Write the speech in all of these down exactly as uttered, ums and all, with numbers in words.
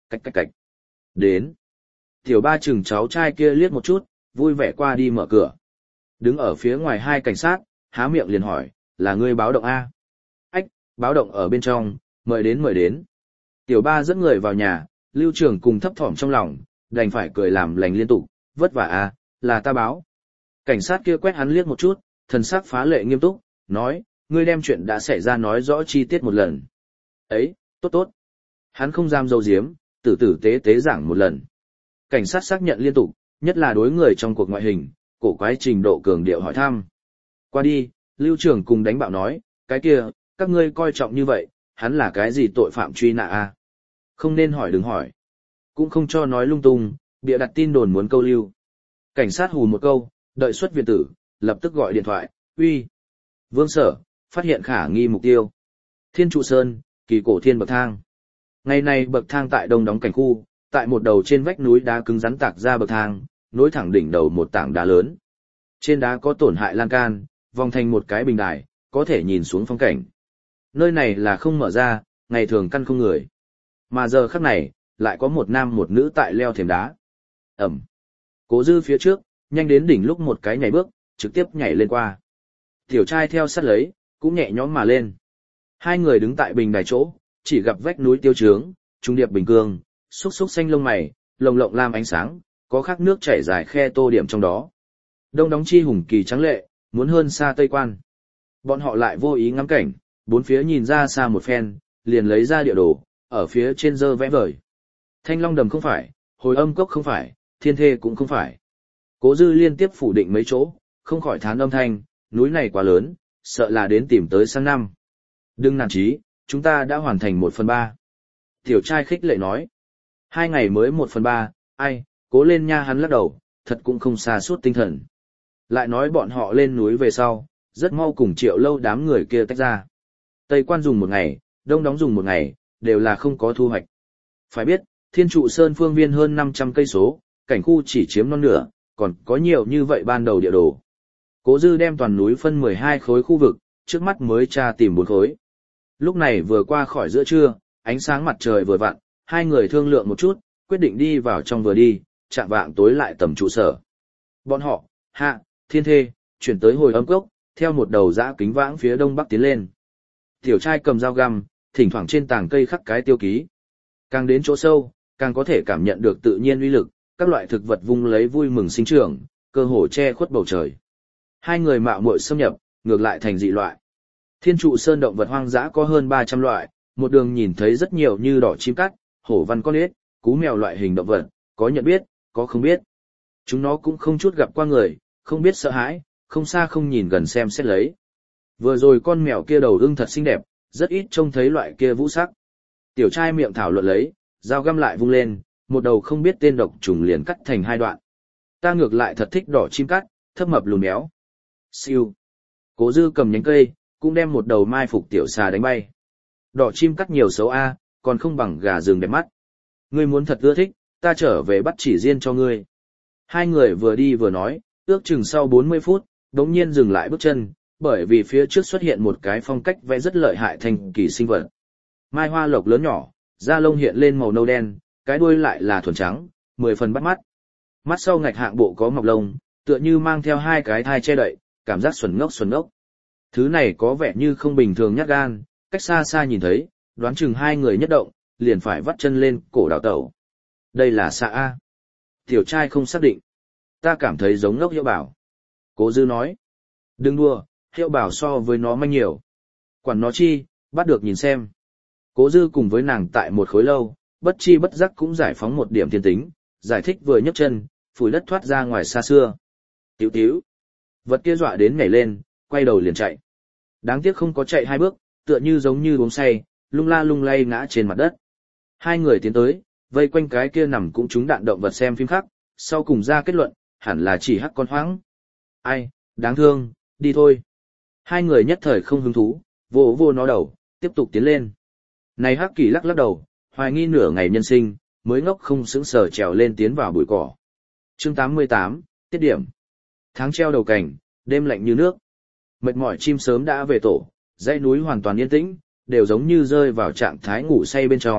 Cách cách cách. Đến. Tiểu ba chừng cháu trai kia liếc một chút, vui vẻ qua đi mở cửa. Đứng ở phía ngoài hai cảnh sát, há miệng liền hỏi, là ngươi báo động A. Ách, báo động ở bên trong, mời đến mời đến. Tiểu ba dẫn người vào nhà, Lưu Trường cùng thấp thỏm trong lòng, đành phải cười làm lành liên tục, vất vả A, là ta báo. Cảnh sát kia quét hắn liếc một chút, thần sắc phá lệ nghiêm túc, nói, ngươi đem chuyện đã xảy ra nói rõ chi tiết một lần. Ấy, tốt tốt. Hắn không dám dâu diếm, tử tử tế tế giảng một lần. Cảnh sát xác nhận liên tục, nhất là đối người trong cuộc ngoại hình, cổ quái trình độ cường điệu hỏi thăm. Qua đi, Lưu Trường cùng đánh bạo nói, cái kia, các ngươi coi trọng như vậy, hắn là cái gì tội phạm truy nã a? Không nên hỏi đừng hỏi. Cũng không cho nói lung tung, bịa đặt tin đồn muốn câu lưu. Cảnh sát hù một câu, đợi xuất viện tử, lập tức gọi điện thoại, uy. Vương Sở, phát hiện khả nghi mục tiêu. Thiên Trụ Sơn, kỳ cổ thiên bậc thang. Ngày này bậc thang tại đông đóng cảnh khu, tại một đầu trên vách núi đá cứng rắn tạc ra bậc thang, nối thẳng đỉnh đầu một tảng đá lớn. Trên đá có tổn hại lan can, vòng thành một cái bình đài, có thể nhìn xuống phong cảnh. Nơi này là không mở ra, ngày thường căn không người. Mà giờ khắc này, lại có một nam một nữ tại leo thềm đá. Ẩm. Cố Dư phía trước, nhanh đến đỉnh lúc một cái nhảy bước, trực tiếp nhảy lên qua. Tiểu trai theo sát lấy, cũng nhẹ nhõm mà lên. Hai người đứng tại bình đài chỗ, chỉ gặp vách núi tiêu trướng, trung điệp bình cương, xúc xúc xanh lông mày, lồng lộng lam ánh sáng, có khắc nước chảy dài khe tô điểm trong đó. Đông đóng chi hùng kỳ trắng lệ, muốn hơn xa Tây Quan. Bọn họ lại vô ý ngắm cảnh, bốn phía nhìn ra xa một phen, liền lấy ra địa đồ, ở phía trên dơ vẽ vời. Thanh Long Đầm không phải, Hồi Âm Cốc không phải, Thiên Thê cũng không phải. Cố Dư liên tiếp phủ định mấy chỗ, không khỏi thán âm thanh, núi này quá lớn, sợ là đến tìm tới sang năm. Đừng nản chí, chúng ta đã hoàn thành một phần ba. Tiểu trai khích lệ nói. Hai ngày mới một phần ba, ai, cố lên nha, hắn lắc đầu, thật cũng không xa suốt tinh thần. Lại nói bọn họ lên núi về sau, rất mau cùng Triệu Lâu đám người kia tách ra. Tây Quan dùng một ngày, Đông đóng dùng một ngày, đều là không có thu hoạch. Phải biết, Thiên Trụ Sơn phương viên hơn năm trăm cây số, cảnh khu chỉ chiếm non nửa, còn có nhiều như vậy ban đầu địa đồ. Cố Dư đem toàn núi phân mười hai khối khu vực, trước mắt mới tra tìm bốn khối. Lúc này vừa qua khỏi giữa trưa, ánh sáng mặt trời vừa vặn, hai người thương lượng một chút, quyết định đi vào trong vừa đi, chạm vạng tối lại tầm trụ sở. Bọn họ, hạ, Thiên Thê, chuyển tới Hồi Âm Cốc, theo một đầu dã kính vãng phía đông bắc tiến lên. Tiểu trai cầm dao găm, thỉnh thoảng trên tảng cây khắc cái tiêu ký. Càng đến chỗ sâu, càng có thể cảm nhận được tự nhiên uy lực, các loại thực vật vung lấy vui mừng sinh trưởng, cơ hồ che khuất bầu trời. Hai người mạo muội xâm nhập, ngược lại thành dị loại. Thiên Trụ Sơn động vật hoang dã có hơn ba trăm loại, một đường nhìn thấy rất nhiều như đỏ chim cắt, hổ văn con ếch, cú mèo loại hình động vật, có nhận biết, có không biết. Chúng nó cũng không chút gặp qua người, không biết sợ hãi, không xa không nhìn gần xem xét lấy. Vừa rồi con mèo kia đầu ưng thật xinh đẹp, rất ít trông thấy loại kia vũ sắc. Tiểu trai miệng thảo luận lấy, dao găm lại vung lên, một đầu không biết tên độc trùng liền cắt thành hai đoạn. Ta ngược lại thật thích đỏ chim cắt, thấp mập lùn béo. Siêu. Cố Dư cầm nhánh cây, cũng đem một đầu mai phục tiểu xà đánh bay. Đỏ chim cắt nhiều xấu a, còn không bằng gà rừng đẹp mắt. Ngươi muốn thật ưa thích, ta trở về bắt chỉ riêng cho ngươi. Hai người vừa đi vừa nói, ước chừng sau bốn mươi phút, đống nhiên dừng lại bước chân, bởi vì phía trước xuất hiện một cái phong cách vẽ rất lợi hại thành kỳ sinh vật. Mai hoa lộc lớn nhỏ, da lông hiện lên màu nâu đen, cái đuôi lại là thuần trắng, mười phần bắt mắt. Mắt sau ngạch hạng bộ có mọc lông, tựa như mang theo hai cái thai che đậy, cảm giác xuẩn ngốc xuẩn ngốc. Thứ này có vẻ như không bình thường nhát gan, cách xa xa nhìn thấy, đoán chừng hai người nhất động, liền phải vắt chân lên cổ đào tẩu. Đây là xạ A. Tiểu trai không xác định. Ta cảm thấy giống ngốc Hiệu Bảo. Cố Dư nói. Đừng đùa, Hiệu Bảo so với nó manh nhiều. Quản nó chi, bắt được nhìn xem. Cố Dư cùng với nàng tại một khối lâu, bất chi bất giác cũng giải phóng một điểm thiên tính, giải thích vừa nhấc chân, phủi đất thoát ra ngoài xa xưa. Tiểu tiểu. Vật kia dọa đến nhảy lên, quay đầu liền chạy. Đáng tiếc không có chạy hai bước, tựa như giống như uống say, lung la lung lay ngã trên mặt đất. Hai người tiến tới, vây quanh cái kia nằm cũng trúng đạn động vật xem phim khác, sau cùng ra kết luận, hẳn là chỉ hắc con hoáng. Ai, đáng thương, đi thôi. Hai người nhất thời không hứng thú, vô vô nó đầu, tiếp tục tiến lên. Này hắc kỳ lắc lắc đầu, hoài nghi nửa ngày nhân sinh, mới ngốc không sững sờ trèo lên tiến vào bụi cỏ. Chương tám mươi tám, tiết điểm. Tháng treo đầu cảnh, đêm lạnh như nước. Mệt mỏi chim sớm đã về tổ, dãy núi hoàn toàn yên tĩnh, đều giống như rơi vào trạng thái ngủ say bên trong,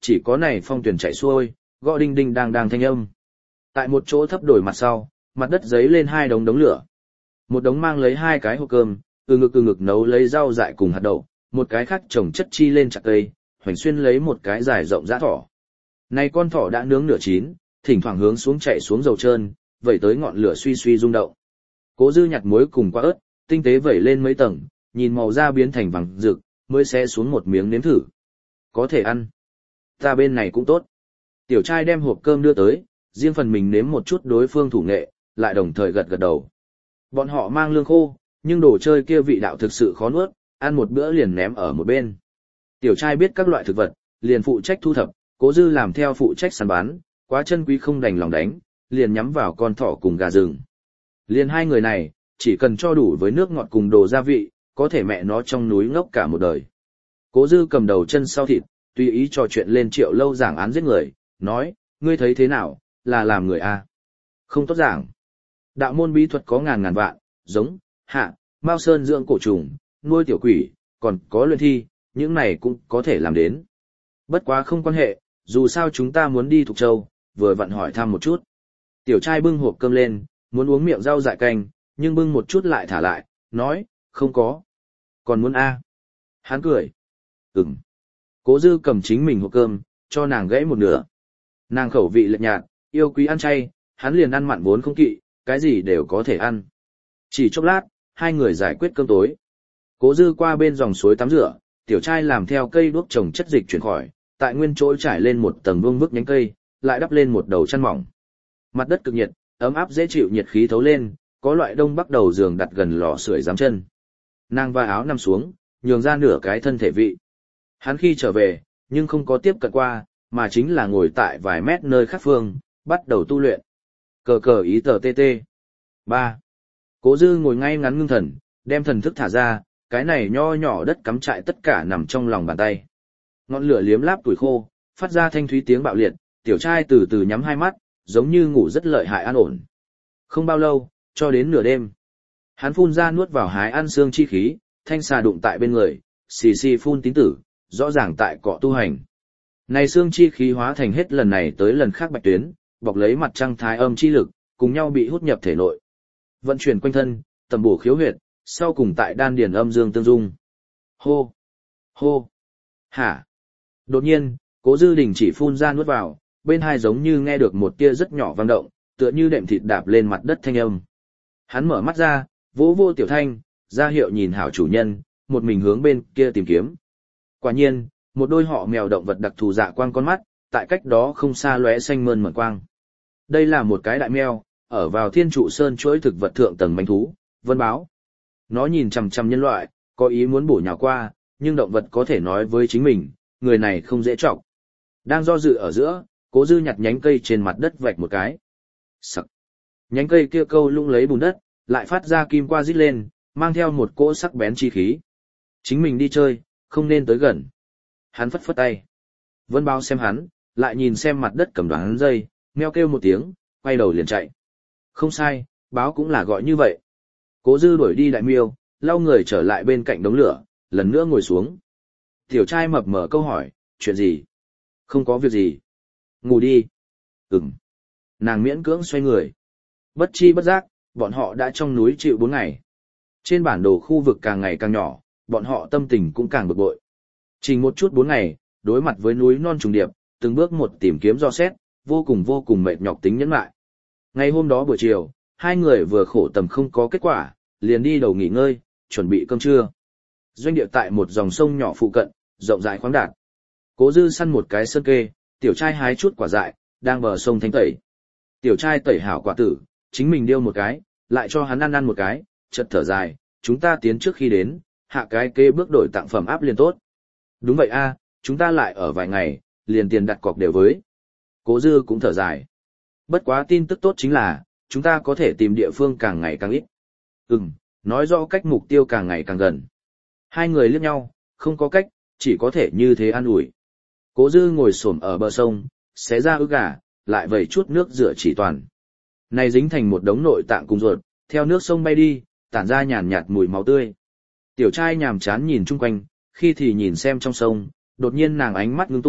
chỉ có này phong tuyển chạy xuôi, gõ đinh đinh đang đang thanh âm. Tại một chỗ thấp đổi mặt sau, mặt đất giấy lên hai đống đống lửa. Một đống mang lấy hai cái hộp cơm, từ ngực từ ngực nấu lấy rau dại cùng hạt đậu, một cái khác trồng chất chi lên chặt cây, hoành xuyên lấy một cái dài rộng dã thỏ. Này con thỏ đã nướng nửa chín, thỉnh thoảng hướng xuống chạy xuống dầu trơn, vẩy tới ngọn lửa suy suy rung động. Cố Dư nhặt muối cùng quả ớt, tinh tế vẩy lên mấy tầng, nhìn màu da biến thành vàng rực, mới xé xuống một miếng nếm thử. Có thể ăn. Ta bên này cũng tốt. Tiểu trai đem hộp cơm đưa tới, riêng phần mình nếm một chút đối phương thủ nghệ, lại đồng thời gật gật đầu. Bọn họ mang lương khô, nhưng đồ chơi kia vị đạo thực sự khó nuốt, ăn một bữa liền ném ở một bên. Tiểu trai biết các loại thực vật, liền phụ trách thu thập, Cố Dư làm theo phụ trách săn bán, quá chân quý không đành lòng đánh, liền nhắm vào con thỏ cùng gà rừng. Liền hai người này, chỉ cần cho đủ với nước ngọt cùng đồ gia vị, có thể mẹ nó trong núi ngốc cả một đời. Cố Dư cầm đầu chân sau thịt, tùy ý trò chuyện lên Triệu Lâu giảng án giết người, nói, ngươi thấy thế nào, là làm người a? Không tốt giảng. Đạo môn bí thuật có ngàn ngàn vạn, giống, hạ, Mao Sơn dưỡng cổ trùng, nuôi tiểu quỷ, còn có luyện thi, những này cũng có thể làm đến. Bất quá không quan hệ, dù sao chúng ta muốn đi Thục Châu, vừa vặn hỏi thăm một chút. Tiểu trai bưng hộp cơm lên, muốn uống miệng rau dại canh, nhưng bưng một chút lại thả lại, nói, không có. Còn muốn a? Hắn cười. Ừm. Cố Dư cầm chính mình hộp cơm, cho nàng gãy một nửa. Nàng khẩu vị lệch nhạt, yêu quý ăn chay, hắn liền ăn mặn vốn không kỵ, cái gì đều có thể ăn. Chỉ chốc lát, hai người giải quyết cơm tối. Cố Dư qua bên dòng suối tắm rửa, tiểu trai làm theo cây đuốc trồng chất dịch chuyển khỏi, tại nguyên chỗ trải lên một tầng vuông vức nhánh cây, lại đắp lên một đầu chăn mỏng. Mặt đất cực nhiệt, ấm áp dễ chịu, nhiệt khí thấu lên, có loại đông bắc đầu giường đặt gần lò sưởi giám chân. Nàng va áo nằm xuống, nhường ra nửa cái thân thể vị. Hắn khi trở về, nhưng không có tiếp cận qua, mà chính là ngồi tại vài mét nơi khác phương, bắt đầu tu luyện. Cờ cờ ý tờ tê tê. ba. Cố Dư ngồi ngay ngắn ngưng thần, đem thần thức thả ra, cái này nho nhỏ đất cắm trại tất cả nằm trong lòng bàn tay. Ngọn lửa liếm láp tuổi khô, phát ra thanh thúy tiếng bạo liệt, tiểu trai từ từ nhắm hai mắt, giống như ngủ rất lợi hại an ổn. Không bao lâu, cho đến nửa đêm. Hắn phun ra nuốt vào hái ăn xương chi khí, thanh xà đụng tại bên người, xì xì phun tín tử, rõ ràng tại cọ tu hành. Này xương chi khí hóa thành hết lần này tới lần khác bạch tuyến, bọc lấy mặt trăng thái âm chi lực, cùng nhau bị hút nhập thể nội. Vận chuyển quanh thân, tầm bổ khiếu huyệt, sau cùng tại đan điền âm dương tương dung. Hô! Hô! Hả! Đột nhiên, Cố Dư đình chỉ phun ra nuốt vào, bên hai giống như nghe được một tia rất nhỏ vang động, tựa như đệm thịt đạp lên mặt đất thanh âm. Hắn mở mắt ra, vỗ vô tiểu thanh, ra hiệu nhìn hảo chủ nhân, một mình hướng bên kia tìm kiếm. Quả nhiên, một đôi họ mèo động vật đặc thù dạ quang con mắt, tại cách đó không xa lóe xanh mơn mởn quang. Đây là một cái đại mèo, ở vào Thiên Trụ Sơn chuỗi thực vật thượng tầng manh thú, vân báo. Nó nhìn chằm chằm nhân loại, có ý muốn bổ nhào qua, nhưng động vật có thể nói với chính mình, người này không dễ trọng. Đang do dự ở giữa, Cố Dư nhặt nhánh cây trên mặt đất vạch một cái. Sắc. Nhánh cây kia câu lung lấy bùn đất, lại phát ra kim qua rít lên, mang theo một cỗ sắc bén chi khí. Chính mình đi chơi, không nên tới gần. Hắn phất phất tay. Vân báo xem hắn, lại nhìn xem mặt đất cầm đoán dây, meo kêu một tiếng, quay đầu liền chạy. Không sai, báo cũng là gọi như vậy. Cố Dư đuổi đi đại miêu, lau người trở lại bên cạnh đống lửa, lần nữa ngồi xuống. Tiểu trai mập mờ câu hỏi, chuyện gì? Không có việc gì. Ngủ đi. Ừm. Nàng miễn cưỡng xoay người. Bất chi bất giác, bọn họ đã trong núi chịu bốn ngày. Trên bản đồ khu vực càng ngày càng nhỏ, bọn họ tâm tình cũng càng bực bội. Chỉ một chút bốn ngày, đối mặt với núi non trùng điệp, từng bước một tìm kiếm do xét, vô cùng vô cùng mệt nhọc tính nhẫn lại. Ngày hôm đó buổi chiều, hai người vừa khổ tầm không có kết quả, liền đi đầu nghỉ ngơi, chuẩn bị cơm trưa. Doanh địa tại một dòng sông nhỏ phụ cận, rộng rãi khoáng đạt. Cố Dư săn một cái sơn kê, tiểu trai hái chút quả dại, đang bờ sông thanh tẩy. Tiểu trai tẩy hảo quả tử, chính mình điêu một cái, lại cho hắn ăn ăn một cái, chợt thở dài, chúng ta tiến trước khi đến, hạ cái kê bước đổi tặng phẩm áp liền tốt. Đúng vậy a, chúng ta lại ở vài ngày, liền tiền đặt cọc đều với. Cố Dư cũng thở dài. Bất quá tin tức tốt chính là, chúng ta có thể tìm địa phương càng ngày càng ít. Ừm, nói rõ cách mục tiêu càng ngày càng gần. Hai người liếc nhau, không có cách, chỉ có thể như thế an ủi. Cố Dư ngồi xổm ở bờ sông, xé ra ức gà, lại vẩy chút nước rửa chỉ toàn. Này dính thành một đống nội tạng cùng ruột, theo nước sông bay đi, tản ra nhàn nhạt mùi máu tươi. Tiểu trai nhàm chán nhìn chung quanh, khi thì nhìn xem trong sông, đột nhiên nàng ánh mắt ngưng tụ,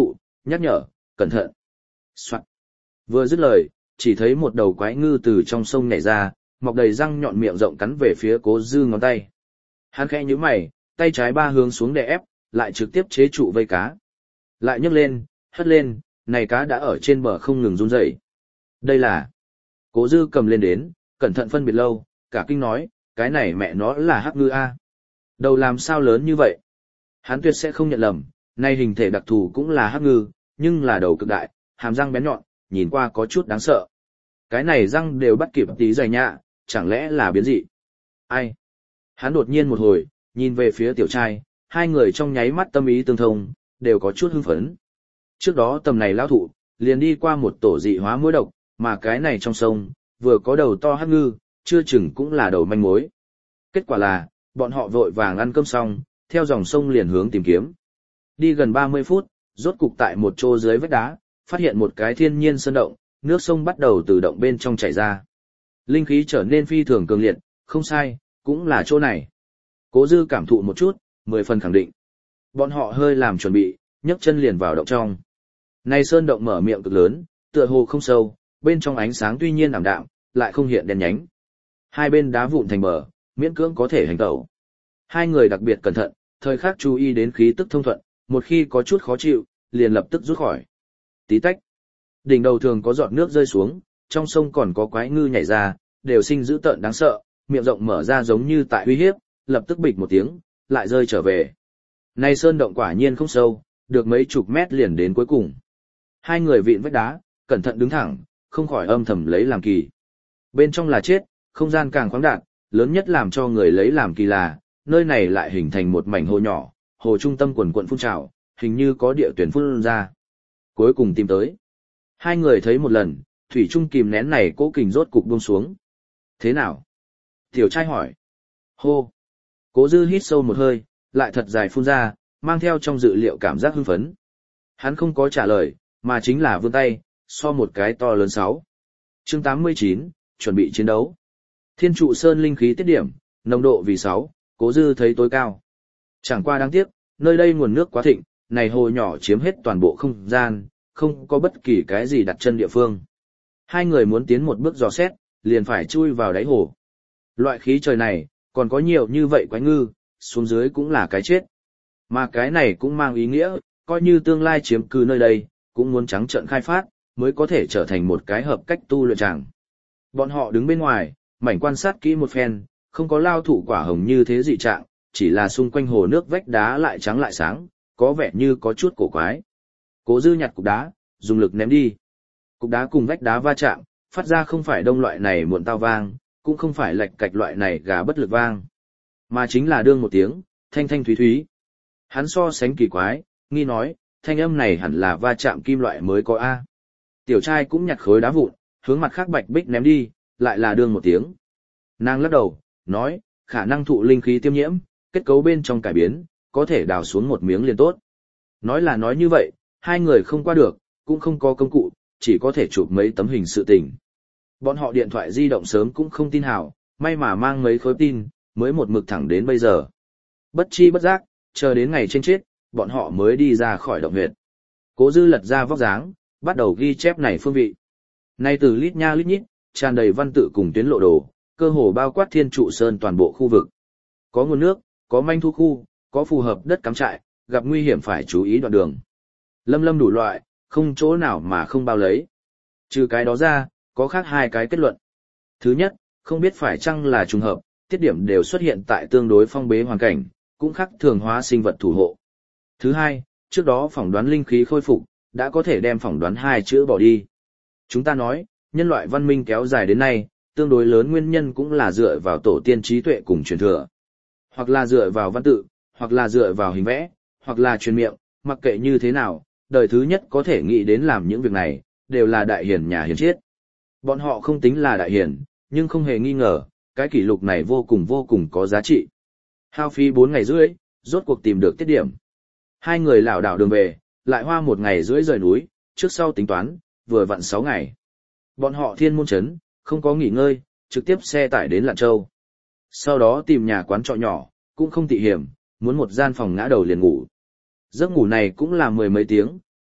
Nhắc nhở, cẩn thận. Soạn. Vừa dứt lời, chỉ thấy một đầu quái ngư từ trong sông nhảy ra, mọc đầy răng nhọn miệng rộng cắn về phía Cố Dư ngón tay. Hắn khẽ nhíu mày, tay trái ba hướng xuống đè ép, lại trực tiếp chế trụ vây cá. Lại nhấc lên, hất lên, này cá đã ở trên bờ không ngừng run rẩy. Đây là... Cố Dư cầm lên đến, cẩn thận phân biệt lâu, cả kinh nói, cái này mẹ nó là hắc ngư a. Đầu làm sao lớn như vậy? Hắn tuyệt sẽ không nhận lầm, nay hình thể đặc thù cũng là hắc ngư, nhưng là đầu cực đại, hàm răng bén nhọn, nhìn qua có chút đáng sợ. Cái này răng đều bắt kịp tí dày nhạ, chẳng lẽ là biến dị? Ai? Hắn đột nhiên một hồi, nhìn về phía tiểu trai, hai người trong nháy mắt tâm ý tương thông, đều có chút hưng phấn. Trước đó tầm này lao thụ, liền đi qua một tổ dị hóa mối độc, mà cái này trong sông, vừa có đầu to hắc ngư, chưa chừng cũng là đầu manh mối. Kết quả là, bọn họ vội vàng ăn cơm xong, theo dòng sông liền hướng tìm kiếm. Đi gần ba mươi phút, rốt cục tại một chỗ dưới vách đá, phát hiện một cái thiên nhiên sơn động, nước sông bắt đầu từ động bên trong chảy ra. Linh khí trở nên phi thường cường liệt, không sai, cũng là chỗ này. Cố Dư cảm thụ một chút, mười phần khẳng định. Bọn họ hơi làm chuẩn bị, nhấc chân liền vào động trong. Này sơn động mở miệng cực lớn, tựa hồ không sâu, bên trong ánh sáng tuy nhiên ảm đạm, lại không hiện đen nhánh. Hai bên đá vụn thành bờ, miễn cưỡng có thể hành tẩu. Hai người đặc biệt cẩn thận, thời khắc chú ý đến khí tức thông thuận, một khi có chút khó chịu, liền lập tức rút khỏi. Tí tách. Đỉnh đầu thường có giọt nước rơi xuống, trong sông còn có quái ngư nhảy ra, đều sinh dữ tợn đáng sợ, miệng rộng mở ra giống như tại uy hiếp, lập tức bịch một tiếng, lại rơi trở về. Này sơn động quả nhiên không sâu, được mấy chục mét liền đến cuối cùng. Hai người vịn vách đá, cẩn thận đứng thẳng, không khỏi âm thầm lấy làm kỳ. Bên trong là chết, không gian càng khoáng đạt, lớn nhất làm cho người lấy làm kỳ là, nơi này lại hình thành một mảnh hồ nhỏ, hồ trung tâm quần quận phun trào, hình như có địa tuyển phun ra. Cuối cùng tìm tới. Hai người thấy một lần, thủy trung kìm nén này cố kình rốt cục buông xuống. Thế nào? Tiểu trai hỏi. Hô. Cố Dư hít sâu một hơi, lại thật dài phun ra, mang theo trong dự liệu cảm giác hưng phấn. Hắn không có trả lời, mà chính là vươn tay, so một cái to lớn sáu. Chương tám mươi chín, chuẩn bị chiến đấu. Thiên trụ sơn linh khí tiết điểm, nồng độ vì sáu, Cố Dư thấy tối cao. Chẳng qua đáng tiếc, nơi đây nguồn nước quá thịnh, này hồ nhỏ chiếm hết toàn bộ không gian, không có bất kỳ cái gì đặt chân địa phương. Hai người muốn tiến một bước dò xét, liền phải chui vào đáy hồ. Loại khí trời này, còn có nhiều như vậy quái ngư, xuống dưới cũng là cái chết. Mà cái này cũng mang ý nghĩa, coi như tương lai chiếm cư nơi đây, cũng muốn trắng trợn khai phát, mới có thể trở thành một cái hợp cách tu luyện tràng. Bọn họ đứng bên ngoài, mảnh quan sát kỹ một phen, không có lao thụ quả hồng như thế dị trạng, chỉ là xung quanh hồ nước vách đá lại trắng lại sáng, có vẻ như có chút cổ quái. Cố Dư nhặt cục đá, dùng lực ném đi. Cục đá cùng vách đá va chạm, phát ra không phải đông loại này muộn tao vang, cũng không phải lệch cạch loại này gà bất lực vang, mà chính là đương một tiếng, thanh thanh thúy thúy. Hắn so sánh kỳ quái, nghi nói, thanh âm này hẳn là va chạm kim loại mới có A. Tiểu trai cũng nhặt khối đá vụn, hướng mặt khác bạch bích ném đi, lại là đương một tiếng. Nàng lắc đầu, nói, khả năng thụ linh khí tiêm nhiễm, kết cấu bên trong cải biến, có thể đào xuống một miếng liền tốt. Nói là nói như vậy, hai người không qua được, cũng không có công cụ, chỉ có thể chụp mấy tấm hình sự tình. Bọn họ điện thoại di động sớm cũng không tin hảo, may mà mang mấy khối tin, mới một mực thẳng đến bây giờ. Bất chi bất giác, chờ đến ngày trên chết, bọn họ mới đi ra khỏi động huyệt. Cố Dư lật ra vóc dáng, bắt đầu ghi chép này phương vị. Nay từ lít nha lít nhít, tràn đầy văn tự cùng tuyến lộ đồ, cơ hồ bao quát Thiên Trụ Sơn toàn bộ khu vực. Có nguồn nước, có manh thu khu, có phù hợp đất cắm trại, gặp nguy hiểm phải chú ý đoạn đường. Lâm lâm đủ loại, không chỗ nào mà không bao lấy. Trừ cái đó ra, có khác hai cái kết luận. Thứ nhất, không biết phải chăng là trùng hợp, tiết điểm đều xuất hiện tại tương đối phong bế hoàn cảnh, cũng khác thường hóa sinh vật thủ hộ. Thứ hai, trước đó phỏng đoán linh khí khôi phục, đã có thể đem phỏng đoán hai chữ bỏ đi. Chúng ta nói, nhân loại văn minh kéo dài đến nay, tương đối lớn nguyên nhân cũng là dựa vào tổ tiên trí tuệ cùng truyền thừa. Hoặc là dựa vào văn tự, hoặc là dựa vào hình vẽ, hoặc là truyền miệng, mặc kệ như thế nào, đời thứ nhất có thể nghĩ đến làm những việc này, đều là đại hiền nhà hiền triết. Bọn họ không tính là đại hiền, nhưng không hề nghi ngờ, cái kỷ lục này vô cùng vô cùng có giá trị. Hao phí bốn ngày rưỡi, rốt cuộc tìm được tiết điểm. Hai người lảo đảo đường về, lại hoa một ngày rưỡi rời núi, trước sau tính toán, vừa vặn sáu ngày. Bọn họ thiên môn chấn, không có nghỉ ngơi, trực tiếp xe tải đến Lạn Châu. Sau đó tìm nhà quán trọ nhỏ, cũng không tị hiểm, muốn một gian phòng ngã đầu liền ngủ. Giấc ngủ này cũng là mười mấy tiếng,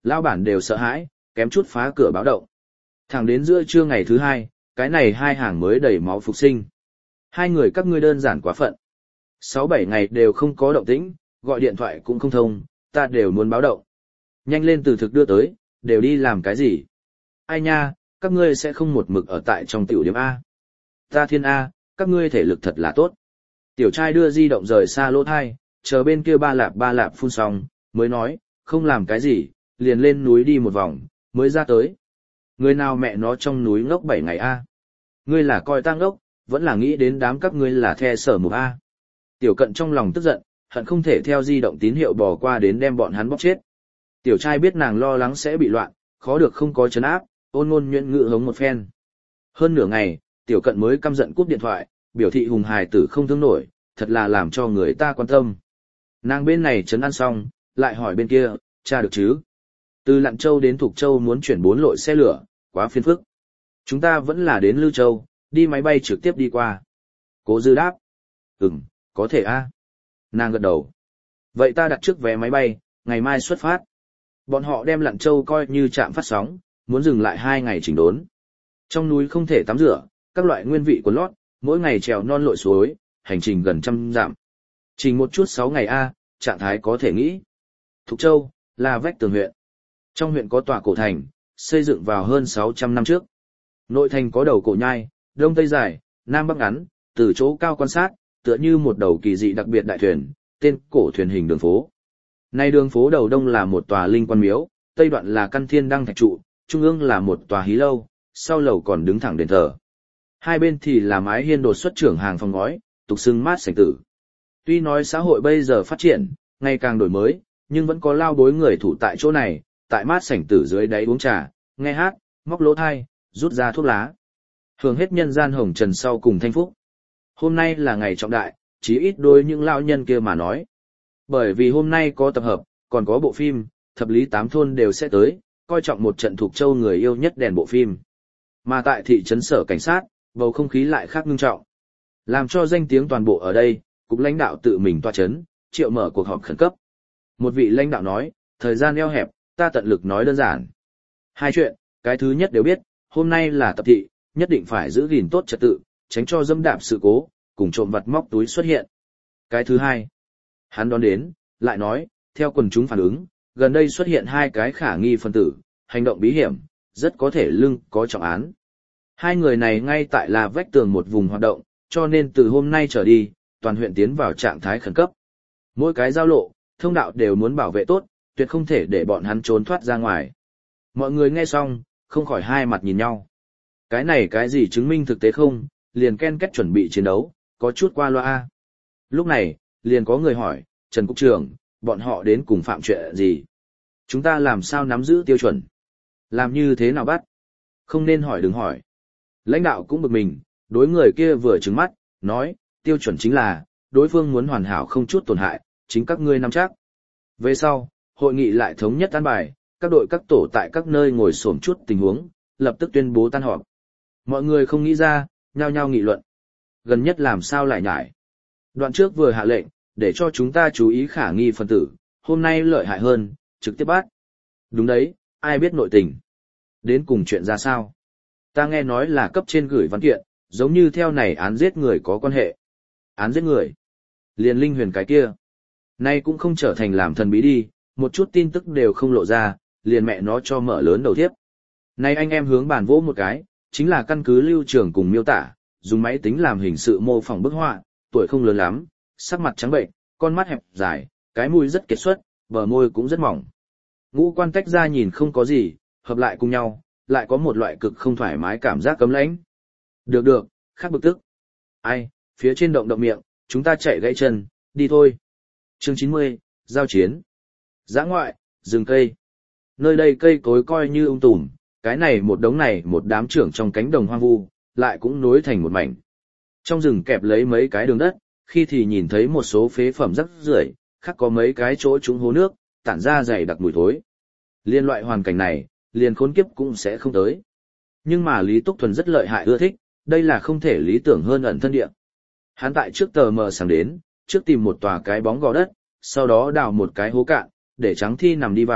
Lão bản đều sợ hãi, kém chút phá cửa báo động. Thẳng đến giữa trưa ngày thứ hai, cái này hai hàng mới đầy máu phục sinh. Hai người các ngươi đơn giản quá phận. Sáu bảy ngày đều không có động tĩnh, gọi điện thoại cũng không thông, ta đều muốn báo động. Nhanh lên từ thực đưa tới, đều đi làm cái gì? Ai nha, các ngươi sẽ không một mực ở tại trong tiểu điểm A. Ta thiên A, các ngươi thể lực thật là tốt. Tiểu trai đưa di động rời xa lỗ thai, chờ bên kia ba lạp ba lạp phun xong, mới nói, không làm cái gì, liền lên núi đi một vòng, mới ra tới. Người nào mẹ nó trong núi ngốc bảy ngày A. Ngươi là coi ta ngốc, vẫn là nghĩ đến đám các ngươi là the sở mục A. Tiểu cận trong lòng tức giận, hận không thể theo di động tín hiệu bò qua đến đem bọn hắn bóc chết. Tiểu trai biết nàng lo lắng sẽ bị loạn, khó được không có chấn áp, ôn ngôn nhuyễn ngự hống một phen. Hơn nửa ngày, tiểu cận mới căm giận cúp điện thoại, biểu thị hùng hài tử không thương nổi, thật là làm cho người ta quan tâm. Nàng bên này chấn ăn xong, lại hỏi bên kia, cha được chứ? Từ Lạn Châu đến Thục Châu muốn chuyển bốn lội xe lửa, quá phiền phức. Chúng ta vẫn là đến Lư Châu, đi máy bay trực tiếp đi qua. Cố Dư đáp. Ừm, có thể a. Nàng gật đầu. Vậy ta đặt trước vé máy bay, ngày mai xuất phát. Bọn họ đem Lạn Châu coi như trạm phát sóng, muốn dừng lại hai ngày chỉnh đốn. Trong núi không thể tắm rửa, các loại nguyên vị quần lót, mỗi ngày trèo non lội suối, hành trình gần trăm dặm. Trình một chút sáu ngày a, trạng thái có thể nghĩ. Thục Châu là vách tường huyện. Trong huyện có tòa cổ thành, xây dựng vào hơn sáu trăm năm trước. Nội thành có đầu cổ nhai, đông tây dài, nam bắc ngắn, từ chỗ cao quan sát, tựa như một đầu kỳ dị đặc biệt đại thuyền, tên cổ thuyền hình đường phố. Nay đường phố đầu đông là một tòa linh quan miếu, tây đoạn là căn thiên đăng thạch trụ, trung ương là một tòa hí lâu, sau lầu còn đứng thẳng đền thờ. Hai bên thì là mái hiên đột xuất trưởng hàng phòng ngói, tục xưng mát sảnh tử. Tuy nói xã hội bây giờ phát triển, ngày càng đổi mới, nhưng vẫn có lao bối người thủ tại chỗ này, tại mát sảnh tử dưới đáy uống trà, nghe hát, móc lỗ thai, rút ra thuốc lá. Hưởng hết nhân gian hồng trần sau cùng thanh phúc. Hôm nay là ngày trọng đại, chí ít đôi những lao nhân kia mà nói. Bởi vì hôm nay có tập hợp, còn có bộ phim, thập lý tám thôn đều sẽ tới, coi trọng một trận Thục Châu người yêu nhất đèn bộ phim. Mà tại thị trấn sở cảnh sát, bầu không khí lại khác ngưng trọng. Làm cho danh tiếng toàn bộ ở đây, cục lãnh đạo tự mình tọa chấn, triệu mở cuộc họp khẩn cấp. Một vị lãnh đạo nói, thời gian eo hẹp, ta tận lực nói đơn giản. Hai chuyện, cái thứ nhất đều biết, hôm nay là tập thị, nhất định phải giữ gìn tốt trật tự, tránh cho dẫm đạp sự cố, cùng trộm vặt móc túi xuất hiện. Cái thứ hai, hắn đón đến, lại nói, theo quần chúng phản ứng, gần đây xuất hiện hai cái khả nghi phân tử, hành động bí hiểm, rất có thể lưng có trọng án. Hai người này ngay tại là vách tường một vùng hoạt động, cho nên từ hôm nay trở đi, toàn huyện tiến vào trạng thái khẩn cấp. Mỗi cái giao lộ, thông đạo đều muốn bảo vệ tốt, tuyệt không thể để bọn hắn trốn thoát ra ngoài. Mọi người nghe xong, không khỏi hai mặt nhìn nhau. Cái này cái gì chứng minh thực tế không, liền ken kết chuẩn bị chiến đấu, có chút qua loa. Lúc này, liền có người hỏi, Trần Cục trưởng, bọn họ đến cùng phạm chuyện gì? Chúng ta làm sao nắm giữ tiêu chuẩn? Làm như thế nào bắt? Không nên hỏi đừng hỏi. Lãnh đạo cũng bực mình, đối người kia vừa trừng mắt, nói, tiêu chuẩn chính là, đối phương muốn hoàn hảo không chút tổn hại, chính các ngươi nắm chắc. Về sau, hội nghị lại thống nhất an bài, các đội các tổ tại các nơi ngồi xổm chút tình huống, lập tức tuyên bố tan họp. Mọi người không nghĩ ra, nhao nhao nghị luận. Gần nhất làm sao lại nhải. Đoạn trước vừa hạ lệnh, để cho chúng ta chú ý khả nghi phân tử, hôm nay lợi hại hơn, trực tiếp bắt. Đúng đấy, ai biết nội tình. Đến cùng chuyện ra sao? Ta nghe nói là cấp trên gửi văn kiện, giống như theo này án giết người có quan hệ. Án giết người? Liền linh huyền cái kia. Nay cũng không trở thành làm thần bí đi, một chút tin tức đều không lộ ra, liền mẹ nó cho mở lớn đầu thiếp. Nay anh em hướng bàn vỗ một cái, chính là căn cứ lưu trường cùng miêu tả, dùng máy tính làm hình sự mô phỏng bức họa, tuổi không lớn lắm, sắc mặt trắng bệnh, con mắt hẹp dài, cái mũi rất kiệt xuất, bờ môi cũng rất mỏng. Ngũ quan tách ra nhìn không có gì, hợp lại cùng nhau, lại có một loại cực không thoải mái cảm giác cấm lãnh. Được được, khác bực tức. Ai, phía trên động động miệng, chúng ta chạy gãy chân, đi thôi. Chương chín mươi, giao chiến. Dã ngoại, rừng cây. Nơi đây cây cối coi như ung tùm, cái này một đống này một đám trưởng trong cánh đồng hoang vu, lại cũng nối thành một mảnh. Trong rừng kẹp lấy mấy cái đường đất, khi thì nhìn thấy một số phế phẩm rắc rưởi, khác có mấy cái chỗ trũng hố nước, tản ra dày đặc mùi thối. Liên loại hoàn cảnh này, liền khốn kiếp cũng sẽ không tới. Nhưng mà Lý Túc Thuần rất lợi hại ưa thích, đây là không thể lý tưởng hơn ẩn thân địa. Hắn tại trước tờ mờ sáng đến, trước tìm một tòa cái bóng gò đất, sau đó đào một cái hố cạn, để Trắng Thi nằm đi vào,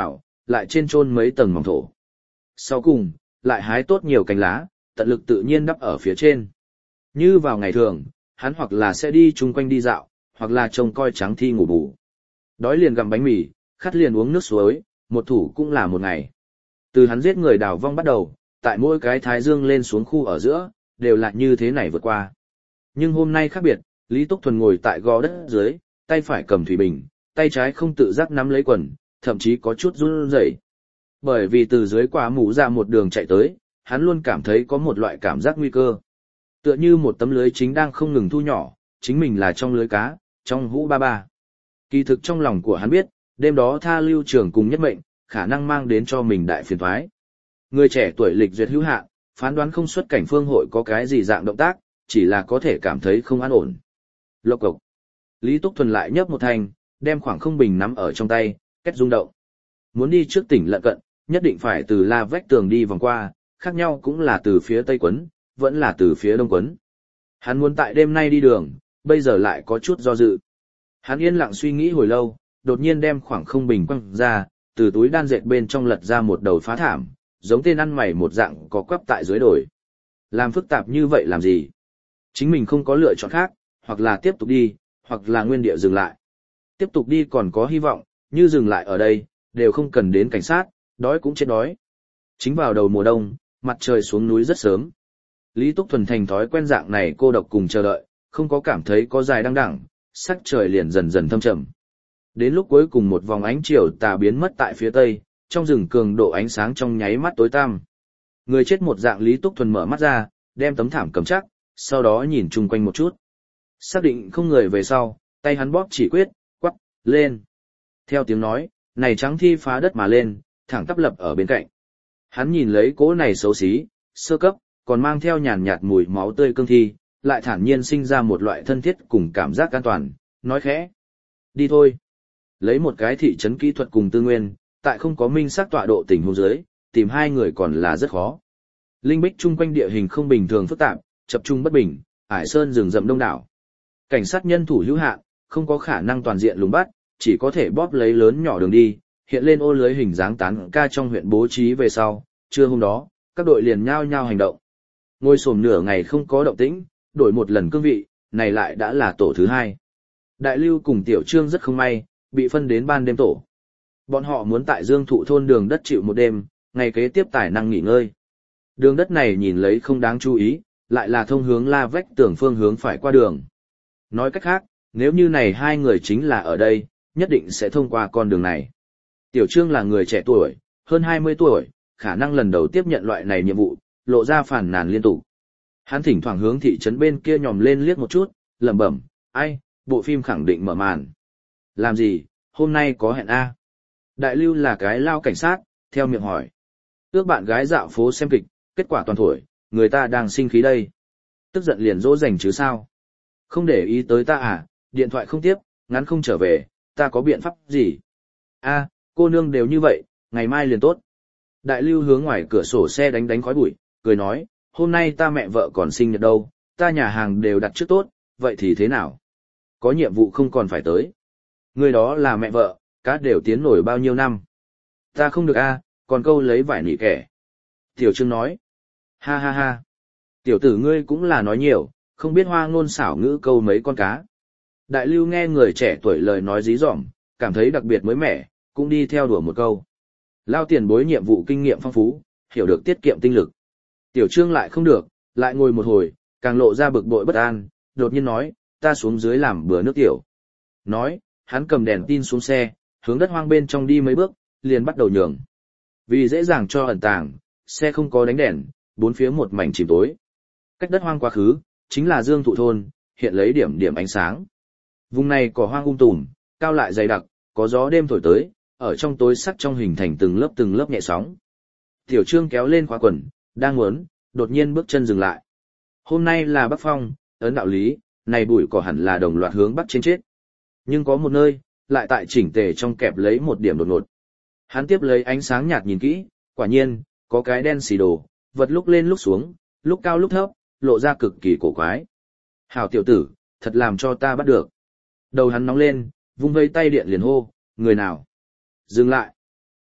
lại trên chôn mấy tầng mỏng thổ. Sau cùng, lại hái tốt nhiều cành lá, tận lực tự nhiên đắp ở phía trên. Như vào ngày thường, hắn hoặc là sẽ đi chung quanh đi dạo, hoặc là trông coi trắng thi ngủ bù. Đói liền gặm bánh mì, khát liền uống nước suối, một thủ cũng là một ngày. Từ hắn giết người đào vong bắt đầu, tại mỗi cái thái dương lên xuống khu ở giữa, đều là như thế này vượt qua. Nhưng hôm nay khác biệt, Lý Túc Thuần ngồi tại gò đất dưới, tay phải cầm thủy bình, tay trái không tự giác nắm lấy quần, thậm chí có chút run rẩy. Bởi vì từ dưới quả mũ ra một đường chạy tới, hắn luôn cảm thấy có một loại cảm giác nguy cơ. Tựa như một tấm lưới chính đang không ngừng thu nhỏ, chính mình là trong lưới cá, trong hũ ba ba. Kỳ thực trong lòng của hắn biết, đêm đó tha lưu trường cùng nhất mệnh, khả năng mang đến cho mình đại phiền toái. Người trẻ tuổi lịch duyệt hữu hạn, phán đoán không xuất cảnh phương hội có cái gì dạng động tác, chỉ là có thể cảm thấy không an ổn. Lộc cộc. Lý Túc Thuần lại nhấp một thanh, đem khoảng không bình nắm ở trong tay, kết rung động. Muốn đi trước tỉnh lận cận, nhất định phải từ la vách tường đi vòng qua, khác nhau cũng là từ phía tây quấn, vẫn là từ phía đông quấn. Hắn muốn tại đêm nay đi đường, bây giờ lại có chút do dự. Hắn yên lặng suy nghĩ hồi lâu, đột nhiên đem khoảng không bình quăng ra, từ túi đan dệt bên trong lật ra một đầu phá thảm, giống tên ăn mày một dạng có quắp tại dưới đồi. Làm phức tạp như vậy làm gì? Chính mình không có lựa chọn khác, hoặc là tiếp tục đi, hoặc là nguyên địa dừng lại. Tiếp tục đi còn có hy vọng, như dừng lại ở đây, đều không cần đến cảnh sát, đói cũng chết đói. Chính vào đầu mùa đông, mặt trời xuống núi rất sớm. Lý Túc Thuần thành thói quen dạng này cô độc cùng chờ đợi, không có cảm thấy có dài đăng đẳng, sắc trời liền dần dần thâm trầm. Đến lúc cuối cùng một vòng ánh chiều tà biến mất tại phía tây, trong rừng cường độ ánh sáng trong nháy mắt tối tăm. Người chết một dạng Lý Túc Thuần mở mắt ra, đem tấm thảm cầm chắc, sau đó nhìn chung quanh một chút. Xác định không người về sau, tay hắn bóp chỉ quyết, quắc, lên. Theo tiếng nói, này trắng thi phá đất mà lên, thẳng tắp lập ở bên cạnh. Hắn nhìn lấy cỗ này xấu xí, sơ cấp, còn mang theo nhàn nhạt mùi máu tươi cương thi, lại thản nhiên sinh ra một loại thân thiết cùng cảm giác an toàn, nói khẽ. Đi thôi. Lấy một cái thị trấn kỹ thuật cùng tư nguyên, tại không có minh xác tọa độ tình huống dưới, tìm hai người còn là rất khó. Linh Bích chung quanh địa hình không bình thường phức tạp, chập trung bất bình, ải sơn rừng rậm đông đảo. Cảnh sát nhân thủ hữu hạn, không có khả năng toàn diện lùng bắt, chỉ có thể bóp lấy lớn nhỏ đường đi, hiện lên ô lưới hình dáng tán ca trong huyện bố trí về sau, trưa hôm đó, các đội liền nhao nhao hành động. Ngồi xổm nửa ngày không có động tĩnh, đổi một lần cương vị, này lại đã là tổ thứ hai. Đại Lưu cùng Tiểu Trương rất không may, bị phân đến ban đêm tổ. Bọn họ muốn tại Dương Thụ thôn đường đất chịu một đêm, ngày kế tiếp tài năng nghỉ ngơi. Đường đất này nhìn lấy không đáng chú ý, lại là thông hướng la vách tường phương hướng phải qua đường. Nói cách khác, nếu như này hai người chính là ở đây, nhất định sẽ thông qua con đường này. Tiểu Trương là người trẻ tuổi, hơn hai mươi tuổi, khả năng lần đầu tiếp nhận loại này nhiệm vụ, lộ ra phản nàn liên tục. Hắn thỉnh thoảng hướng thị trấn bên kia nhòm lên liếc một chút, lẩm bẩm, ai, bộ phim khẳng định mở màn. Làm gì, hôm nay có hẹn A. Đại Lưu là cái lao cảnh sát, theo miệng hỏi. Ước bạn gái dạo phố xem kịch, kết quả toàn thổi, người ta đang sinh khí đây. Tức giận liền dỗ dành chứ sao. Không để ý tới ta à, điện thoại không tiếp, ngắn không trở về, ta có biện pháp gì? A, cô nương đều như vậy, ngày mai liền tốt. Đại Lưu hướng ngoài cửa sổ xe đánh đánh khói bụi, cười nói, hôm nay ta mẹ vợ còn sinh nhật đâu, ta nhà hàng đều đặt trước tốt, vậy thì thế nào? Có nhiệm vụ không còn phải tới. Người đó là mẹ vợ, cá đều tiến nổi bao nhiêu năm. Ta không được a, còn câu lấy vải nỉ kẻ. Tiểu Trương nói, ha ha ha. Tiểu tử ngươi cũng là nói nhiều, không biết hoa ngôn xảo ngữ câu mấy con cá. Đại Lưu nghe người trẻ tuổi lời nói dí dỏm, cảm thấy đặc biệt mới mẻ, cũng đi theo đùa một câu. Lao tiền bối nhiệm vụ kinh nghiệm phong phú, hiểu được tiết kiệm tinh lực. Tiểu Trương lại không được, lại ngồi một hồi, càng lộ ra bực bội bất an, đột nhiên nói, ta xuống dưới làm bữa nước tiểu. Nói, hắn cầm đèn tin xuống xe, hướng đất hoang bên trong đi mấy bước, liền bắt đầu nhường. Vì dễ dàng cho ẩn tàng, xe không có đánh đèn, bốn phía một mảnh chìm tối. Cách đất hoang quá khứ, chính là Dương Thụ thôn, hiện lấy điểm điểm ánh sáng. Vùng này cỏ hoang um tùm, cao lại dày đặc, có gió đêm thổi tới, ở trong tối sắc trong hình thành từng lớp từng lớp nhẹ sóng. Tiểu Trương kéo lên khóa quần, đang muốn, đột nhiên bước chân dừng lại. Hôm nay là Bắc Phong, ấn đạo lý, này bụi cỏ hẳn là đồng loạt hướng bắc trên chết. Nhưng có một nơi, lại tại chỉnh tề trong kẹp lấy một điểm đột ngột. Hắn tiếp lấy ánh sáng nhạt nhìn kỹ, quả nhiên, có cái đen xì đồ, vật lúc lên lúc xuống, lúc cao lúc thấp, lộ ra cực kỳ cổ quái. Hảo tiểu tử, thật làm cho ta bắt được. Đầu hắn nóng lên, vung vây tay điện liền hô, người nào? Dừng lại.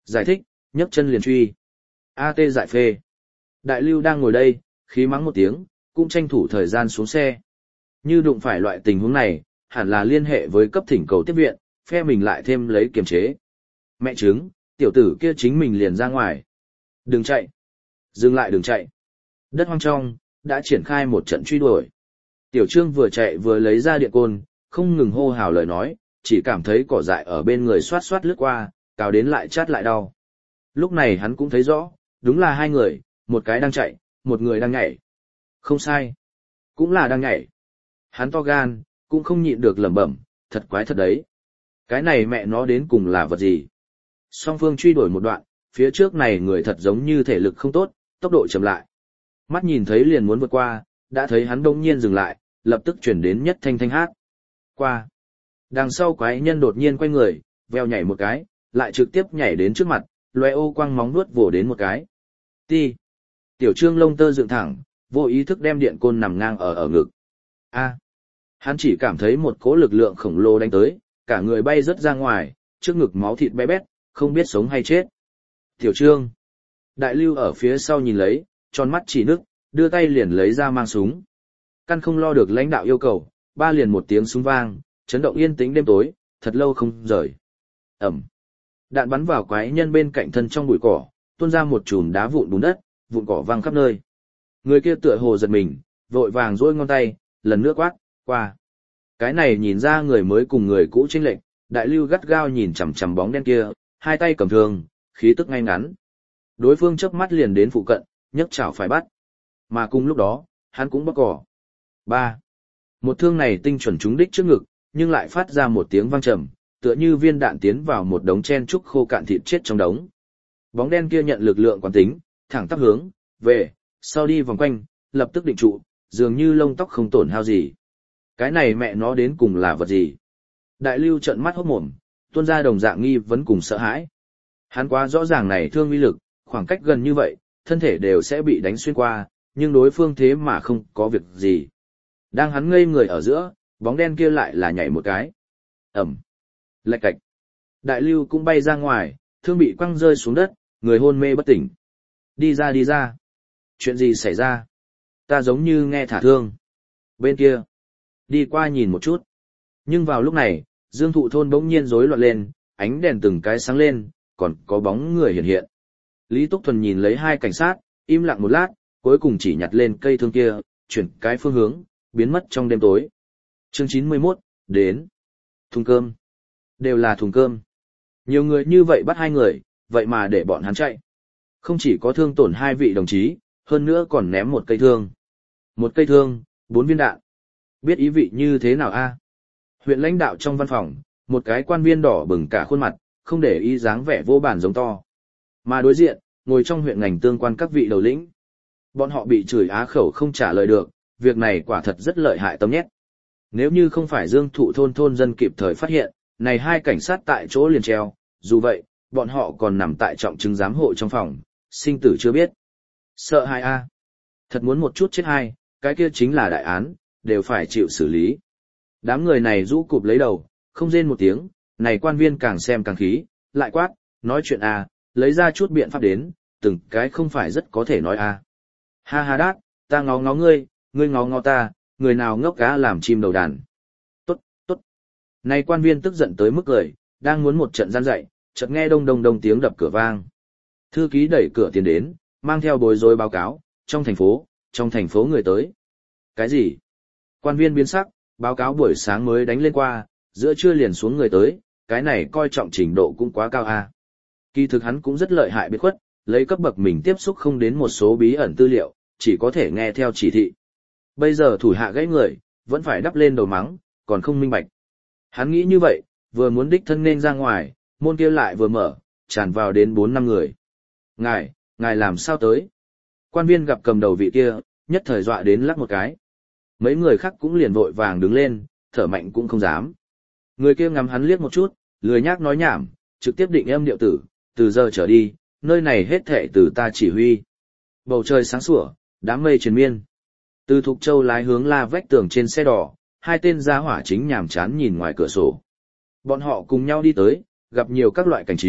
Giải thích, nhấc chân liền truy. a tê giải phê. Đại lưu đang ngồi đây, khí mắng một tiếng, cũng tranh thủ thời gian xuống xe. Như đụng phải loại tình huống này, hẳn là liên hệ với cấp thỉnh cầu tiếp viện, phe mình lại thêm lấy kiềm chế. Mẹ chứng, tiểu tử kia chính mình liền ra ngoài. Đừng chạy. Dừng lại đừng chạy. Đất hoang trong, đã triển khai một trận truy đuổi. Tiểu Trương vừa chạy vừa lấy ra điện côn, không ngừng hô hào lời nói, chỉ cảm thấy cỏ dại ở bên người xoát xoát lướt qua, cào đến lại chát lại đau. Lúc này hắn cũng thấy rõ, đúng là hai người, một cái đang chạy, một người đang nhảy. Không sai. Cũng là đang nhảy. Hắn to gan, cũng không nhịn được lẩm bẩm, thật quái thật đấy. Cái này mẹ nó đến cùng là vật gì? Song phương truy đuổi một đoạn, phía trước này người thật giống như thể lực không tốt, tốc độ chậm lại. Mắt nhìn thấy liền muốn vượt qua, đã thấy hắn đông nhiên dừng lại, lập tức chuyển đến nhất thanh thanh hát. Qua. Đằng sau quái nhân đột nhiên quay người, veo nhảy một cái, lại trực tiếp nhảy đến trước mặt, loe ô quang móng nuốt vồ đến một cái. Ti. Tiểu Trương lông tơ dựng thẳng, vô ý thức đem điện côn nằm ngang ở ở ngực. A. Hắn chỉ cảm thấy một cỗ lực lượng khổng lồ đánh tới, cả người bay rất ra ngoài, trước ngực máu thịt bé bét, không biết sống hay chết. Tiểu Trương. Đại lưu ở phía sau nhìn lấy, tròn mắt chỉ nước, đưa tay liền lấy ra mang súng. Căn không lo được lãnh đạo yêu cầu, ba liền một tiếng súng vang, chấn động yên tĩnh đêm tối, thật lâu không rời. Ẩm. Đạn bắn vào quái nhân bên cạnh thân trong bụi cỏ, tuôn ra một chùm đá vụn bùn đất, vụn cỏ văng khắp nơi. Người kia tựa hồ giật mình, vội vàng duỗi ngón tay, lần nữa quát, qua. Cái này nhìn ra người mới cùng người cũ chênh lệch, đại lưu gắt gao nhìn chằm chằm bóng đen kia, hai tay cầm thương, khí tức ngay ngắn. Đối phương chớp mắt liền đến phụ cận, nhấc chảo phải bắt. Mà cùng lúc đó, hắn cũng bóc cỏ. Ba. Một thương này tinh chuẩn trúng đích trước ngực, nhưng lại phát ra một tiếng vang trầm, tựa như viên đạn tiến vào một đống chen trúc khô cạn thịt chết trong đống. Bóng đen kia nhận lực lượng quán tính, thẳng tắp hướng về, sau đi vòng quanh, lập tức định trụ, dường như lông tóc không tổn hao gì. Cái này mẹ nó đến cùng là vật gì? Đại lưu trợn mắt hốt mồm, tuôn ra đồng dạng nghi vấn cùng sợ hãi. Hắn quá rõ ràng này thương uy lực, khoảng cách gần như vậy, thân thể đều sẽ bị đánh xuyên qua, nhưng đối phương thế mà không có việc gì. Đang hắn ngây người ở giữa, bóng đen kia lại là nhảy một cái. Ẩm. Lạch cạch. Đại lưu cũng bay ra ngoài, thương bị quăng rơi xuống đất, người hôn mê bất tỉnh. Đi ra đi ra. Chuyện gì xảy ra? Ta giống như nghe thả thương. Bên kia. Đi qua nhìn một chút. Nhưng vào lúc này, Dương Thụ thôn bỗng nhiên rối loạn lên, ánh đèn từng cái sáng lên, còn có bóng người hiện hiện. Lý Túc Thuần nhìn lấy hai cảnh sát, im lặng một lát, cuối cùng chỉ nhặt lên cây thương kia, chuyển cái phương hướng, biến mất trong đêm tối. Chương chín mươi mốt, đến. Thùng cơm. Đều là thùng cơm. Nhiều người như vậy bắt hai người, vậy mà để bọn hắn chạy. Không chỉ có thương tổn hai vị đồng chí, hơn nữa còn ném một cây thương. Một cây thương, bốn viên đạn. Biết ý vị như thế nào a? Huyện lãnh đạo trong văn phòng, một cái quan viên đỏ bừng cả khuôn mặt, không để ý dáng vẻ vô bản giống to. Mà đối diện, ngồi trong huyện ngành tương quan các vị đầu lĩnh. Bọn họ bị chửi á khẩu không trả lời được, việc này quả thật rất lợi hại tâm nhét. Nếu như không phải Dương Thụ thôn thôn dân kịp thời phát hiện, này hai cảnh sát tại chỗ liền treo, dù vậy, bọn họ còn nằm tại trọng chứng giám hộ trong phòng, sinh tử chưa biết. Sợ hai a. Thật muốn một chút chết hai, cái kia chính là đại án, đều phải chịu xử lý. Đám người này rũ cụp lấy đầu, không rên một tiếng, này quan viên càng xem càng khí, lại quát, nói chuyện a, lấy ra chút biện pháp đến, từng cái không phải rất có thể nói a. Ha ha đát, ta ngó ngó ngươi, ngươi ngó ngó ta, người nào ngốc cá làm chim đầu đàn. Tốt, tốt. Này quan viên tức giận tới mức cười, đang muốn một trận gian dạy, chợt nghe đông đông đông tiếng đập cửa vang. Thư ký đẩy cửa tiến đến, mang theo bối rối báo cáo, trong thành phố, trong thành phố người tới. Cái gì? Quan viên biến sắc, báo cáo buổi sáng mới đánh lên qua, giữa trưa liền xuống người tới, cái này coi trọng trình độ cũng quá cao a. Kỳ thực hắn cũng rất lợi hại biệt khuất, lấy cấp bậc mình tiếp xúc không đến một số bí ẩn tư liệu, chỉ có thể nghe theo chỉ thị. Bây giờ thủ hạ gãy người, vẫn phải đắp lên đầu mắng, còn không minh bạch. Hắn nghĩ như vậy, vừa muốn đích thân nên ra ngoài, môn kia lại vừa mở, tràn vào đến bốn năm người. Ngài, ngài làm sao tới? Quan viên gặp cầm đầu vị kia, nhất thời dọa đến lắc một cái. Mấy người khác cũng liền vội vàng đứng lên, thở mạnh cũng không dám. Người kia ngắm hắn liếc một chút, lười nhác nói nhảm, trực tiếp định âm điệu tử, từ giờ trở đi, nơi này hết thệ từ ta chỉ huy. Bầu trời sáng sủa, đám mây triền miên. Từ Thục Châu lái hướng la vách tường trên xe đỏ, hai tên gia hỏa chính nhàm chán nhìn ngoài cửa sổ. Bọn họ cùng nhau đi tới, gặp nhiều các loại cảnh trí,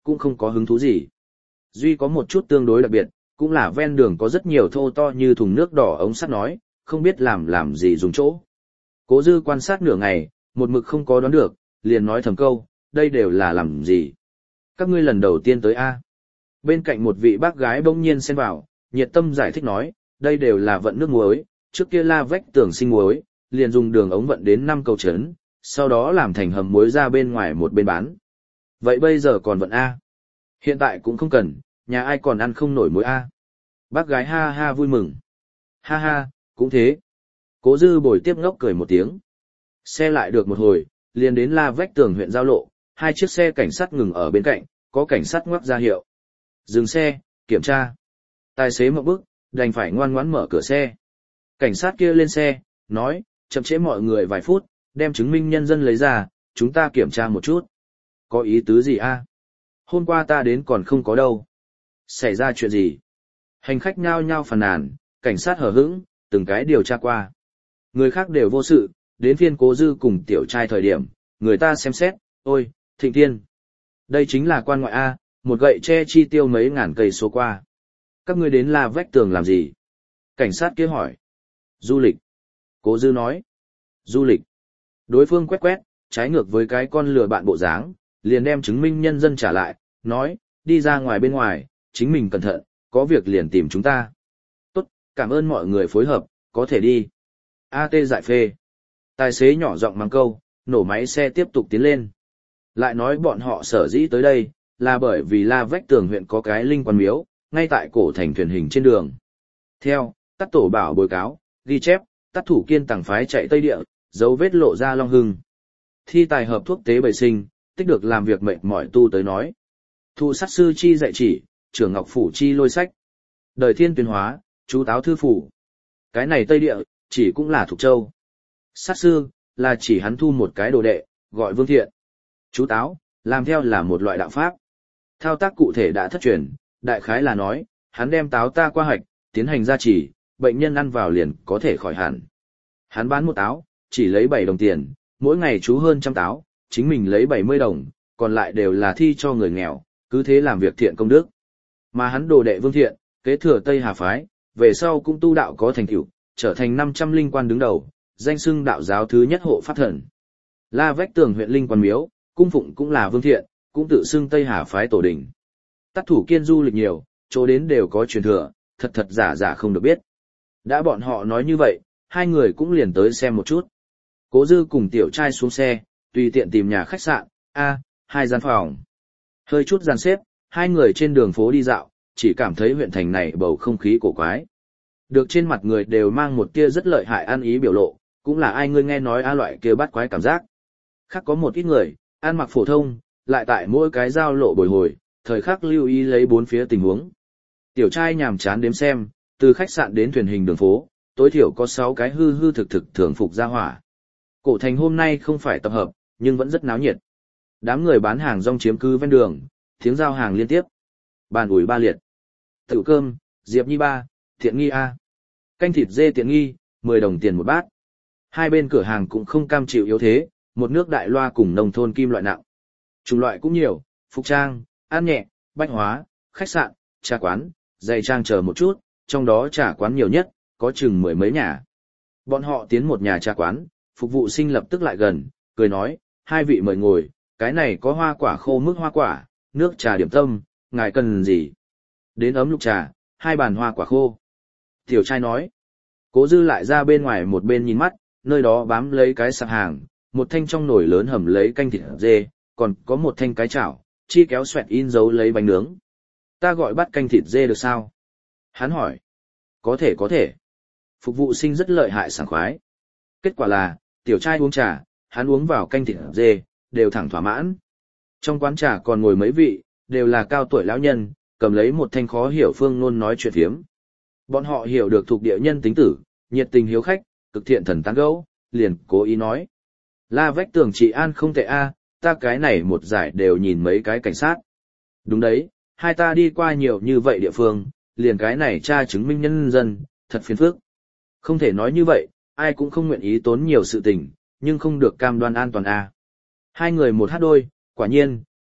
cũng không có hứng thú gì. Duy có một chút tương đối đặc biệt, cũng là ven đường có rất nhiều thô to như thùng nước đỏ ống sắt nói, không biết làm làm gì dùng chỗ. Cố Dư quan sát nửa ngày, một mực không có đoán được, liền nói thầm câu, đây đều là làm gì? Các ngươi lần đầu tiên tới A. Bên cạnh một vị bác gái bỗng nhiên xen vào, nhiệt tâm giải thích nói, đây đều là vận nước muối, trước kia La Vách Tường sinh muối, liền dùng đường ống vận đến năm cầu trấn, sau đó làm thành hầm muối ra bên ngoài một bên bán. Vậy bây giờ còn vận A? Hiện tại cũng không cần, nhà ai còn ăn không nổi muối A. Bác gái ha ha vui mừng. Ha ha, cũng thế. Cố Dư bồi tiếp ngốc cười một tiếng. Xe lại được một hồi, liền đến La Vách Tường huyện giao lộ, hai chiếc xe cảnh sát ngừng ở bên cạnh, có cảnh sát ngoắc ra hiệu. Dừng xe, kiểm tra. Tài xế một bước, đành phải ngoan ngoãn mở cửa xe. Cảnh sát kia lên xe, nói, chậm trễ mọi người vài phút, đem chứng minh nhân dân lấy ra, chúng ta kiểm tra một chút. Có ý tứ gì a? Hôm qua ta đến còn không có đâu. Xảy ra chuyện gì? Hành khách nhao nhao phàn nàn, cảnh sát hờ hững, từng cái điều tra qua. Người khác đều vô sự, đến phiên Cố Dư cùng tiểu trai thời điểm, người ta xem xét, ôi, Thịnh Thiên. Đây chính là quan ngoại A, một gậy che chi tiêu mấy ngàn cây số qua. Các ngươi đến La Vách Tường làm gì? Cảnh sát kia hỏi. Du lịch. Cố Dư nói. Du lịch. Đối phương quét quét, trái ngược với cái con lừa bạn bộ dáng, liền đem chứng minh nhân dân trả lại, nói, đi ra ngoài bên ngoài, chính mình cẩn thận, có việc liền tìm chúng ta. Tốt, cảm ơn mọi người phối hợp, có thể đi. a tê giải phê. Tài xế nhỏ giọng mắng câu, nổ máy xe tiếp tục tiến lên. Lại nói bọn họ sở dĩ tới đây, là bởi vì La Vách Tường huyện có cái linh quan miếu, ngay tại cổ thành thuyền hình trên đường. Theo, tắt tổ bảo bồi cáo, ghi chép, tắt thủ kiên tàng phái chạy Tây Địa, dấu vết lộ ra Long Hưng. Thi tài hợp thuốc tế bày sinh, tích được làm việc mệnh mỏi tu tới nói. Thu sát sư chi dạy chỉ, trưởng ngọc phủ chi lôi sách. Đời thiên tuyên hóa, chú táo thư phủ. Cái này Tây Địa, chỉ cũng là Thục Châu. Sát sư, là chỉ hắn thu một cái đồ đệ, gọi Vương Thiện. Chú táo, làm theo là một loại đạo pháp. Thao tác cụ thể đã thất truyền, đại khái là nói, hắn đem táo ta qua hạch, tiến hành gia trì, bệnh nhân ăn vào liền có thể khỏi hẳn. Hắn bán một táo, chỉ lấy bảy đồng tiền, mỗi ngày chú hơn trăm táo, chính mình lấy bảy mươi đồng, còn lại đều là thi cho người nghèo, cứ thế làm việc thiện công đức. Mà hắn đồ đệ Vương Thiện, kế thừa Tây Hà phái, về sau cũng tu đạo có thành tựu, trở thành năm trăm linh quan đứng đầu, danh xưng đạo giáo thứ nhất hộ pháp thần. La Vách Tường huyện linh quan miếu, cung phụng cũng là Vương Thiện, cũng tự xưng Tây Hà phái tổ đình. Tắt thủ kiên du lịch nhiều, chỗ đến đều có truyền thừa, thật thật giả giả không được biết. Đã bọn họ nói như vậy, hai người cũng liền tới xem một chút. Cố Dư cùng tiểu trai xuống xe, tùy tiện tìm nhà khách sạn, a, hai gian phòng. Hơi chút dàn xếp, hai người trên đường phố đi dạo, chỉ cảm thấy huyện thành này bầu không khí cổ quái. Được trên mặt người đều mang một tia rất lợi hại ăn ý biểu lộ, cũng là ai ngươi nghe nói a loại kia bắt quái cảm giác. Khác có một ít người, ăn mặc phổ thông, lại tại mỗi cái giao lộ bồi hồi, thời khắc lưu ý lấy bốn phía tình huống. Tiểu trai nhàm chán đếm xem, từ khách sạn đến thuyền hình đường phố, tối thiểu có sáu cái hư hư thực thực thường phục ra hỏa. Cổ thành hôm nay không phải tập hợp, nhưng vẫn rất náo nhiệt. Đám người bán hàng rong chiếm cứ ven đường, tiếng giao hàng liên tiếp. Bàn ủi ba liệt. Tự cơm, Diệp Nhi ba, tiện nghi A. Canh thịt dê tiện nghi, mười đồng tiền một bát. Hai bên cửa hàng cũng không cam chịu yếu thế, một nước đại loa cùng nông thôn kim loại nặng. Chủng loại cũng nhiều, phục trang, ăn nhẹ, bách hóa, khách sạn, trà quán, giày trang chờ một chút, trong đó trà quán nhiều nhất, có chừng mười mấy nhà. Bọn họ tiến một nhà trà quán, phục vụ sinh lập tức lại gần, cười nói, hai vị mời ngồi, cái này có hoa quả khô mức hoa quả, nước trà điểm tâm, ngài cần gì? Đến ấm lục trà, hai bàn hoa quả khô. Tiểu trai nói, Cố Dư lại ra bên ngoài một bên nhìn mắt, nơi đó bám lấy cái sạp hàng, một thanh trong nồi lớn hầm lấy canh thịt dê, còn có một thanh cái chảo, chi kéo xoẹt in dấu lấy bánh nướng. Ta gọi bát canh thịt dê được sao? Hắn hỏi. Có thể có thể. Phục vụ sinh rất lợi hại sảng khoái. Kết quả là, tiểu trai uống trà, hắn uống vào canh thịt dê, đều thẳng thỏa mãn. Trong quán trà còn ngồi mấy vị, đều là cao tuổi lão nhân, cầm lấy một thanh khó hiểu phương ngôn nói chuyện phiếm. Bọn họ hiểu được thuộc địa nhân tính tử, nhiệt tình hiếu khách, cực thiện thần tán gẫu, liền cố ý nói. La Vách Tường trị an không tệ a, ta cái này một giải đều nhìn mấy cái cảnh sát. Đúng đấy, hai ta đi qua nhiều như vậy địa phương, liền cái này tra chứng minh nhân dân, thật phiền phức. Không thể nói như vậy, ai cũng không nguyện ý tốn nhiều sự tình, nhưng không được cam đoan an toàn a. Hai người một hát đôi, quả nhiên,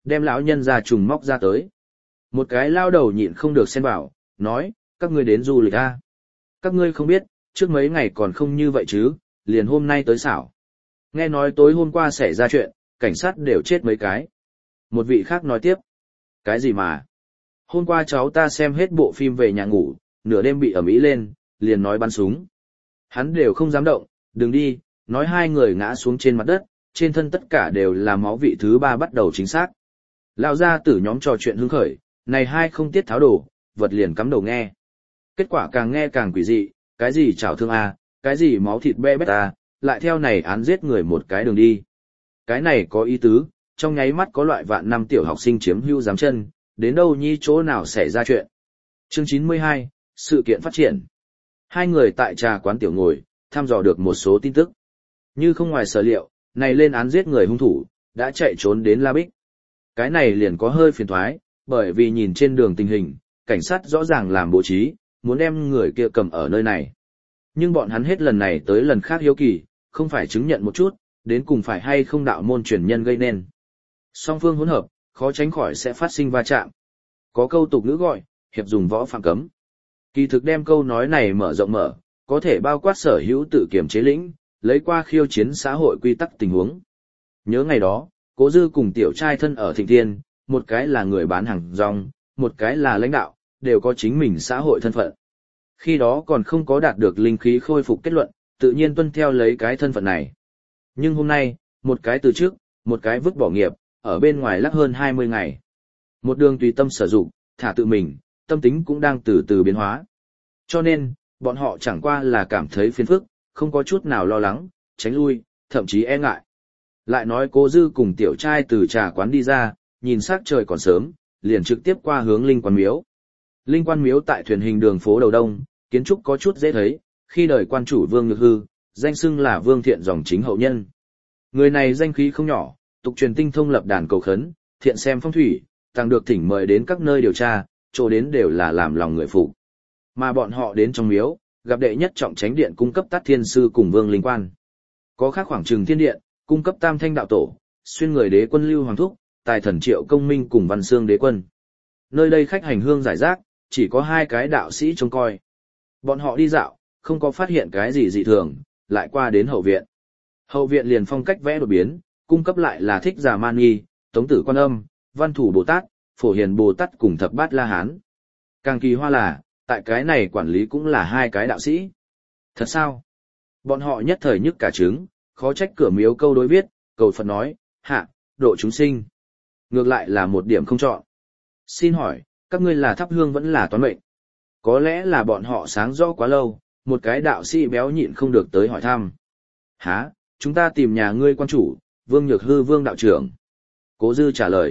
đem lão nhân ra trùng móc ra tới. Một cái lao đầu nhịn không được xen vào, nói, các ngươi đến du lịch à? Các ngươi không biết, trước mấy ngày còn không như vậy chứ, liền hôm nay tới xảo. Nghe nói tối hôm qua xảy ra chuyện, cảnh sát đều chết mấy cái. Một vị khác nói tiếp, cái gì mà? Hôm qua cháu ta xem hết bộ phim về nhà ngủ, nửa đêm bị ẩm ý lên, liền nói bắn súng. Hắn đều không dám động, đừng đi, nói hai người ngã xuống trên mặt đất, trên thân tất cả đều là máu. Vị thứ ba bắt đầu chính xác. Lão gia tử nhóm trò chuyện hứng khởi, này hai không tiết tháo đổ, vật liền cắm đầu nghe. Kết quả càng nghe càng quỷ dị, cái gì chảo thương à, cái gì máu thịt be bét à, lại theo này án giết người một cái đường đi. Cái này có ý tứ, trong nháy mắt có loại vạn năm tiểu học sinh chiếm hữu giám chân, đến đâu nhi chỗ nào xảy ra chuyện. Chương chín mươi hai, sự kiện phát triển. Hai người tại trà quán tiểu ngồi, thăm dò được một số tin tức. Như không ngoài sở liệu, này lên án giết người hung thủ, đã chạy trốn đến La Bích. Cái này liền có hơi phiền thoái, bởi vì nhìn trên đường tình hình, cảnh sát rõ ràng làm bố trí, muốn đem người kia cầm ở nơi này. Nhưng bọn hắn hết lần này tới lần khác hiếu kỳ, không phải chứng nhận một chút, đến cùng phải hay không đạo môn truyền nhân gây nên. Song phương hỗn hợp, khó tránh khỏi sẽ phát sinh va chạm. Có câu tục ngữ gọi, hiệp dùng võ phạm cấm. Kỳ thực đem câu nói này mở rộng mở, có thể bao quát sở hữu tự kiểm chế lĩnh, lấy qua khiêu chiến xã hội quy tắc tình huống. Nhớ ngày đó, Cố Dư cùng tiểu trai thân ở Thịnh Tiên, một cái là người bán hàng rong, một cái là lãnh đạo, đều có chính mình xã hội thân phận. Khi đó còn không có đạt được linh khí khôi phục kết luận, tự nhiên tuân theo lấy cái thân phận này. Nhưng hôm nay, một cái từ trước, một cái vứt bỏ nghiệp, ở bên ngoài lắc hơn hai mươi ngày. Một đường tùy tâm sử dụng, thả tự mình, tâm tính cũng đang từ từ biến hóa. Cho nên, bọn họ chẳng qua là cảm thấy phiền phức, không có chút nào lo lắng, tránh lui, thậm chí e ngại. Lại nói Cố Dư cùng tiểu trai từ trà quán đi ra, nhìn sắc trời còn sớm, liền trực tiếp qua hướng Linh Quan Miếu. Linh Quan Miếu tại thuyền hình đường phố đầu đông, kiến trúc có chút dễ thấy, khi đời quan chủ Vương Nhược Hư, danh xưng là Vương Thiện dòng chính hậu nhân. Người này danh khí không nhỏ, tục truyền tinh thông lập đàn cầu khấn, thiện xem phong thủy, tăng được thỉnh mời đến các nơi điều tra, chỗ đến đều là làm lòng người phục. Mà bọn họ đến trong miếu, gặp đệ nhất trọng chánh điện cung cấp Tát Thiên Sư cùng Vương Linh Quan. Có khác khoảng Trừng Thiên Điện, cung cấp Tam Thanh đạo tổ, xuyên người đế quân Lưu Hoàng Thúc, tài thần Triệu Công Minh cùng Văn Xương đế quân. Nơi đây khách hành hương giải rác, chỉ có hai cái đạo sĩ trông coi. Bọn họ đi dạo, không có phát hiện cái gì dị thường, lại qua đến hậu viện. Hậu viện liền phong cách vẽ đột biến, cung cấp lại là Thích Giả Man Nghi, Tống Tử Quan Âm, Văn Thủ Bồ Tát, Phổ Hiền Bồ Tát cùng Thập Bát La Hán. Càng kỳ hoa là, tại cái này quản lý cũng là hai cái đạo sĩ. Thật sao? Bọn họ nhất thời nhức cả trứng, khó trách cửa miếu câu đối viết, cầu Phật nói, hạ, độ chúng sinh. Ngược lại là một điểm không chọn. Xin hỏi, các ngươi là thắp hương vẫn là toán mệnh? Có lẽ là bọn họ sáng rõ quá lâu, một cái đạo sĩ béo nhịn không được tới hỏi thăm. Hả, chúng ta tìm nhà ngươi quan chủ, Vương Nhược Hư Vương đạo trưởng. Cố Dư trả lời.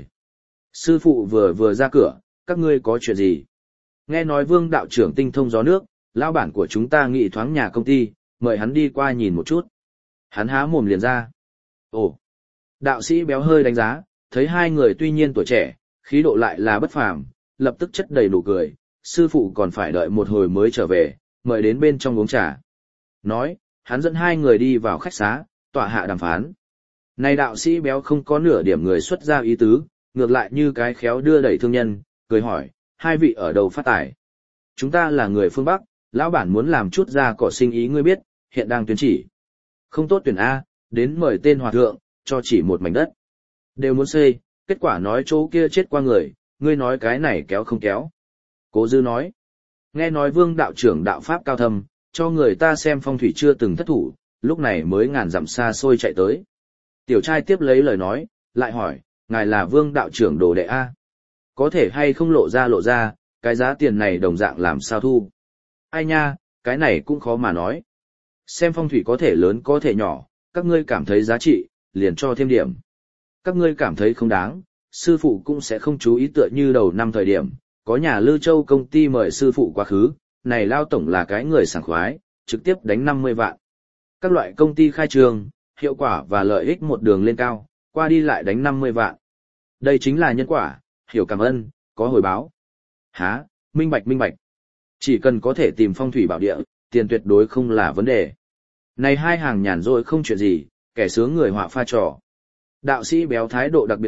Sư phụ vừa vừa ra cửa, các ngươi có chuyện gì? Nghe nói Vương đạo trưởng tinh thông gió nước, lão bản của chúng ta nghị thoáng nhà công ty, mời hắn đi qua nhìn một chút. Hắn há mồm liền ra. Ồ, đạo sĩ béo hơi đánh giá, thấy hai người tuy nhiên tuổi trẻ, khí độ lại là bất phàm, lập tức chất đầy nụ cười, sư phụ còn phải đợi một hồi mới trở về, mời đến bên trong uống trà. Nói, hắn dẫn hai người đi vào khách xá, tọa hạ đàm phán. Này đạo sĩ béo không có nửa điểm người xuất ra ý tứ, ngược lại như cái khéo đưa đẩy thương nhân, cười hỏi, hai vị ở đâu phát tài? Chúng ta là người phương Bắc, lão bản muốn làm chút ra cỏ sinh ý ngươi biết, hiện đang tuyển chỉ. Không tốt tuyển A, đến mời tên hòa thượng, cho chỉ một mảnh đất. Đều muốn xây, kết quả nói chỗ kia chết qua người, ngươi nói cái này kéo không kéo. Cố Dư nói, nghe nói Vương đạo trưởng đạo pháp cao thâm, cho người ta xem phong thủy chưa từng thất thủ, lúc này mới ngàn dặm xa xôi chạy tới. Tiểu trai tiếp lấy lời nói, lại hỏi, ngài là Vương đạo trưởng đồ đệ A. Có thể hay không lộ ra lộ ra, cái giá tiền này đồng dạng làm sao thu. Ai nha, cái này cũng khó mà nói. Xem phong thủy có thể lớn có thể nhỏ, các ngươi cảm thấy giá trị, liền cho thêm điểm. Các ngươi cảm thấy không đáng, sư phụ cũng sẽ không chú ý tựa như đầu năm thời điểm, có nhà Lư Châu công ty mời sư phụ quá khứ, này lao tổng là cái người sảng khoái, trực tiếp đánh năm mươi vạn. Các loại công ty khai trường, hiệu quả và lợi ích một đường lên cao, qua đi lại đánh năm mươi vạn. Đây chính là nhân quả, hiểu cảm ơn, có hồi báo. Hả, minh bạch minh bạch. Chỉ cần có thể tìm phong thủy bảo địa, tiền tuyệt đối không là vấn đề. Này hai hàng nhàn rỗi không chuyện gì, kẻ sướng người họa pha trò. Đạo sĩ béo thái độ đặc biệt tốt,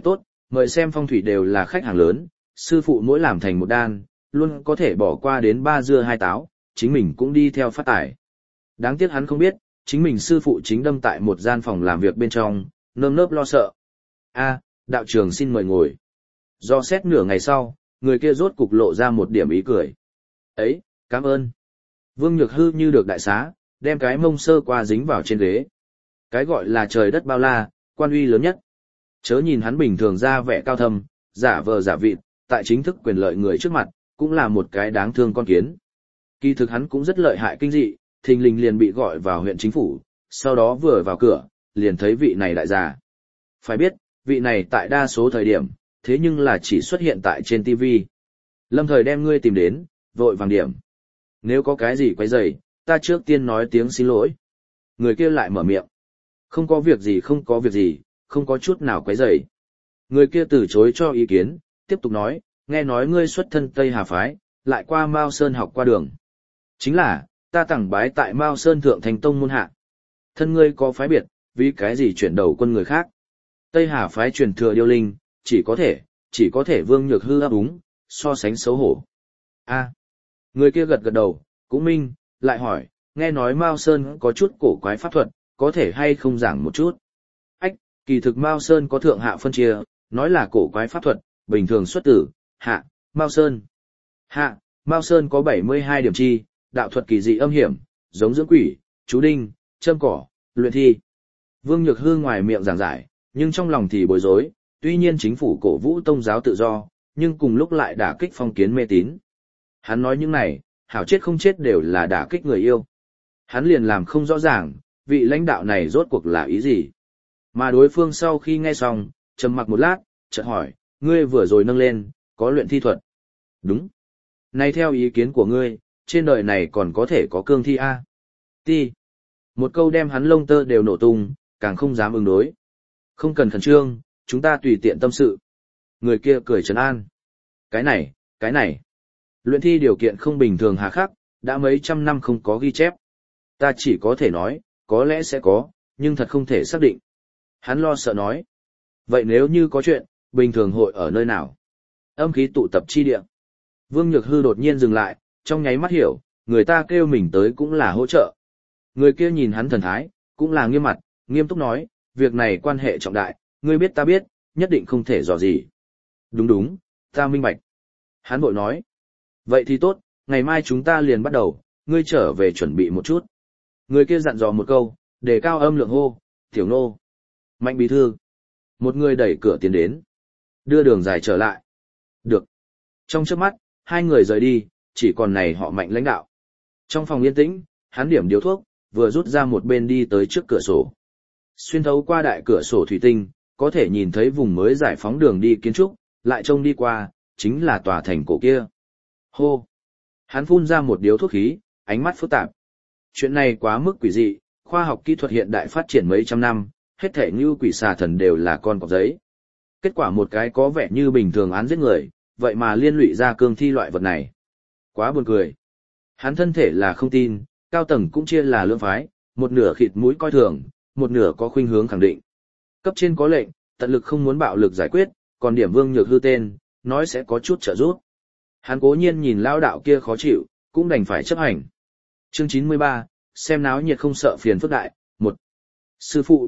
mời xem phong thủy đều là khách hàng lớn, sư phụ mỗi làm thành một đan, luôn có thể bỏ qua đến ba dưa hai táo, chính mình cũng đi theo phát tài. Đáng tiếc hắn không biết, chính mình sư phụ chính đâm tại một gian phòng làm việc bên trong, nơm nớp lo sợ. A, đạo trưởng xin mời ngồi. Do xét nửa ngày sau, người kia rốt cục lộ ra một điểm ý cười. Ấy, cảm ơn. Vương Nhược Hư như được đại xá, đem cái mông sơ qua dính vào trên ghế. Cái gọi là trời đất bao la, quan uy lớn nhất. Chớ nhìn hắn bình thường ra vẻ cao thâm, giả vờ giả vịt, tại chính thức quyền lợi người trước mặt, cũng là một cái đáng thương con kiến. Kỳ thực hắn cũng rất lợi hại kinh dị, thình lình liền bị gọi vào huyện chính phủ, sau đó vừa vào cửa, liền thấy vị này đại già. Phải biết, vị này tại đa số thời điểm, thế nhưng là chỉ xuất hiện tại trên ti vi. Lâm thời đem ngươi tìm đến, vội vàng điểm. Nếu có cái gì quấy rầy, ta trước tiên nói tiếng xin lỗi. Người kia lại mở miệng. Không có việc gì không có việc gì, không có chút nào quấy rầy. Người kia từ chối cho ý kiến, tiếp tục nói, nghe nói ngươi xuất thân Tây Hà Phái, lại qua Mao Sơn học qua đường. Chính là, ta tặng bái tại Mao Sơn Thượng Thành Tông môn hạ. Thân ngươi có phái biệt, vì cái gì chuyển đầu quân người khác. Tây Hà Phái truyền thừa điêu linh, chỉ có thể, chỉ có thể Vương Nhược Hư ấp úng, so sánh xấu hổ. A, người kia gật gật đầu, cũng minh, lại hỏi, nghe nói Mao Sơn có chút cổ quái pháp thuật, có thể hay không giảng một chút. Ách, kỳ thực Mao Sơn có thượng hạ phân chia, nói là cổ quái pháp thuật, bình thường xuất tử, hạ, Mao Sơn. Hạ, Mao Sơn có bảy mươi hai điểm chi, đạo thuật kỳ dị âm hiểm, giống dưỡng quỷ, chú đinh, châm cỏ, luyện thi. Vương Nhược Hư ngoài miệng giảng giải, nhưng trong lòng thì bối rối, tuy nhiên chính phủ cổ vũ tôn giáo tự do, nhưng cùng lúc lại đả kích phong kiến mê tín. Hắn nói những này, hảo chết không chết đều là đả kích người yêu. Hắn liền làm không rõ ràng, vị lãnh đạo này rốt cuộc là ý gì. Mà đối phương sau khi nghe xong, trầm mặc một lát, chợt hỏi, ngươi vừa rồi nâng lên, có luyện thi thuật. Đúng. Này theo ý kiến của ngươi, trên đời này còn có thể có cương thi A. Ti. Một câu đem hắn lông tơ đều nổ tung, càng không dám ứng đối. Không cần khẩn trương, chúng ta tùy tiện tâm sự. Người kia cười trấn an. Cái này, cái này. Luyện thi điều kiện không bình thường hà khắc, đã mấy trăm năm không có ghi chép. Ta chỉ có thể nói, có lẽ sẽ có, nhưng thật không thể xác định. Hắn lo sợ nói. Vậy nếu như có chuyện, bình thường hội ở nơi nào? Âm khí tụ tập chi địa. Vương Nhược Hư đột nhiên dừng lại, trong nháy mắt hiểu, người ta kêu mình tới cũng là hỗ trợ. Người kia nhìn hắn thần thái, cũng là nghiêm mặt, nghiêm túc nói, việc này quan hệ trọng đại, ngươi biết ta biết, nhất định không thể dò gì. Đúng đúng, ta minh bạch. Hắn bội nói. Vậy thì tốt, ngày mai chúng ta liền bắt đầu, ngươi trở về chuẩn bị một chút. Người kia dặn dò một câu, đề cao âm lượng hô, tiểu nô. Mạnh bí thư. Một người đẩy cửa tiến đến. Đưa đường dài trở lại. Được. Trong chớp mắt, hai người rời đi, chỉ còn này họ Mạnh lãnh đạo. Trong phòng yên tĩnh, hắn điểm điếu thuốc, vừa rút ra một bên đi tới trước cửa sổ. Xuyên thấu qua đại cửa sổ thủy tinh, có thể nhìn thấy vùng mới giải phóng đường đi kiến trúc, lại trông đi qua, chính là tòa thành cổ kia. Hô! Hắn phun ra một điếu thuốc khí, ánh mắt phức tạp. Chuyện này quá mức quỷ dị, khoa học kỹ thuật hiện đại phát triển mấy trăm năm, hết thể như quỷ xà thần đều là con cọp giấy. Kết quả một cái có vẻ như bình thường án giết người, vậy mà liên lụy ra cương thi loại vật này. Quá buồn cười. Hắn thân thể là không tin, cao tầng cũng chia là lưỡng phái, một nửa khịt mũi coi thường, một nửa có khuynh hướng khẳng định. Cấp trên có lệnh, tận lực không muốn bạo lực giải quyết, còn điểm Vương Nhược Hư tên, nói sẽ có chút trợ giúp. Hắn cố nhiên nhìn lao đạo kia khó chịu, cũng đành phải chấp hành. Chương chín mươi ba, xem náo nhiệt không sợ phiền phức đại, một. Sư phụ.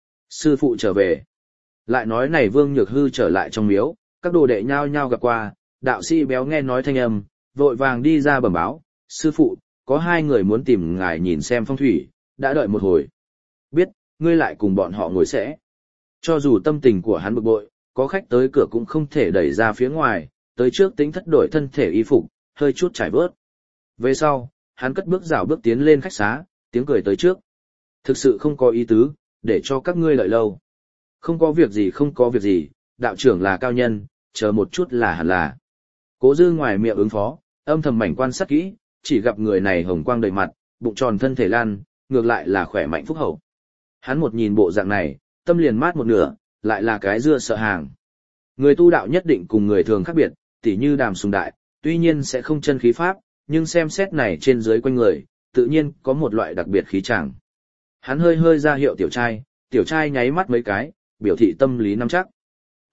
Sư phụ trở về. Lại nói này Vương Nhược Hư trở lại trong miếu, các đồ đệ nhao nhao gặp qua, đạo sĩ béo nghe nói thanh âm, vội vàng đi ra bẩm báo, sư phụ, có hai người muốn tìm ngài nhìn xem phong thủy, đã đợi một hồi. Biết, ngươi lại cùng bọn họ ngồi sẽ. Cho dù tâm tình của hắn bực bội, có khách tới cửa cũng không thể đẩy ra phía ngoài, tới trước tính thất đổi thân thể y phục, hơi chút trải bớt. Về sau, hắn cất bước rảo bước tiến lên khách xá, tiếng cười tới trước. Thực sự không có ý tứ, để cho các ngươi đợi lâu. Không có việc gì không có việc gì, đạo trưởng là cao nhân, chờ một chút là hẳn là. Cố Dư ngoài miệng ứng phó, âm thầm mảnh quan sát kỹ, chỉ gặp người này hồng quang đầy mặt, bụng tròn thân thể lan, ngược lại là khỏe mạnh phúc hậu. Hắn một nhìn bộ dạng này, tâm liền mát một nửa, lại là cái dưa sợ hàng. Người tu đạo nhất định cùng người thường khác biệt, tỉ như Đàm Sùng Đại, tuy nhiên sẽ không chân khí pháp, nhưng xem xét này trên dưới quanh người, tự nhiên có một loại đặc biệt khí chàng. Hắn hơi hơi ra hiệu tiểu trai, tiểu trai nháy mắt mấy cái, biểu thị tâm lý nắm chắc.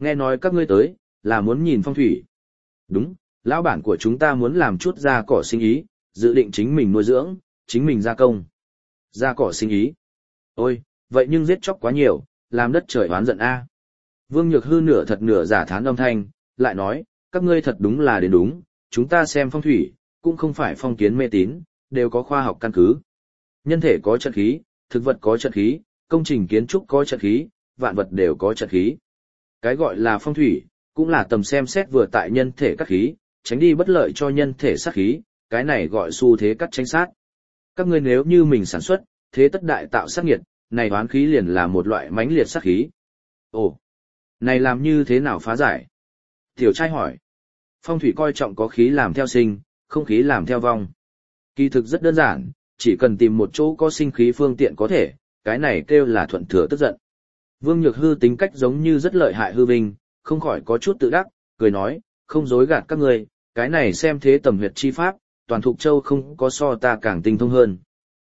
Nghe nói các ngươi tới, là muốn nhìn phong thủy. Đúng, lão bản của chúng ta muốn làm chút gia cỏ sinh ý, dự định chính mình nuôi dưỡng, chính mình gia công. Gia cỏ sinh ý. Ôi, vậy nhưng giết chóc quá nhiều, làm đất trời oán giận a. Vương Nhược Hư nửa thật nửa giả thán âm thanh, lại nói, các ngươi thật đúng là đến đúng, chúng ta xem phong thủy, cũng không phải phong kiến mê tín, đều có khoa học căn cứ. Nhân thể có trận khí, thực vật có trận khí, công trình kiến trúc có trận khí, vạn vật đều có trận khí. Cái gọi là phong thủy, cũng là tầm xem xét vừa tại nhân thể các khí, tránh đi bất lợi cho nhân thể sát khí, cái này gọi xu thế cắt tránh sát. Các ngươi nếu như mình sản xuất, thế tất đại tạo sát nghiệt, này oán khí liền là một loại mãnh liệt sát khí. Ồ, này làm như thế nào phá giải? Tiểu trai hỏi. Phong thủy coi trọng có khí làm theo sinh, không khí làm theo vong. Kỳ thực rất đơn giản, chỉ cần tìm một chỗ có sinh khí phương tiện có thể, cái này kêu là thuận thừa tức giận. Vương Nhược Hư tính cách giống như rất lợi hại hư vinh, không khỏi có chút tự đắc, cười nói, không dối gạt các ngươi, cái này xem thế tầm huyệt chi pháp, toàn Thục Châu không có so ta càng tinh thông hơn.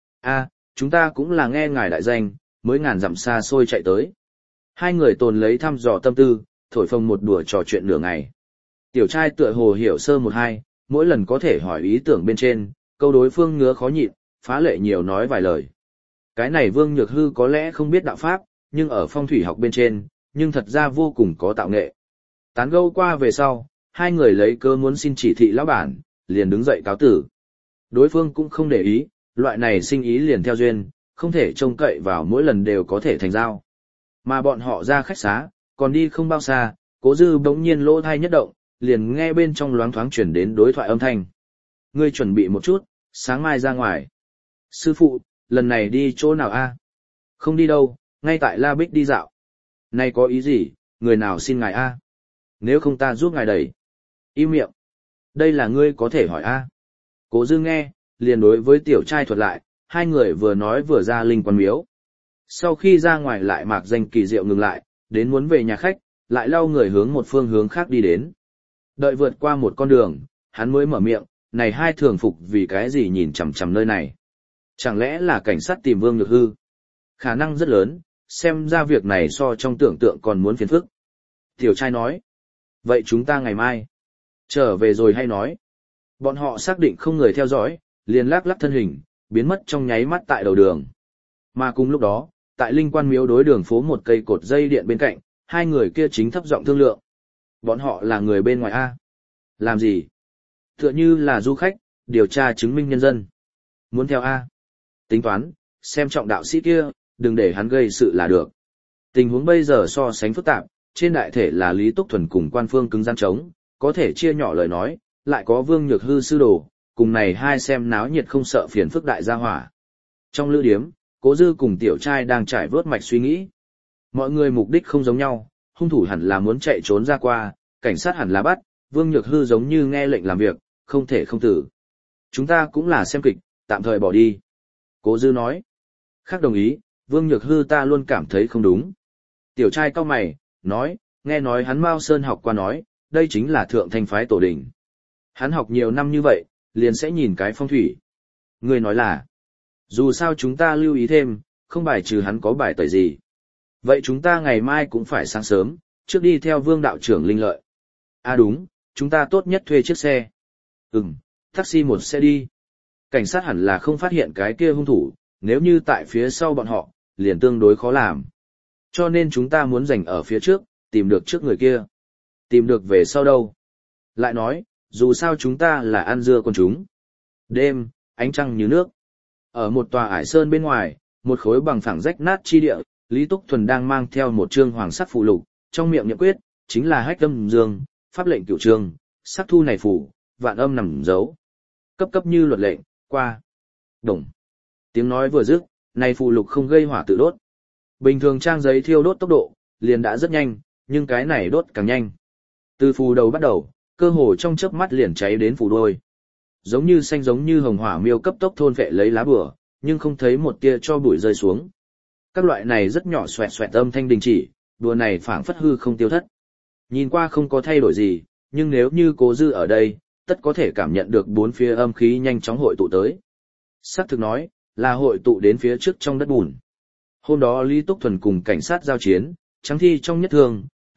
A, chúng ta cũng là nghe ngài đại danh, mới ngàn dặm xa xôi chạy tới. Hai người tồn lấy thăm dò tâm tư, thổi phồng một đùa trò chuyện nửa ngày. Tiểu trai tựa hồ hiểu sơ một hai, mỗi lần có thể hỏi ý tưởng bên trên, câu đối phương ngứa khó nhịn, phá lệ nhiều nói vài lời. Cái này Vương Nhược Hư có lẽ không biết đạo pháp, nhưng ở phong thủy học bên trên, nhưng thật ra vô cùng có tạo nghệ. Tán gẫu qua về sau, hai người lấy cơ muốn xin chỉ thị lão bản, liền đứng dậy cáo tử. Đối phương cũng không để ý, loại này sinh ý liền theo duyên, không thể trông cậy vào mỗi lần đều có thể thành giao. Mà bọn họ ra khách xá, còn đi không bao xa, Cố Dư bỗng nhiên lỗ thai nhất động, liền nghe bên trong loáng thoáng chuyển đến đối thoại âm thanh. Ngươi chuẩn bị một chút, sáng mai ra ngoài. Sư phụ, lần này đi chỗ nào a? Không đi đâu, ngay tại La Bích đi dạo. Này có ý gì, người nào xin ngài a? Nếu không ta giúp ngài đẩy. Im miệng. Đây là ngươi có thể hỏi a. Cố Dư nghe, liền đối với tiểu trai thuật lại, hai người vừa nói vừa ra linh quan miếu. Sau khi ra ngoài lại mạc danh kỳ diệu ngừng lại, đến muốn về nhà khách, lại lau người hướng một phương hướng khác đi đến. Đợi vượt qua một con đường, hắn mới mở miệng, này hai thường phục vì cái gì nhìn chằm chằm nơi này. Chẳng lẽ là cảnh sát tìm Vương Nhược Hư? Khả năng rất lớn, xem ra việc này so trong tưởng tượng còn muốn phiền phức. Tiểu trai nói, vậy chúng ta ngày mai trở về rồi hay nói. Bọn họ xác định không người theo dõi, liền lắc lắc thân hình, biến mất trong nháy mắt tại đầu đường. Mà cùng lúc đó, tại linh quan miếu đối đường phố một cây cột dây điện bên cạnh, hai người kia chính thấp giọng thương lượng. Bọn họ là người bên ngoài A. Làm gì? Tựa như là du khách, điều tra chứng minh nhân dân. Muốn theo A. Tính toán, xem trọng đạo sĩ kia, đừng để hắn gây sự là được. Tình huống bây giờ so sánh phức tạp, trên đại thể là Lý Túc Thuần cùng quan phương cứng gian chống, có thể chia nhỏ lời nói, lại có Vương Nhược Hư sư đồ, cùng này hai xem náo nhiệt không sợ phiền phức đại gia hỏa. Trong lữ điếm, Cố Dư cùng tiểu trai đang trải vớt mạch suy nghĩ. Mọi người mục đích không giống nhau, hung thủ hẳn là muốn chạy trốn ra qua, cảnh sát hẳn là bắt, Vương Nhược Hư giống như nghe lệnh làm việc, không thể không tử. Chúng ta cũng là xem kịch, tạm thời bỏ đi. Cố Dư nói. Khác đồng ý, Vương Nhược Hư ta luôn cảm thấy không đúng. Tiểu trai cau mày, nói, nghe nói hắn Mao Sơn học qua nói, đây chính là thượng thanh phái tổ đình. Hắn học nhiều năm như vậy, liền sẽ nhìn cái phong thủy. Người nói là, dù sao chúng ta lưu ý thêm, không bài trừ hắn có bài tẩy gì. Vậy chúng ta ngày mai cũng phải sáng sớm, trước đi theo Vương đạo trưởng linh lợi. À đúng, chúng ta tốt nhất thuê chiếc xe. Ừm, taxi một xe đi. Cảnh sát hẳn là không phát hiện cái kia hung thủ, nếu như tại phía sau bọn họ, liền tương đối khó làm. Cho nên chúng ta muốn giành ở phía trước, tìm được trước người kia. Tìm được về sau đâu? Lại nói, dù sao chúng ta là ăn dưa con chúng. Đêm, ánh trăng như nước. Ở một tòa ải sơn bên ngoài, một khối bằng phẳng rách nát chi địa, Lý Túc Thuần đang mang theo một chương hoàng sắc phù lục, trong miệng niệm quyết, chính là hách âm dương, pháp lệnh cửu chương, sắc thu này phủ, vạn âm nằm dấu. Cấp cấp như luật lệnh, qua. Đồng. Tiếng nói vừa dứt, này phù lục không gây hỏa tự đốt. Bình thường trang giấy thiêu đốt tốc độ, liền đã rất nhanh, nhưng cái này đốt càng nhanh. Từ phù đầu bắt đầu, cơ hồ trong chớp mắt liền cháy đến phù đôi. Giống như xanh giống như hồng hỏa miêu cấp tốc thôn vệ lấy lá bùa, nhưng không thấy một tia cho bụi rơi xuống. Các loại này rất nhỏ xoẹt xoẹt âm thanh đình chỉ, đùa này phảng phất hư không tiêu thất. Nhìn qua không có thay đổi gì, nhưng nếu như Cố Dư ở đây, tất có thể cảm nhận được bốn phía âm khí nhanh chóng hội tụ tới. Sắc thực nói, là hội tụ đến phía trước trong đất bùn. Hôm đó Lý Túc Thuần cùng cảnh sát giao chiến, Trắng Thi trong nhất thương,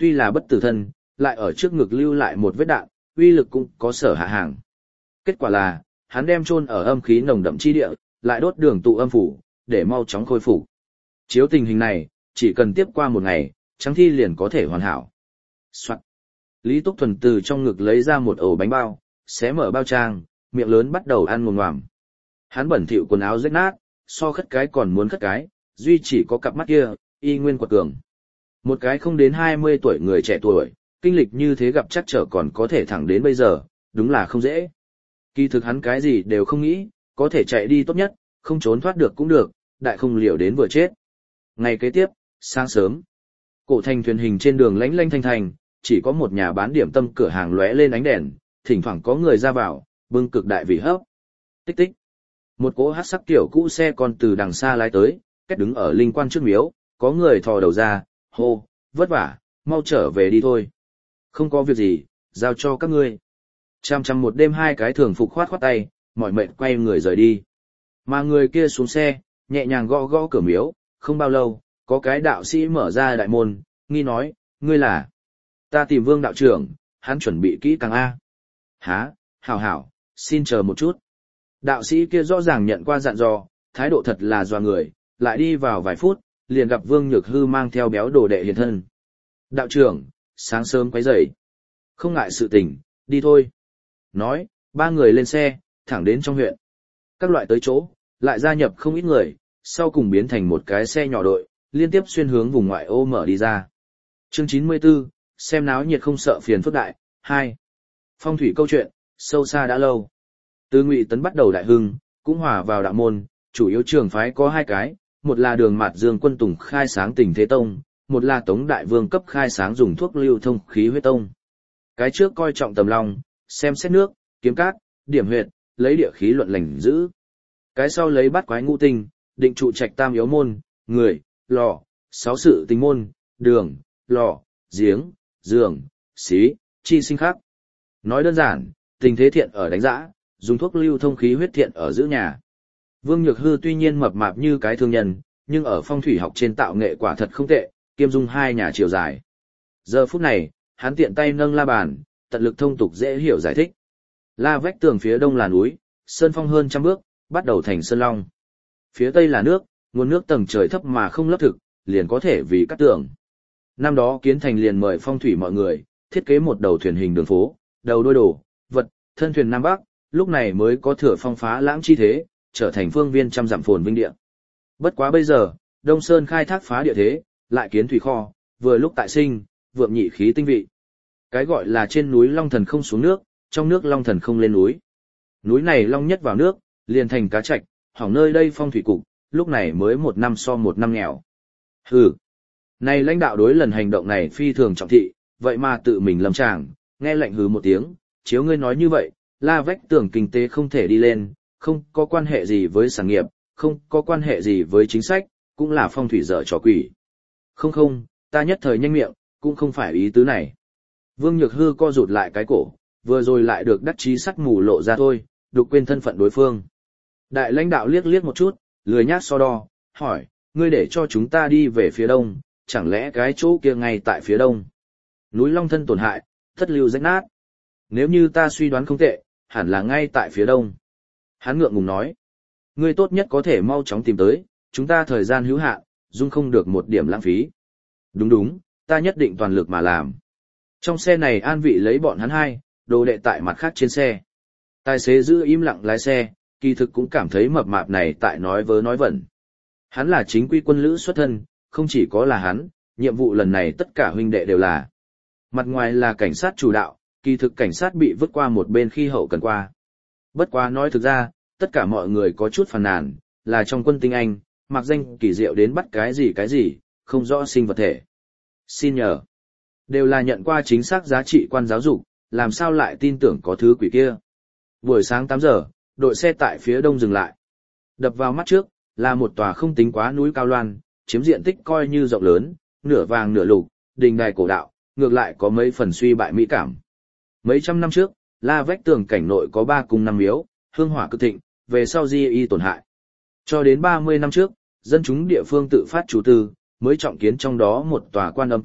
tuy là bất tử thân, lại ở trước ngực lưu lại một vết đạn, uy lực cũng có sở hạ hàng. Kết quả là, hắn đem chôn ở âm khí nồng đậm chi địa, lại đốt đường tụ âm phủ, để mau chóng khôi phục. Chiếu tình hình này, chỉ cần tiếp qua một ngày, trắng thi liền có thể hoàn hảo. Soạn. Lý Túc Thuần từ trong ngực lấy ra một ổ bánh bao, xé mở bao trang, miệng lớn bắt đầu ăn ngồm ngoàm. Hắn bẩn thỉu quần áo rách nát, so khất cái còn muốn khất cái, duy chỉ có cặp mắt kia, y nguyên quật cường. Một cái không đến hai mươi tuổi người trẻ tuổi, kinh lịch như thế gặp chắc trở còn có thể thẳng đến bây giờ, đúng là không dễ. Kỳ thực hắn cái gì đều không nghĩ, có thể chạy đi tốt nhất, không trốn thoát được cũng được, đại không liều đến vừa chết. Ngày kế tiếp, sáng sớm, cổ thành thuyền hình trên đường lánh lánh thanh thành, chỉ có một nhà bán điểm tâm cửa hàng lóe lên ánh đèn, thỉnh thoảng có người ra vào, bưng cực đại vị hấp. Tích tích. Một cỗ hắc sắc tiểu cũ xe còn từ đằng xa lái tới, cách đứng ở linh quan trước miếu, có người thò đầu ra, hô, vất vả, mau trở về đi thôi. Không có việc gì, giao cho các ngươi. Chăm chăm một đêm hai cái thường phục khoát khoát tay, mỏi mệt quay người rời đi. Mà người kia xuống xe, nhẹ nhàng gõ gõ cửa miếu, không bao lâu, có cái đạo sĩ mở ra đại môn, nghi nói, ngươi là... Ta tìm Vương đạo trưởng, hắn chuẩn bị kỹ càng A. Hả, hảo hảo, xin chờ một chút. Đạo sĩ kia rõ ràng nhận qua dặn dò, thái độ thật là doa người, lại đi vào vài phút, liền gặp Vương Nhược Hư mang theo béo đồ đệ hiện thân. Đạo trưởng, sáng sớm quấy rầy. Không ngại sự tình, đi thôi. Nói, ba người lên xe, thẳng đến trong huyện. Các loại tới chỗ, lại gia nhập không ít người, sau cùng biến thành một cái xe nhỏ đội, liên tiếp xuyên hướng vùng ngoại ô mở đi ra. Chương chín mươi tư, xem náo nhiệt không sợ phiền phức đại, hai. Phong thủy câu chuyện, sâu xa đã lâu. Từ Ngụy Tấn bắt đầu đại hưng, cũng hòa vào đạo môn, chủ yếu trường phái có hai cái, một là Đường Mạt Dương Quân Tùng khai sáng Tình Thế Tông, một là Tống Đại Vương cấp khai sáng dùng thuốc lưu thông khí huyết tông. Cái trước coi trọng tầm long, xem xét nước, kiếm cát, điểm huyệt, lấy địa khí luận lành giữ. Cái sau lấy bát quái ngũ tinh, định trụ trạch tam yếu môn, người, lò, sáu sự tình môn, đường, lò, giếng, giường, xí, chi sinh khắc. Nói đơn giản, tình thế thiện ở đánh giã, dùng thuốc lưu thông khí huyết thiện ở giữ nhà. Vương Nhược Hư tuy nhiên mập mạp như cái thương nhân, nhưng ở phong thủy học trên tạo nghệ quả thật không tệ, kiêm dung hai nhà chiều dài. Giờ phút này, hắn tiện tay nâng la bàn, tận lực thông tục dễ hiểu giải thích. La vách tường phía đông là núi, sơn phong hơn trăm bước, bắt đầu thành sơn long. Phía tây là nước, nguồn nước tầng trời thấp mà không lấp thực, liền có thể vì cắt tường. Năm đó Kiến Thành liền mời phong thủy mọi người, thiết kế một đầu thuyền hình đường phố, đầu đuôi đồ, vật, thân thuyền Nam Bắc, lúc này mới có thừa phong phá lãng chi thế, trở thành phương viên trăm dặm phồn vinh địa. Bất quá bây giờ, Đông Sơn khai thác phá địa thế, lại kiến thủy kho, vừa lúc tại sinh, vượng nhị khí tinh vị. Cái gọi là trên núi Long Thần không xuống nước, trong nước Long Thần không lên núi. Núi này Long nhất vào nước, liền thành cá trạch, hỏng nơi đây phong thủy cục, lúc này mới một năm so một năm nghèo. Hừ. Này lãnh đạo đối lần hành động này phi thường trọng thị, vậy mà tự mình lâm tràng, nghe lệnh hừ một tiếng, chiếu ngươi nói như vậy, la vách tường kinh tế không thể đi lên, không có quan hệ gì với sản nghiệp, không có quan hệ gì với chính sách, cũng là phong thủy dở trò quỷ. Không không, ta nhất thời nhanh miệng, cũng không phải ý tứ này. Vương Nhược Hư co rụt lại cái cổ, vừa rồi lại được đắc chí sắt mù lộ ra thôi, đục quên thân phận đối phương. Đại lãnh đạo liếc liếc một chút, lười nhác so đo, hỏi, ngươi để cho chúng ta đi về phía đông, chẳng lẽ cái chỗ kia ngay tại phía đông? Núi Long thân tổn hại, thất lưu rách nát. Nếu như ta suy đoán không tệ, hẳn là ngay tại phía đông. Hắn ngượng ngùng nói, ngươi tốt nhất có thể mau chóng tìm tới, chúng ta thời gian hữu hạn, dung không được một điểm lãng phí. Đúng đúng, ta nhất định toàn lực mà làm. Trong xe này an vị lấy bọn hắn hai, đồ đệ tại mặt khác trên xe. Tài xế giữ im lặng lái xe, kỳ thực cũng cảm thấy mập mạp này tại nói vớ nói vẩn. Hắn là chính quy quân lữ xuất thân, không chỉ có là hắn, nhiệm vụ lần này tất cả huynh đệ đều là. Mặt ngoài là cảnh sát chủ đạo, kỳ thực cảnh sát bị vứt qua một bên khi hậu cần qua. Bất quá nói thực ra, tất cả mọi người có chút phàn nàn, là trong quân tinh anh, mặc danh kỳ diệu đến bắt cái gì cái gì, không rõ sinh vật thể. Xin nhờ, đều là nhận qua chính xác giá trị quan giáo dục, làm sao lại tin tưởng có thứ quỷ kia. Buổi sáng tám giờ, đội xe tại phía đông dừng lại. Đập vào mắt trước, là một tòa không tính quá núi cao loan, chiếm diện tích coi như rộng lớn, nửa vàng nửa lục, đình đài cổ đạo, ngược lại có mấy phần suy bại mỹ cảm. Mấy trăm năm trước, la vách tường cảnh nội có ba cung năm miếu, hương hỏa cực thịnh, về sau di y tổn hại. Cho đến ba mươi năm trước, dân chúng địa phương tự phát chủ tư, mới trọng kiến trong đó một tòa quan âm cát,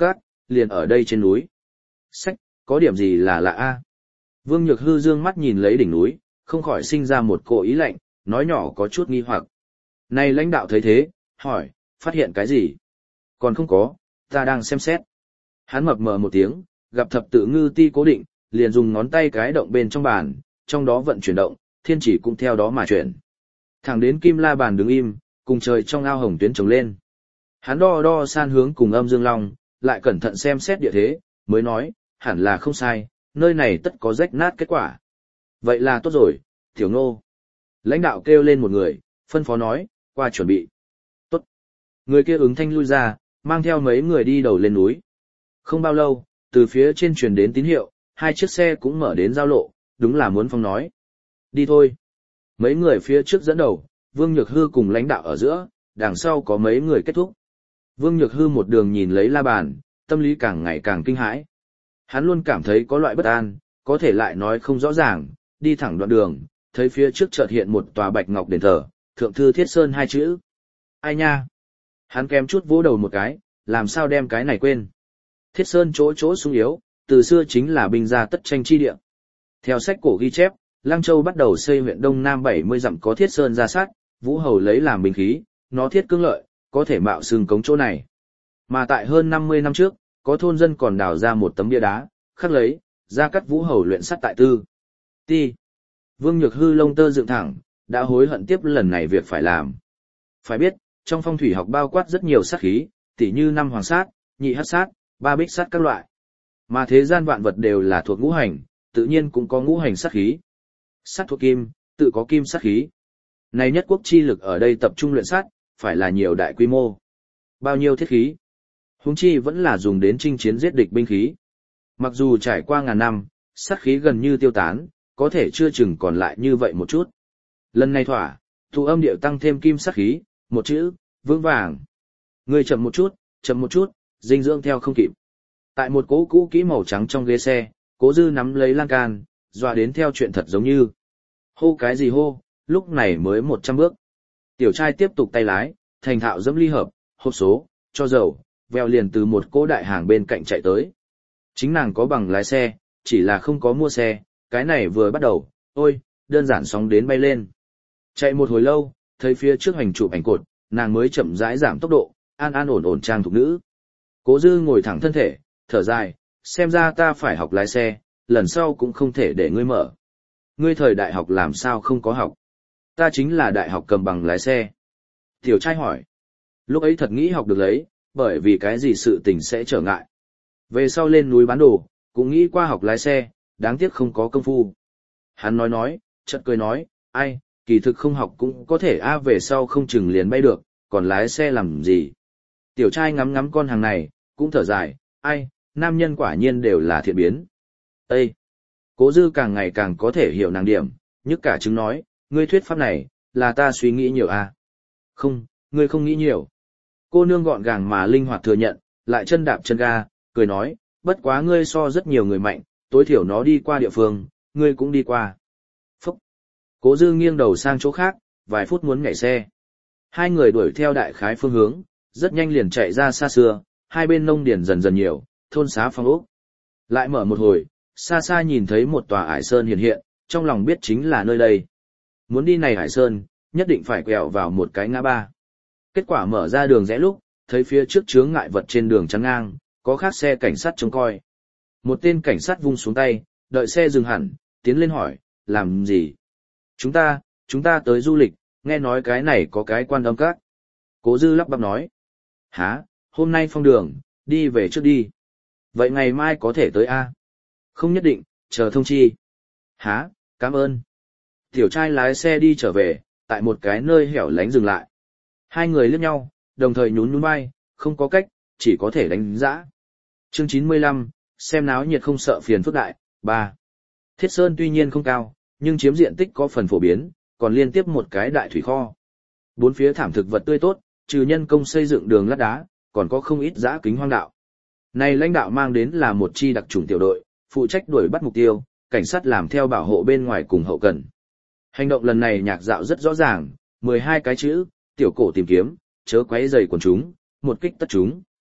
liền ở đây trên núi. Sách, có điểm gì là lạ a? Vương Nhược Hư dương mắt nhìn lấy đỉnh núi, không khỏi sinh ra một cỗ ý lạnh, nói nhỏ có chút nghi hoặc. Này lãnh đạo thấy thế, hỏi, phát hiện cái gì? Còn không có, ta đang xem xét. Hắn mập mờ một tiếng, gặp thập tự ngư ti cố định, liền dùng ngón tay cái động bên trong bàn, trong đó vận chuyển động, thiên chỉ cũng theo đó mà chuyển. Thẳng đến kim la bàn đứng im, cùng trời trong ao hồng tuyến trồng lên. Hắn đo đo san hướng cùng âm dương long, lại cẩn thận xem xét địa thế, mới nói, hẳn là không sai, nơi này tất có rách nát kết quả. Vậy là tốt rồi, Tiểu Ngô. Lãnh đạo kêu lên một người, phân phó nói, qua chuẩn bị. Tốt. Người kia ứng thanh lui ra, mang theo mấy người đi đầu lên núi. Không bao lâu, từ phía trên truyền đến tín hiệu, hai chiếc xe cũng mở đến giao lộ, đúng là muốn phong nói. Đi thôi. Mấy người phía trước dẫn đầu, Vương Nhược Hư cùng lãnh đạo ở giữa, đằng sau có mấy người kết thúc. Vương Nhược Hư một đường nhìn lấy la bàn, tâm lý càng ngày càng kinh hãi. Hắn luôn cảm thấy có loại bất an, có thể lại nói không rõ ràng, đi thẳng đoạn đường, thấy phía trước chợt hiện một tòa bạch ngọc đền thờ, thượng thư Thiết Sơn hai chữ. Ai nha? Hắn kém chút vỗ đầu một cái, làm sao đem cái này quên. Thiết Sơn chỗ chỗ sung yếu, từ xưa chính là binh gia tất tranh chi địa. Theo sách cổ ghi chép, Lăng Châu bắt đầu xây huyện Đông Nam bảy mươi dặm có Thiết Sơn ra sát, Vũ Hầu lấy làm binh khí, nó thiết cương lợi, có thể mạo xưng cống chỗ này. Mà tại hơn năm mươi năm trước, có thôn dân còn đào ra một tấm bia đá, khắc lấy, ra cắt Vũ Hầu luyện sắt tại tư. Ti. Vương Nhược Hư lông tơ dựng thẳng, đã hối hận tiếp lần này việc phải làm. Phải biết, trong phong thủy học bao quát rất nhiều sát khí, tỉ như năm hoàng sát, nhị hắc sát, ba bích sát các loại. Mà thế gian vạn vật đều là thuộc ngũ hành, tự nhiên cũng có ngũ hành sát khí. Sát thuộc kim, tự có kim sát khí. Này nhất quốc chi lực ở đây tập trung luyện sát, phải là nhiều đại quy mô. Bao nhiêu thiết khí? Huống chi vẫn là dùng đến chinh chiến giết địch binh khí. Mặc dù trải qua ngàn năm, sát khí gần như tiêu tán, có thể chưa chừng còn lại như vậy một chút. Lần này thỏa, tụ âm điệu tăng thêm kim sát khí, một chữ, vững vàng. Người chậm một chút, chậm một chút, dinh dưỡng theo không kịp. Tại một cỗ cũ kỹ màu trắng trong ghế xe, Cố Dư nắm lấy lan can, dọa đến theo chuyện thật giống như. Hô cái gì hô, lúc này mới một trăm bước. Tiểu trai tiếp tục tay lái, thành thạo dẫm ly hợp, hộp số, cho dầu, veo liền từ một cỗ đại hàng bên cạnh chạy tới. Chính nàng có bằng lái xe, chỉ là không có mua xe, cái này vừa bắt đầu, ôi, đơn giản sóng đến bay lên. Chạy một hồi lâu, thấy phía trước hành chụp ảnh cột, nàng mới chậm rãi giảm tốc độ, an an ổn ổn trang thục nữ. Cố Dư ngồi thẳng thân thể, thở dài, xem ra ta phải học lái xe, lần sau cũng không thể để ngươi mở. Ngươi thời đại học làm sao không có học? Ta chính là đại học cầm bằng lái xe. Tiểu trai hỏi. Lúc ấy thật nghĩ học được lấy, bởi vì cái gì sự tình sẽ trở ngại. Về sau lên núi bán đồ, cũng nghĩ qua học lái xe, đáng tiếc không có công phu. Hắn nói nói, chợt cười nói, ai, kỳ thực không học cũng có thể a về sau không chừng liền bay được, còn lái xe làm gì. Tiểu trai ngắm ngắm con hàng này, cũng thở dài, ai, nam nhân quả nhiên đều là thiện biến. Ê! Cố Dư càng ngày càng có thể hiểu nàng điểm, nhức cả chứng nói, ngươi thuyết pháp này, là ta suy nghĩ nhiều à? Không, ngươi không nghĩ nhiều. Cô nương gọn gàng mà linh hoạt thừa nhận, lại chân đạp chân ga, cười nói, bất quá ngươi so rất nhiều người mạnh, tối thiểu nó đi qua địa phương, ngươi cũng đi qua. Phúc! Cố Dư nghiêng đầu sang chỗ khác, vài phút muốn nhảy xe. Hai người đuổi theo đại khái phương hướng, rất nhanh liền chạy ra xa xưa, hai bên nông điền dần dần nhiều, thôn xá phong ốc. Lại mở một hồi, xa xa nhìn thấy một tòa ải sơn hiện hiện, trong lòng biết chính là nơi đây. Muốn đi này ải sơn, nhất định phải quẹo vào một cái ngã ba. Kết quả mở ra đường rẽ lúc, thấy phía trước chướng ngại vật trên đường chắn ngang, có khác xe cảnh sát trông coi. Một tên cảnh sát vung xuống tay, đợi xe dừng hẳn, tiến lên hỏi, làm gì? Chúng ta, chúng ta tới du lịch, nghe nói cái này có cái quan âm các. Cố Dư lắp bắp nói. Hả, hôm nay phong đường, đi về trước đi. Vậy ngày mai có thể tới a? Không nhất định, chờ thông chi. Hả, cảm ơn. Tiểu trai lái xe đi trở về, tại một cái nơi hẻo lánh dừng lại. Hai người liếc nhau, đồng thời nhún nhún vai, không có cách, chỉ có thể đánh giã. Chương chín mươi lăm, xem náo nhiệt không sợ phiền phức đại, ba. Thiết Sơn tuy nhiên không cao, nhưng chiếm diện tích có phần phổ biến, còn liên tiếp một cái đại thủy kho. Bốn phía thảm thực vật tươi tốt, trừ nhân công xây dựng đường lát đá, còn có không ít giã kính hoang đạo. Này lãnh đạo mang đến là một chi đặc chủng tiểu đội, phụ trách đuổi bắt mục tiêu, cảnh sát làm theo bảo hộ bên ngoài cùng hậu cần. Hành động lần này nhạc dạo rất rõ ràng, mười hai cái chữ, tiểu cổ tìm kiếm, chớ quấy rầy quần chúng, một kích tất chúng.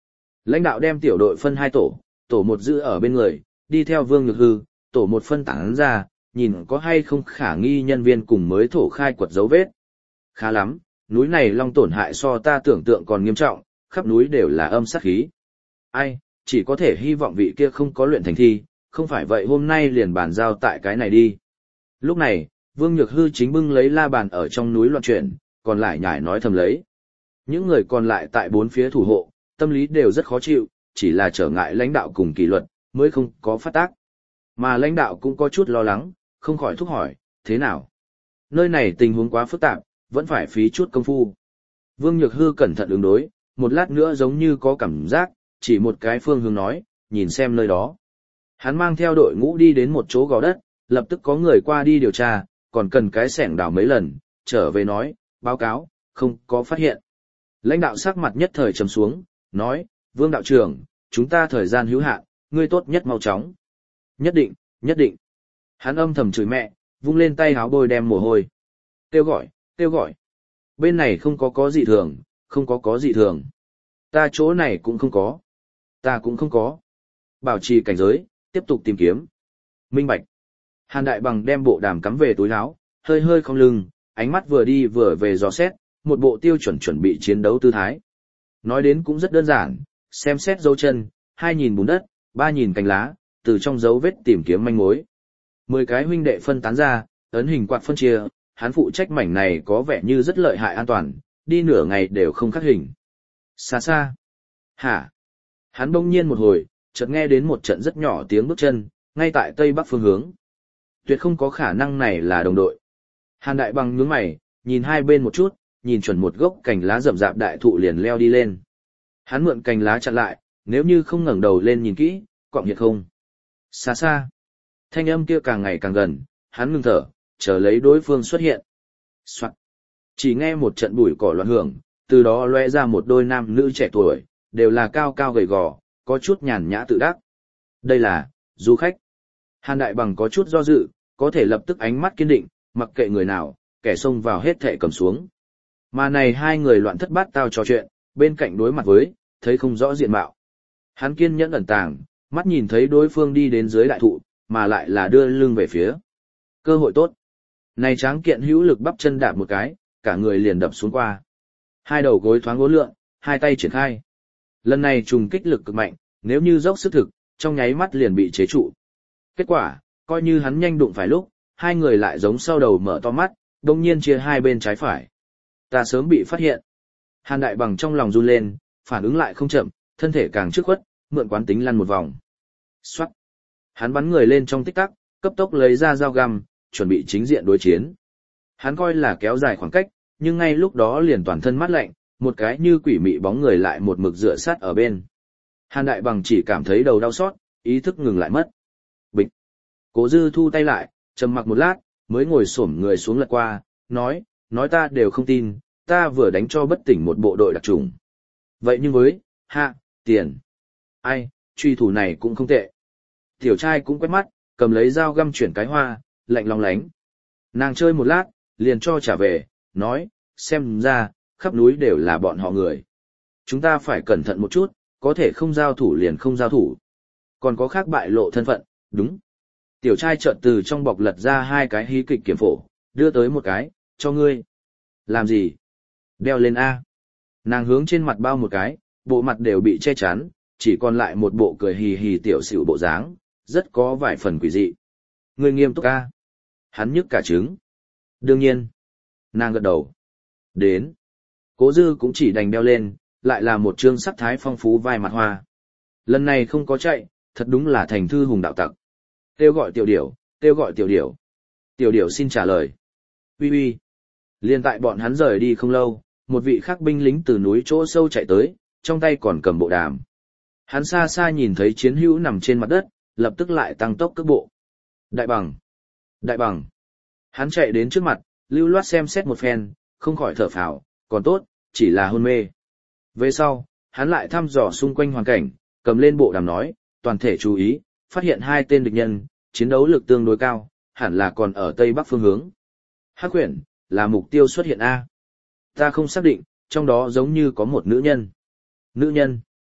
Lãnh đạo đem tiểu đội phân hai tổ, tổ một giữ ở bên người, đi theo Vương Nhược Hư, tổ một phân tán ra, nhìn có hay không khả nghi nhân viên cùng mới thổ khai quật dấu vết. Khá lắm, núi này long tổn hại so ta tưởng tượng còn nghiêm trọng, khắp núi đều là âm sát khí. Ai, chỉ có thể hy vọng vị kia không có luyện thành thi, không phải vậy hôm nay liền bàn giao tại cái này đi. Lúc này, Vương Nhược Hư chính bưng lấy la bàn ở trong núi loạn chuyển, còn lại nhải nói thầm lấy. Những người còn lại tại bốn phía thủ hộ, tâm lý đều rất khó chịu, chỉ là trở ngại lãnh đạo cùng kỷ luật, mới không có phát tác. Mà lãnh đạo cũng có chút lo lắng, không khỏi thúc hỏi, thế nào? Nơi này tình huống quá phức tạp, vẫn phải phí chút công phu. Vương Nhược Hư cẩn thận ứng đối, một lát nữa giống như có cảm giác, chỉ một cái phương hướng nói, nhìn xem nơi đó. Hắn mang theo đội ngũ đi đến một chỗ gò đất, lập tức có người qua đi điều tra, còn cần cái xẻng đào mấy lần, trở về nói, báo cáo, không có phát hiện. Lãnh đạo sắc mặt nhất thời trầm xuống, nói, Vương đạo trưởng, chúng ta thời gian hữu hạn, ngươi tốt nhất mau chóng. Nhất định, nhất định. Hắn âm thầm chửi mẹ, vung lên tay háo bôi đem mồ hôi. Kêu gọi, kêu gọi. Bên này không có có gì thường, không có có gì thường. Ta chỗ này cũng không có. Ta cũng không có. Bảo trì cảnh giới, tiếp tục tìm kiếm. Minh bạch. Hàn Đại Bằng đem bộ đàm cắm về túi áo, hơi hơi không lưng, ánh mắt vừa đi vừa về dò xét, một bộ tiêu chuẩn chuẩn bị chiến đấu tư thái. Nói đến cũng rất đơn giản, xem xét dấu chân, hai nhìn bùn đất, ba nhìn cành lá, từ trong dấu vết tìm kiếm manh mối. Mười cái huynh đệ phân tán ra, ấn hình quạt phân chia, hắn phụ trách mảnh này có vẻ như rất lợi hại an toàn, đi nửa ngày đều không khắc hình. Xa xa. Hả? Hắn bỗng nhiên một hồi, chợt nghe đến một trận rất nhỏ tiếng bước chân, ngay tại tây bắc phương hướng. Tuyệt không có khả năng này là đồng đội. Hàn Đại Bằng nhướng mày, nhìn hai bên một chút, nhìn chuẩn một gốc cành lá rậm rạp đại thụ liền leo đi lên. Hắn mượn cành lá chặn lại, nếu như không ngẩng đầu lên nhìn kỹ, cọng hiện không. Xa xa. Thanh âm kia càng ngày càng gần, hắn ngừng thở, chờ lấy đối phương xuất hiện. Soạn. Chỉ nghe một trận bụi cỏ loạn hưởng, từ đó lóe ra một đôi nam nữ trẻ tuổi, đều là cao cao gầy gò, có chút nhàn nhã tự đắc. Đây là, du khách. Hàn Đại Bằng có chút do dự, có thể lập tức ánh mắt kiên định, mặc kệ người nào, kẻ xông vào hết thệ cầm xuống. Mà này hai người loạn thất bát tao trò chuyện, bên cạnh đối mặt với, thấy không rõ diện mạo. Hắn kiên nhẫn ẩn tàng, mắt nhìn thấy đối phương đi đến dưới đại thụ, mà lại là đưa lưng về phía. Cơ hội tốt. Này tráng kiện hữu lực bắp chân đạp một cái, cả người liền đập xuống qua. Hai đầu gối thoáng uốn lượn, hai tay triển khai. Lần này trùng kích lực cực mạnh, nếu như dốc sức thực, trong nháy mắt liền bị chế trụ. Kết quả, coi như hắn nhanh đụng phải lúc, hai người lại giống sau đầu mở to mắt, đồng nhiên chia hai bên trái phải. Ta sớm bị phát hiện. Hàn Đại Bằng trong lòng run lên, phản ứng lại không chậm, thân thể càng trước khuất, mượn quán tính lăn một vòng. Xoát. Hắn bắn người lên trong tích tắc, cấp tốc lấy ra dao găm, chuẩn bị chính diện đối chiến. Hắn coi là kéo dài khoảng cách, nhưng ngay lúc đó liền toàn thân mát lạnh, một cái như quỷ mị bóng người lại một mực dựa sát ở bên. Hàn Đại Bằng chỉ cảm thấy đầu đau xót, ý thức ngừng lại mất. Bịch. Cố Dư thu tay lại, trầm mặc một lát, mới ngồi xổm người xuống lật qua, nói, nói ta đều không tin, ta vừa đánh cho bất tỉnh một bộ đội đặc trùng. Vậy nhưng với, hạ, tiền. Ai, truy thủ này cũng không tệ. Tiểu trai cũng quét mắt, cầm lấy dao găm chuyển cái hoa, lạnh lòng lánh. Nàng chơi một lát, liền cho trả về, nói, xem ra, khắp núi đều là bọn họ người. Chúng ta phải cẩn thận một chút, có thể không giao thủ liền không giao thủ. Còn có khác bại lộ thân phận, đúng. Tiểu trai chợt từ trong bọc lật ra hai cái hí kịch kiểm phổ, đưa tới một cái, cho ngươi. Làm gì? Đeo lên A. Nàng hướng trên mặt bao một cái, bộ mặt đều bị che chắn, chỉ còn lại một bộ cười hì hì tiểu xỉu bộ dáng, rất có vài phần quỷ dị. Ngươi nghiêm túc A. Hắn nhức cả trứng. Đương nhiên. Nàng gật đầu. Đến. Cố Dư cũng chỉ đành đeo lên, lại là một trương sắc thái phong phú vai mặt hoa. Lần này không có chạy, thật đúng là thành thư hùng đạo tặc. Kêu gọi tiểu điểu, kêu gọi tiểu điểu. Tiểu điểu xin trả lời. Ui ui. Liên tại bọn hắn rời đi không lâu, một vị khắc binh lính từ núi chỗ sâu chạy tới, trong tay còn cầm bộ đàm. Hắn xa xa nhìn thấy chiến hữu nằm trên mặt đất, lập tức lại tăng tốc cước bộ. Đại Bằng. Đại Bằng. Hắn chạy đến trước mặt, lưu loát xem xét một phen, không khỏi thở phào, còn tốt, chỉ là hôn mê. Về sau, hắn lại thăm dò xung quanh hoàn cảnh, cầm lên bộ đàm nói, toàn thể chú ý, phát hiện hai tên địch nhân, chiến đấu lực tương đối cao, hẳn là còn ở tây bắc phương hướng. Hắc Huyền, là mục tiêu xuất hiện A. Ta không xác định, trong đó giống như có một nữ nhân. Nữ nhân.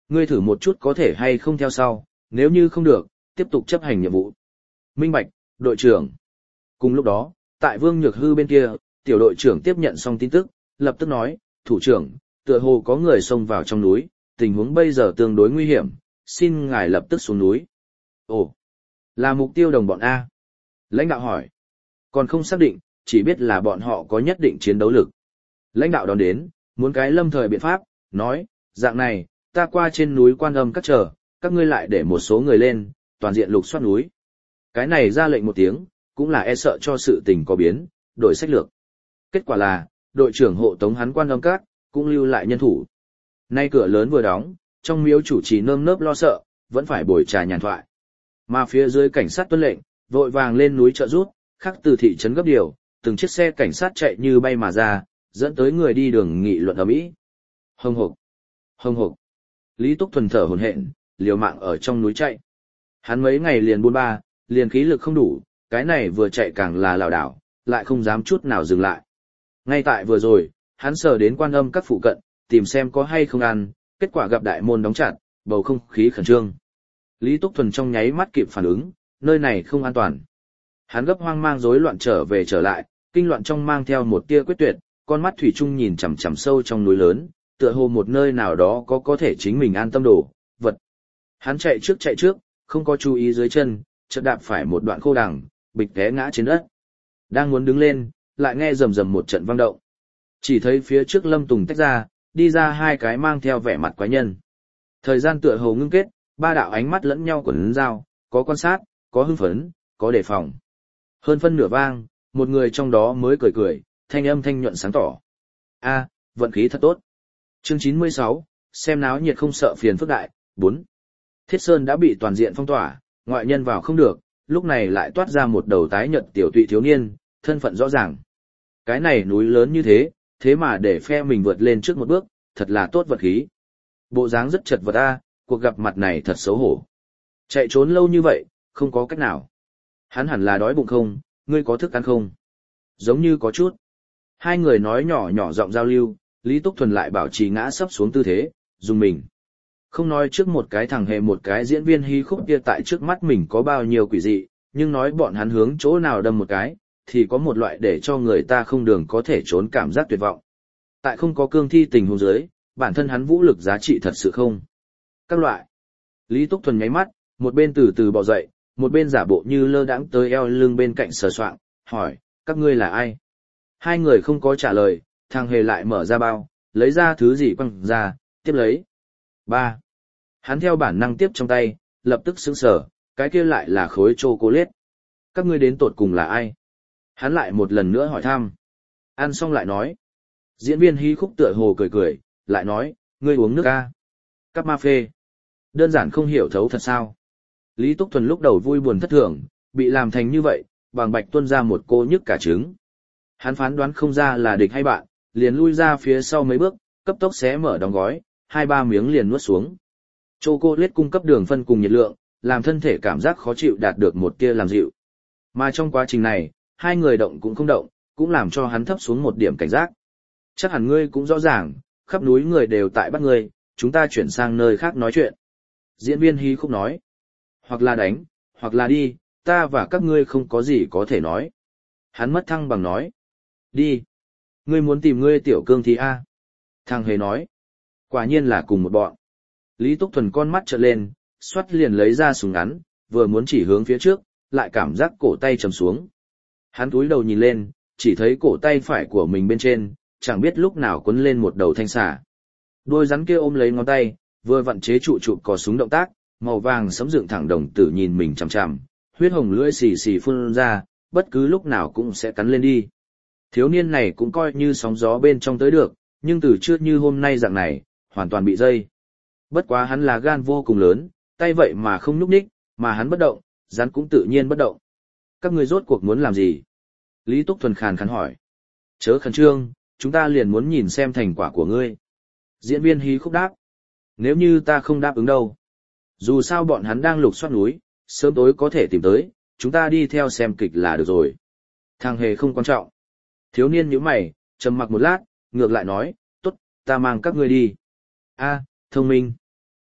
Ngươi thử một chút có thể hay không theo sau, nếu như không được, tiếp tục chấp hành nhiệm vụ. Minh bạch, đội trưởng. Cùng lúc đó, tại Vương Nhược Hư bên kia, tiểu đội trưởng tiếp nhận xong tin tức, lập tức nói, thủ trưởng, tựa hồ có người xông vào trong núi, tình huống bây giờ tương đối nguy hiểm, xin ngài lập tức xuống núi. Ồ, là mục tiêu đồng bọn A. Lãnh đạo hỏi. Còn không xác định, chỉ biết là bọn họ có nhất định chiến đấu lực. Lãnh đạo đón đến, muốn cái lâm thời biện pháp, nói, dạng này, ta qua trên núi quan âm các chờ, các ngươi lại để một số người lên, toàn diện lục soát núi. Cái này ra lệnh một tiếng, cũng là e sợ cho sự tình có biến, đổi sách lược. Kết quả là, đội trưởng hộ tống hắn quan âm các, cũng lưu lại nhân thủ. Nay cửa lớn vừa đóng, trong miếu chủ trì nơm nớp lo sợ, vẫn phải bồi trà nhàn thoại. Mà phía dưới cảnh sát tuân lệnh, vội vàng lên núi trợ rút, khắc từ thị trấn gấp điều, từng chiếc xe cảnh sát chạy như bay mà ra, dẫn tới người đi đường nghị luận ầm ĩ. Hông hộc, hông hộc. Lý Túc Thuần thở hổn hển, liều mạng ở trong núi chạy. Hắn mấy ngày liền buôn ba, liền khí lực không đủ, cái này vừa chạy càng là lảo đảo, lại không dám chút nào dừng lại. Ngay tại vừa rồi, hắn sờ đến quan âm các phụ cận, tìm xem có hay không ăn, kết quả gặp đại môn đóng chặt, bầu không khí khẩn trương. Lý Túc Thuần trong nháy mắt kịp phản ứng, nơi này không an toàn. Hắn gấp hoang mang rối loạn trở về trở lại, kinh loạn trong mang theo một tia quyết tuyệt, con mắt thủy chung nhìn chằm chằm sâu trong núi lớn, tựa hồ một nơi nào đó có có thể chính mình an tâm đổ, vật. Hắn chạy trước chạy trước, không có chú ý dưới chân, chợt đạp phải một đoạn khô đằng, bịch té ngã trên đất. Đang muốn đứng lên, lại nghe rầm rầm một trận vang động. Chỉ thấy phía trước Lâm Tùng tách ra, đi ra hai cái mang theo vẻ mặt quái nhân. Thời gian tựa hồ ngưng kết, ba đạo ánh mắt lẫn nhau quấn dao, có quan sát, có hưng phấn, có đề phòng. Hơn phân nửa vang, một người trong đó mới cười cười, thanh âm thanh nhuận sáng tỏ. A, vận khí thật tốt. Chương chín mươi sáu, xem náo nhiệt không sợ phiền phức đại, bốn. Thiết Sơn đã bị toàn diện phong tỏa, ngoại nhân vào không được, lúc này lại toát ra một đầu tái nhợt tiểu tụy thiếu niên, thân phận rõ ràng. Cái này núi lớn như thế, thế mà để phe mình vượt lên trước một bước, thật là tốt vật khí. Bộ dáng rất chật vật a, cuộc gặp mặt này thật xấu hổ. Chạy trốn lâu như vậy, không có cách nào. Hắn hẳn là đói bụng không, ngươi có thức ăn không? Giống như có chút. Hai người nói nhỏ nhỏ giọng giao lưu, Lý Túc Thuần lại bảo trì ngã sấp xuống tư thế, dùng mình. Không nói trước một cái thằng hề một cái diễn viên hí khúc kia tại trước mắt mình có bao nhiêu quỷ dị, nhưng nói bọn hắn hướng chỗ nào đâm một cái, thì có một loại để cho người ta không đường có thể trốn cảm giác tuyệt vọng. Tại không có cương thi tình huống dưới, bản thân hắn vũ lực giá trị thật sự không. Các loại. Lý Túc Thuần nháy mắt, một bên từ từ bò dậy, một bên giả bộ như lơ đãng tới eo lưng bên cạnh sờ soạng, hỏi, các ngươi là ai? Hai người không có trả lời, thằng hề lại mở ra bao, lấy ra thứ gì quăng ra, tiếp lấy. Ba. Hắn theo bản năng tiếp trong tay, lập tức sững sờ, cái kia lại là khối chocolate. Các ngươi đến tột cùng là ai? Hắn lại một lần nữa hỏi thăm. Ăn xong lại nói. Diễn viên hí khúc tựa hồ cười cười, lại nói, ngươi uống nước a? Cắp ma phê. Đơn giản không hiểu thấu thật sao? Lý Túc Thuần lúc đầu vui buồn thất thường, bị làm thành như vậy, bằng bạch tuôn ra một cô nhức cả trứng. Hắn phán đoán không ra là địch hay bạn, liền lui ra phía sau mấy bước, cấp tốc xé mở đóng gói, hai ba miếng liền nuốt xuống. Chocolate cung cấp đường phân cùng nhiệt lượng, làm thân thể cảm giác khó chịu đạt được một tia làm dịu. Mà trong quá trình này, hai người động cũng không động, cũng làm cho hắn thấp xuống một điểm cảnh giác. Chắc hẳn ngươi cũng rõ ràng, khắp núi người đều tại bắt ngươi, chúng ta chuyển sang nơi khác nói chuyện. Diễn viên hí khúc nói. Hoặc là đánh, hoặc là đi, ta và các ngươi không có gì có thể nói. Hắn mất thăng bằng nói. Đi. Ngươi muốn tìm ngươi tiểu cương thì a. Thằng hề nói. Quả nhiên là cùng một bọn. Lý Túc Thuần con mắt trợn lên, xoắt liền lấy ra súng ngắn, vừa muốn chỉ hướng phía trước, lại cảm giác cổ tay trầm xuống. Hắn cúi đầu nhìn lên, chỉ thấy cổ tay phải của mình bên trên, chẳng biết lúc nào quấn lên một đầu thanh xà. Đôi rắn kia ôm lấy ngón tay, vừa vặn chế trụ trụ cò súng động tác, màu vàng sẫm dựng thẳng đồng tử nhìn mình chằm chằm, huyết hồng lưỡi xì xì phun ra, bất cứ lúc nào cũng sẽ cắn lên đi. Thiếu niên này cũng coi như sóng gió bên trong tới được, nhưng từ trước như hôm nay dạng này, hoàn toàn bị dây. Bất quá hắn là gan vô cùng lớn, tay vậy mà không nhúc nhích, mà hắn bất động, rắn cũng tự nhiên bất động. Các ngươi rốt cuộc muốn làm gì? Lý Túc Thuần khàn khàn hỏi. Chớ khẩn trương, chúng ta liền muốn nhìn xem thành quả của ngươi. Diễn viên hí khúc đáp. Nếu như ta không đáp ứng đâu. Dù sao bọn hắn đang lục soát núi, sớm tối có thể tìm tới, chúng ta đi theo xem kịch là được rồi. Thằng hề không quan trọng. Thiếu niên nhíu mày, trầm mặc một lát, ngược lại nói, tốt, ta mang các ngươi đi. A, thông minh.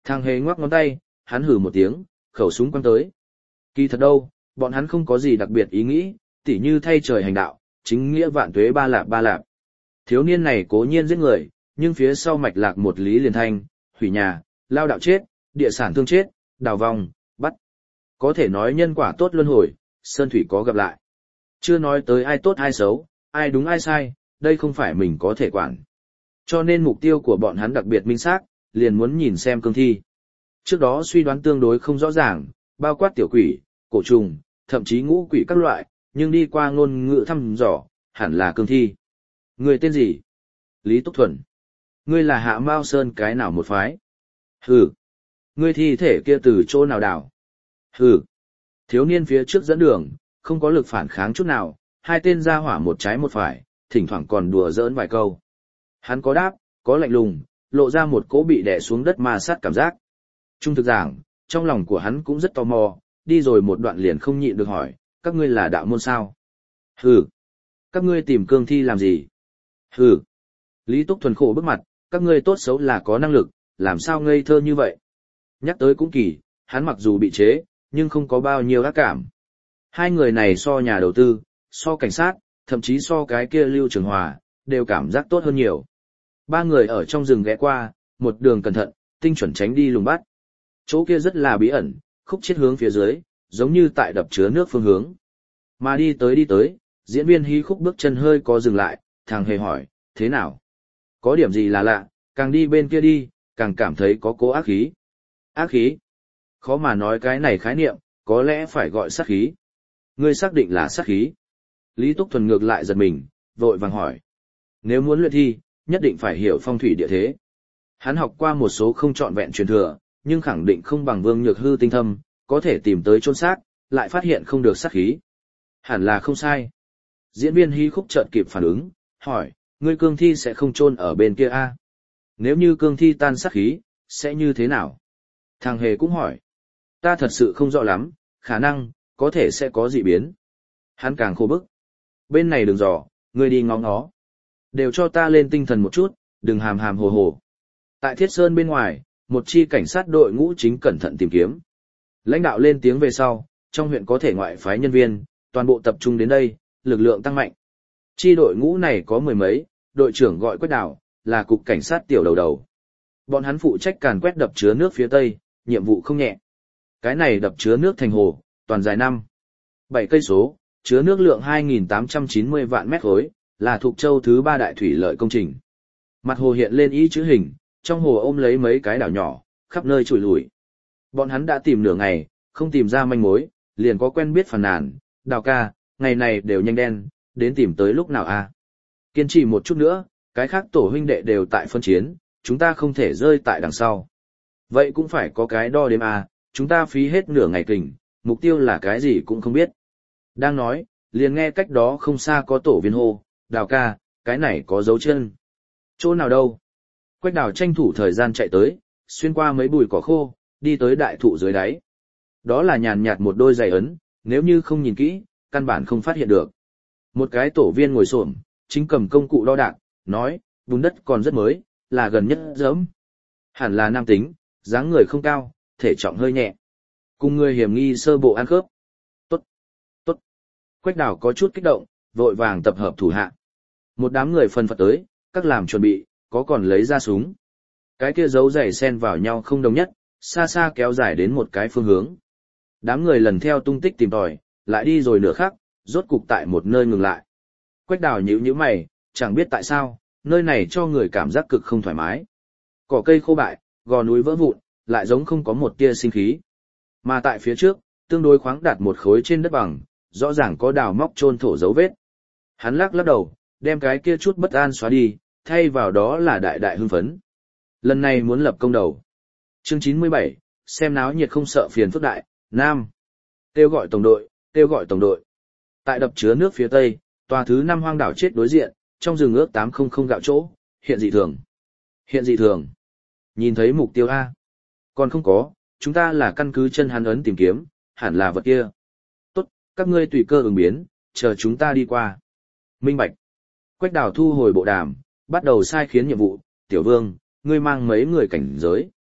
Thằng hề ngoắc ngón tay, hắn hừ một tiếng, khẩu súng quăng tới. Kỳ thật đâu, bọn hắn không có gì đặc biệt ý nghĩ, tỉ như thay trời hành đạo, chính nghĩa vạn tuế ba lạp ba lạp. Thiếu niên này cố nhiên giết người, nhưng phía sau mạch lạc một lý liền thanh, hủy nhà, lao đạo chết, địa sản thương chết, đào vòng, bắt. Có thể nói nhân quả tốt luân hồi, sơn thủy có gặp lại. Chưa nói tới ai tốt ai xấu, ai đúng ai sai, đây không phải mình có thể quản. Cho nên mục tiêu của bọn hắn đặc biệt minh xác, liền muốn nhìn xem cương thi. Trước đó suy đoán tương đối không rõ ràng, bao quát tiểu quỷ, cổ trùng, thậm chí ngũ quỷ các loại, nhưng đi qua ngôn ngữ thăm dò, hẳn là cương thi. Người tên gì? Lý Túc Thuần. Ngươi là Hạ Mao Sơn cái nào một phái? Hừ. Ngươi thi thể kia từ chỗ nào đảo? Hừ. Thiếu niên phía trước dẫn đường, không có lực phản kháng chút nào, hai tên ra hỏa một trái một phải, thỉnh thoảng còn đùa giỡn vài câu. Hắn có đáp, có lạnh lùng, lộ ra một cỗ bị đè xuống đất ma sát cảm giác. Trung thực giảng, trong lòng của hắn cũng rất tò mò, đi rồi một đoạn liền không nhịn được hỏi, các ngươi là đạo môn sao? Hừ. Các ngươi tìm cương thi làm gì? Hừ. Lý Túc Thuần khổ bức mặt, các ngươi tốt xấu là có năng lực, làm sao ngây thơ như vậy? Nhắc tới cũng kỳ, hắn mặc dù bị chế, nhưng không có bao nhiêu ác cảm. Hai người này so nhà đầu tư, so cảnh sát, thậm chí so cái kia Lưu Trường Hòa, đều cảm giác tốt hơn nhiều. Ba người ở trong rừng ghé qua, một đường cẩn thận, tinh chuẩn tránh đi lùng bắt. Chỗ kia rất là bí ẩn, khúc chết hướng phía dưới, giống như tại đập chứa nước phương hướng. Mà đi tới đi tới, diễn viên hí khúc bước chân hơi có dừng lại, thằng hề hỏi, thế nào? Có điểm gì là lạ, càng đi bên kia đi, càng cảm thấy có cố ác khí. Ác khí? Khó mà nói cái này khái niệm, có lẽ phải gọi sát khí. Ngươi xác định là sát khí. Lý Túc Thuần ngược lại giật mình, vội vàng hỏi. Nếu muốn luyện thi, nhất định phải hiểu phong thủy địa thế. Hắn học qua một số không trọn vẹn truyền thừa, nhưng khẳng định không bằng Vương Nhược Hư tinh thâm, có thể tìm tới chôn xác, lại phát hiện không được sát khí. Hẳn là không sai. Diễn viên hí khúc chợt kịp phản ứng, hỏi, ngươi cương thi sẽ không chôn ở bên kia a? Nếu như cương thi tan sát khí, sẽ như thế nào? Thằng hề cũng hỏi. Ta thật sự không rõ lắm, khả năng, có thể sẽ có dị biến. Hắn càng khô bức. Bên này đừng dò, ngươi đi ngó ngó. Đều cho ta lên tinh thần một chút, đừng hàm hàm hồ hồ. Tại Thiết Sơn bên ngoài, một chi cảnh sát đội ngũ chính cẩn thận tìm kiếm. Lãnh đạo lên tiếng về sau, trong huyện có thể ngoại phái nhân viên, toàn bộ tập trung đến đây, lực lượng tăng mạnh. Chi đội ngũ này có mười mấy, đội trưởng gọi Quách Đào, là cục cảnh sát tiểu đầu đầu. Bọn hắn phụ trách càn quét đập chứa nước phía tây, nhiệm vụ không nhẹ. Cái này đập chứa nước thành hồ, toàn dài năm bảy cây số, chứa nước lượng hai nghìn tám trăm chín mươi vạn mét khối, là thuộc châu thứ ba đại thủy lợi công trình. Mặt hồ hiện lên ý chữ hình, trong hồ ôm lấy mấy cái đảo nhỏ, khắp nơi trụi lủi. Bọn hắn đã tìm nửa ngày, không tìm ra manh mối, liền có quen biết phàn nàn, Đào ca, ngày này đều nhanh đen, đến tìm tới lúc nào a? Kiên trì một chút nữa, cái khác tổ huynh đệ đều tại phân chiến, chúng ta không thể rơi tại đằng sau. Vậy cũng phải có cái đo đếm a, chúng ta phí hết nửa ngày kình, mục tiêu là cái gì cũng không biết. Đang nói, liền nghe cách đó không xa có tổ viên hô, Đào ca, cái này có dấu chân. Chỗ nào đâu? Quách Đào tranh thủ thời gian chạy tới, xuyên qua mấy bụi cỏ khô, đi tới đại thụ dưới đáy. Đó là nhàn nhạt một đôi giày ấn, nếu như không nhìn kỹ, căn bản không phát hiện được. Một cái tổ viên ngồi xổm, chính cầm công cụ đo đạc, nói, vùng đất còn rất mới, là gần nhất giẫm. Hẳn là nam tính, dáng người không cao, thể trọng hơi nhẹ. Cùng người hiểm nghi sơ bộ ăn khớp. Tốt, tốt. Quách Đào có chút kích động, vội vàng tập hợp thủ hạ. Một đám người phân phật tới, các làm chuẩn bị, có còn lấy ra súng. Cái kia dấu giày xen vào nhau không đồng nhất, xa xa kéo dài đến một cái phương hướng. Đám người lần theo tung tích tìm tòi, lại đi rồi nửa khắc, rốt cục tại một nơi ngừng lại. Quách Đào nhíu nhíu mày, chẳng biết tại sao, nơi này cho người cảm giác cực không thoải mái. Cỏ cây khô bại, gò núi vỡ vụn, lại giống không có một tia sinh khí. Mà tại phía trước, tương đối khoáng đạt một khối trên đất bằng, rõ ràng có đào móc chôn thổ dấu vết. Hắn lắc lắc đầu, đem cái kia chút bất an xóa đi, thay vào đó là đại đại hưng phấn. Lần này muốn lập công đầu. Chương chín mươi bảy, xem náo nhiệt không sợ phiền phức đại, Nam. Kêu gọi tổng đội, kêu gọi tổng đội. Tại đập chứa nước phía tây, tòa thứ năm hoang đảo chết đối diện, trong rừng ước tám trăm gạo chỗ, hiện dị thường. Hiện dị thường. Nhìn thấy mục tiêu A. Còn không có, chúng ta là căn cứ chân hắn ấn tìm kiếm, hẳn là vật kia. Tốt, các ngươi tùy cơ ứng biến, chờ chúng ta đi qua. Minh bạch. Quách Đào thu hồi bộ đàm, bắt đầu sai khiến nhiệm vụ, Tiểu Vương, ngươi mang mấy người cảnh giới.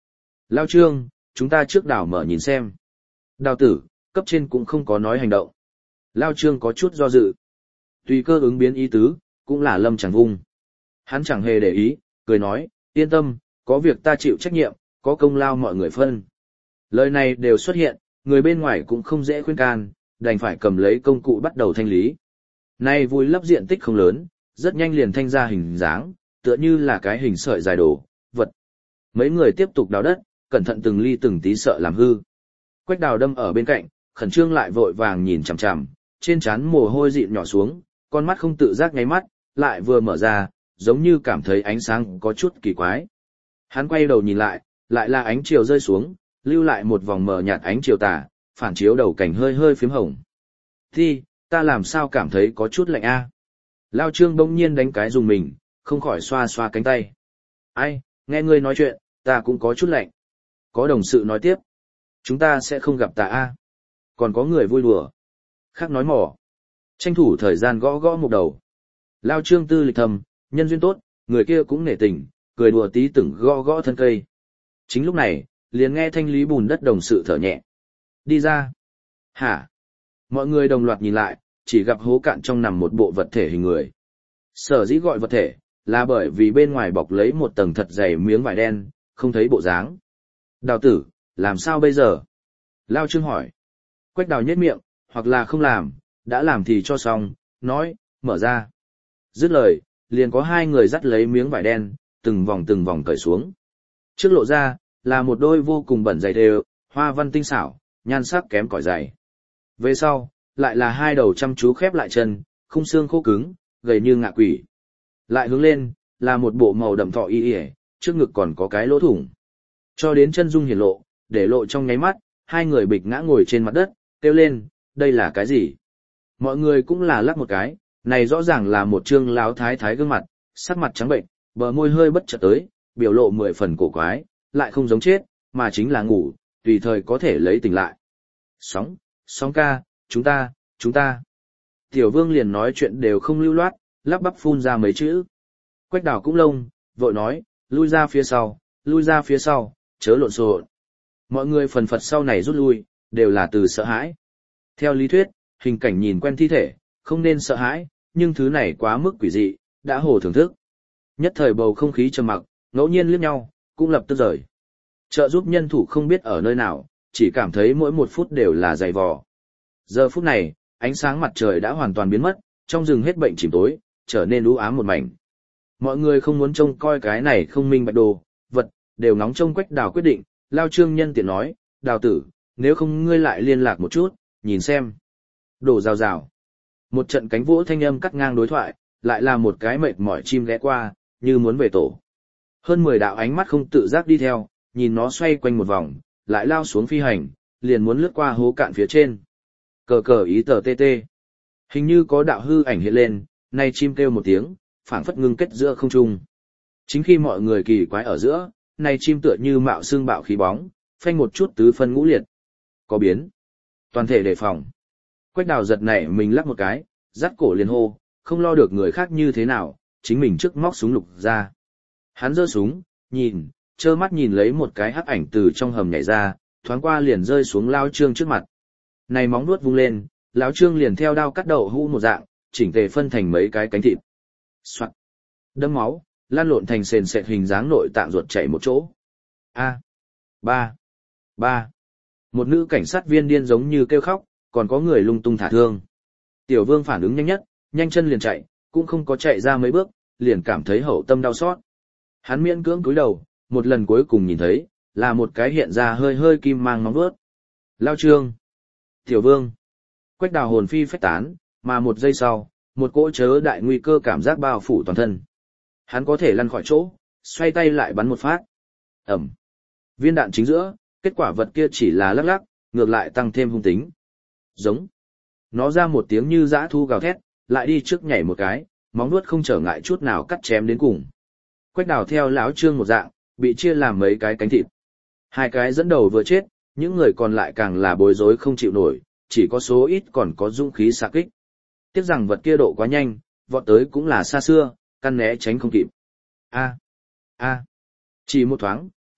Lao Trương, chúng ta trước đảo mở nhìn xem. Đào tử, cấp trên cũng không có nói hành động. Lao Trương có chút do dự. Tùy cơ ứng biến ý tứ, cũng là lâm chẳng vung. Hắn chẳng hề để ý, cười nói, yên tâm, có việc ta chịu trách nhiệm, có công lao mọi người phân. Lời này đều xuất hiện, người bên ngoài cũng không dễ khuyên can, đành phải cầm lấy công cụ bắt đầu thanh lý. Nay vui lấp diện tích không lớn, rất nhanh liền thanh ra hình dáng, tựa như là cái hình sợi dài đồ, vật. Mấy người tiếp tục đào đất, cẩn thận từng ly từng tí sợ làm hư. Quách Đào đâm ở bên cạnh, khẩn trương lại vội vàng nhìn chằm chằm, trên trán mồ hôi dịn nhỏ xuống, con mắt không tự giác nháy mắt, lại vừa mở ra, giống như cảm thấy ánh sáng có chút kỳ quái. Hắn quay đầu nhìn lại, lại là ánh chiều rơi xuống, lưu lại một vòng mờ nhạt ánh chiều tà, phản chiếu đầu cảnh hơi hơi phím hồng. Thì, ta làm sao cảm thấy có chút lạnh a? Lao Trương bỗng nhiên đánh cái dùng mình, không khỏi xoa xoa cánh tay. Ai, nghe ngươi nói chuyện, ta cũng có chút lạnh. Có đồng sự nói tiếp. Chúng ta sẽ không gặp ta a. Còn có người vui đùa. Khác nói mỏ. Tranh thủ thời gian gõ gõ một đầu. Lao Trương tư lịch thầm, nhân duyên tốt, người kia cũng nể tình, cười đùa tí từng gõ gõ thân cây. Chính lúc này, liền nghe thanh lý bùn đất đồng sự thở nhẹ. Đi ra. Hả? Mọi người đồng loạt nhìn lại, chỉ gặp hố cạn trong nằm một bộ vật thể hình người. Sở dĩ gọi vật thể, là bởi vì bên ngoài bọc lấy một tầng thật dày miếng vải đen, không thấy bộ dáng. Đào tử, làm sao bây giờ? Lao Trương hỏi. Quách Đào nhếch miệng, hoặc là không làm, đã làm thì cho xong, nói, mở ra. Dứt lời, liền có hai người dắt lấy miếng vải đen, từng vòng từng vòng cởi xuống. Trước lộ ra, là một đôi vô cùng bẩn dày đều, hoa văn tinh xảo, nhan sắc kém cỏi dày. Về sau, lại là hai đầu chăm chú khép lại chân, khung xương khô cứng, gầy như ngạ quỷ. Lại hướng lên, là một bộ màu đậm thọ y y, trước ngực còn có cái lỗ thủng. Cho đến chân dung hiển lộ, để lộ trong nháy mắt, hai người bịch ngã ngồi trên mặt đất, kêu lên, đây là cái gì? Mọi người cũng là lắc một cái, này rõ ràng là một trương láo thái thái gương mặt, sắc mặt trắng bệnh, bờ môi hơi bất chợt tới, biểu lộ mười phần cổ quái, lại không giống chết, mà chính là ngủ, tùy thời có thể lấy tỉnh lại. Sóng, sóng ca, chúng ta, chúng ta. Tiểu Vương liền nói chuyện đều không lưu loát, lắp bắp phun ra mấy chữ. Quách Đào cũng lông, vội nói, lui ra phía sau, lui ra phía sau, chớ lộn xộn. Mọi người phần phật sau này rút lui, đều là từ sợ hãi. Theo lý thuyết, hình cảnh nhìn quen thi thể, không nên sợ hãi, nhưng thứ này quá mức quỷ dị, đã hồ thưởng thức. Nhất thời bầu không khí trầm mặc, ngẫu nhiên liếc nhau, cũng lập tức rời. Trợ giúp nhân thủ không biết ở nơi nào, chỉ cảm thấy mỗi một phút đều là dày vò. Giờ phút này, ánh sáng mặt trời đã hoàn toàn biến mất, trong rừng hết bệnh chìm tối, trở nên u ám một mảnh. Mọi người không muốn trông coi cái này không minh bạch đồ, vật, đều nóng trông Quách Đào quyết định, Lao Trương nhân tiện nói, Đào tử, nếu không ngươi lại liên lạc một chút, nhìn xem. Đổ rào rào. Một trận cánh vỗ thanh âm cắt ngang đối thoại, lại là một cái mệt mỏi chim ghé qua, như muốn về tổ. Hơn mười đạo ánh mắt không tự giác đi theo, nhìn nó xoay quanh một vòng, lại lao xuống phi hành, liền muốn lướt qua hố cạn phía trên. Cờ cờ ý tờ tê tê. Hình như có đạo hư ảnh hiện lên, nay chim kêu một tiếng, phảng phất ngưng kết giữa không trung. Chính khi mọi người kỳ quái ở giữa, nay chim tựa như mạo xương bạo khí bóng, phanh một chút tứ phân ngũ liệt. Có biến. Toàn thể đề phòng. Quách Đào giật nảy mình lắc một cái, dắt cổ liền hô, không lo được người khác như thế nào, chính mình trước móc súng lục ra. Hắn giơ súng, nhìn, trơ mắt nhìn lấy một cái hắc ảnh từ trong hầm nhảy ra, thoáng qua liền rơi xuống Lao Trương trước mặt. Này móng vuốt vung lên, Lão Trương liền theo đao cắt đậu hũ một dạng, chỉnh tề phân thành mấy cái cánh thịt. Soạt. Đâm máu, lan lộn thành sền sệt hình dáng nội tạng ruột chảy một chỗ. A. Ba. Ba. Một nữ cảnh sát viên điên giống như kêu khóc, còn có người lung tung thả thương. Tiểu Vương phản ứng nhanh nhất, nhanh chân liền chạy, cũng không có chạy ra mấy bước, liền cảm thấy hậu tâm đau xót. Hắn miễn cưỡng cúi đầu, một lần cuối cùng nhìn thấy, là một cái hiện ra hơi hơi kim mang móng vuốt. Lao Trương. Tiểu Vương. Quách Đào hồn phi phách tán, mà một giây sau, một cỗ chớ đại nguy cơ cảm giác bao phủ toàn thân. Hắn có thể lăn khỏi chỗ, xoay tay lại bắn một phát. Ẩm. Viên đạn chính giữa, kết quả vật kia chỉ là lắc lắc, ngược lại tăng thêm hung tính. Giống. Nó ra một tiếng như dã thu gào thét, lại đi trước nhảy một cái, móng vuốt không trở ngại chút nào cắt chém đến cùng. Quách Đào theo Lão Trương một dạng, bị chia làm mấy cái cánh thịt. Hai cái dẫn đầu vừa chết, những người còn lại càng là bối rối không chịu nổi, chỉ có số ít còn có dũng khí xạ kích. Tiếc rằng vật kia độ quá nhanh, vọt tới cũng là xa xưa, căn né tránh không kịp. A, a, chỉ một thoáng,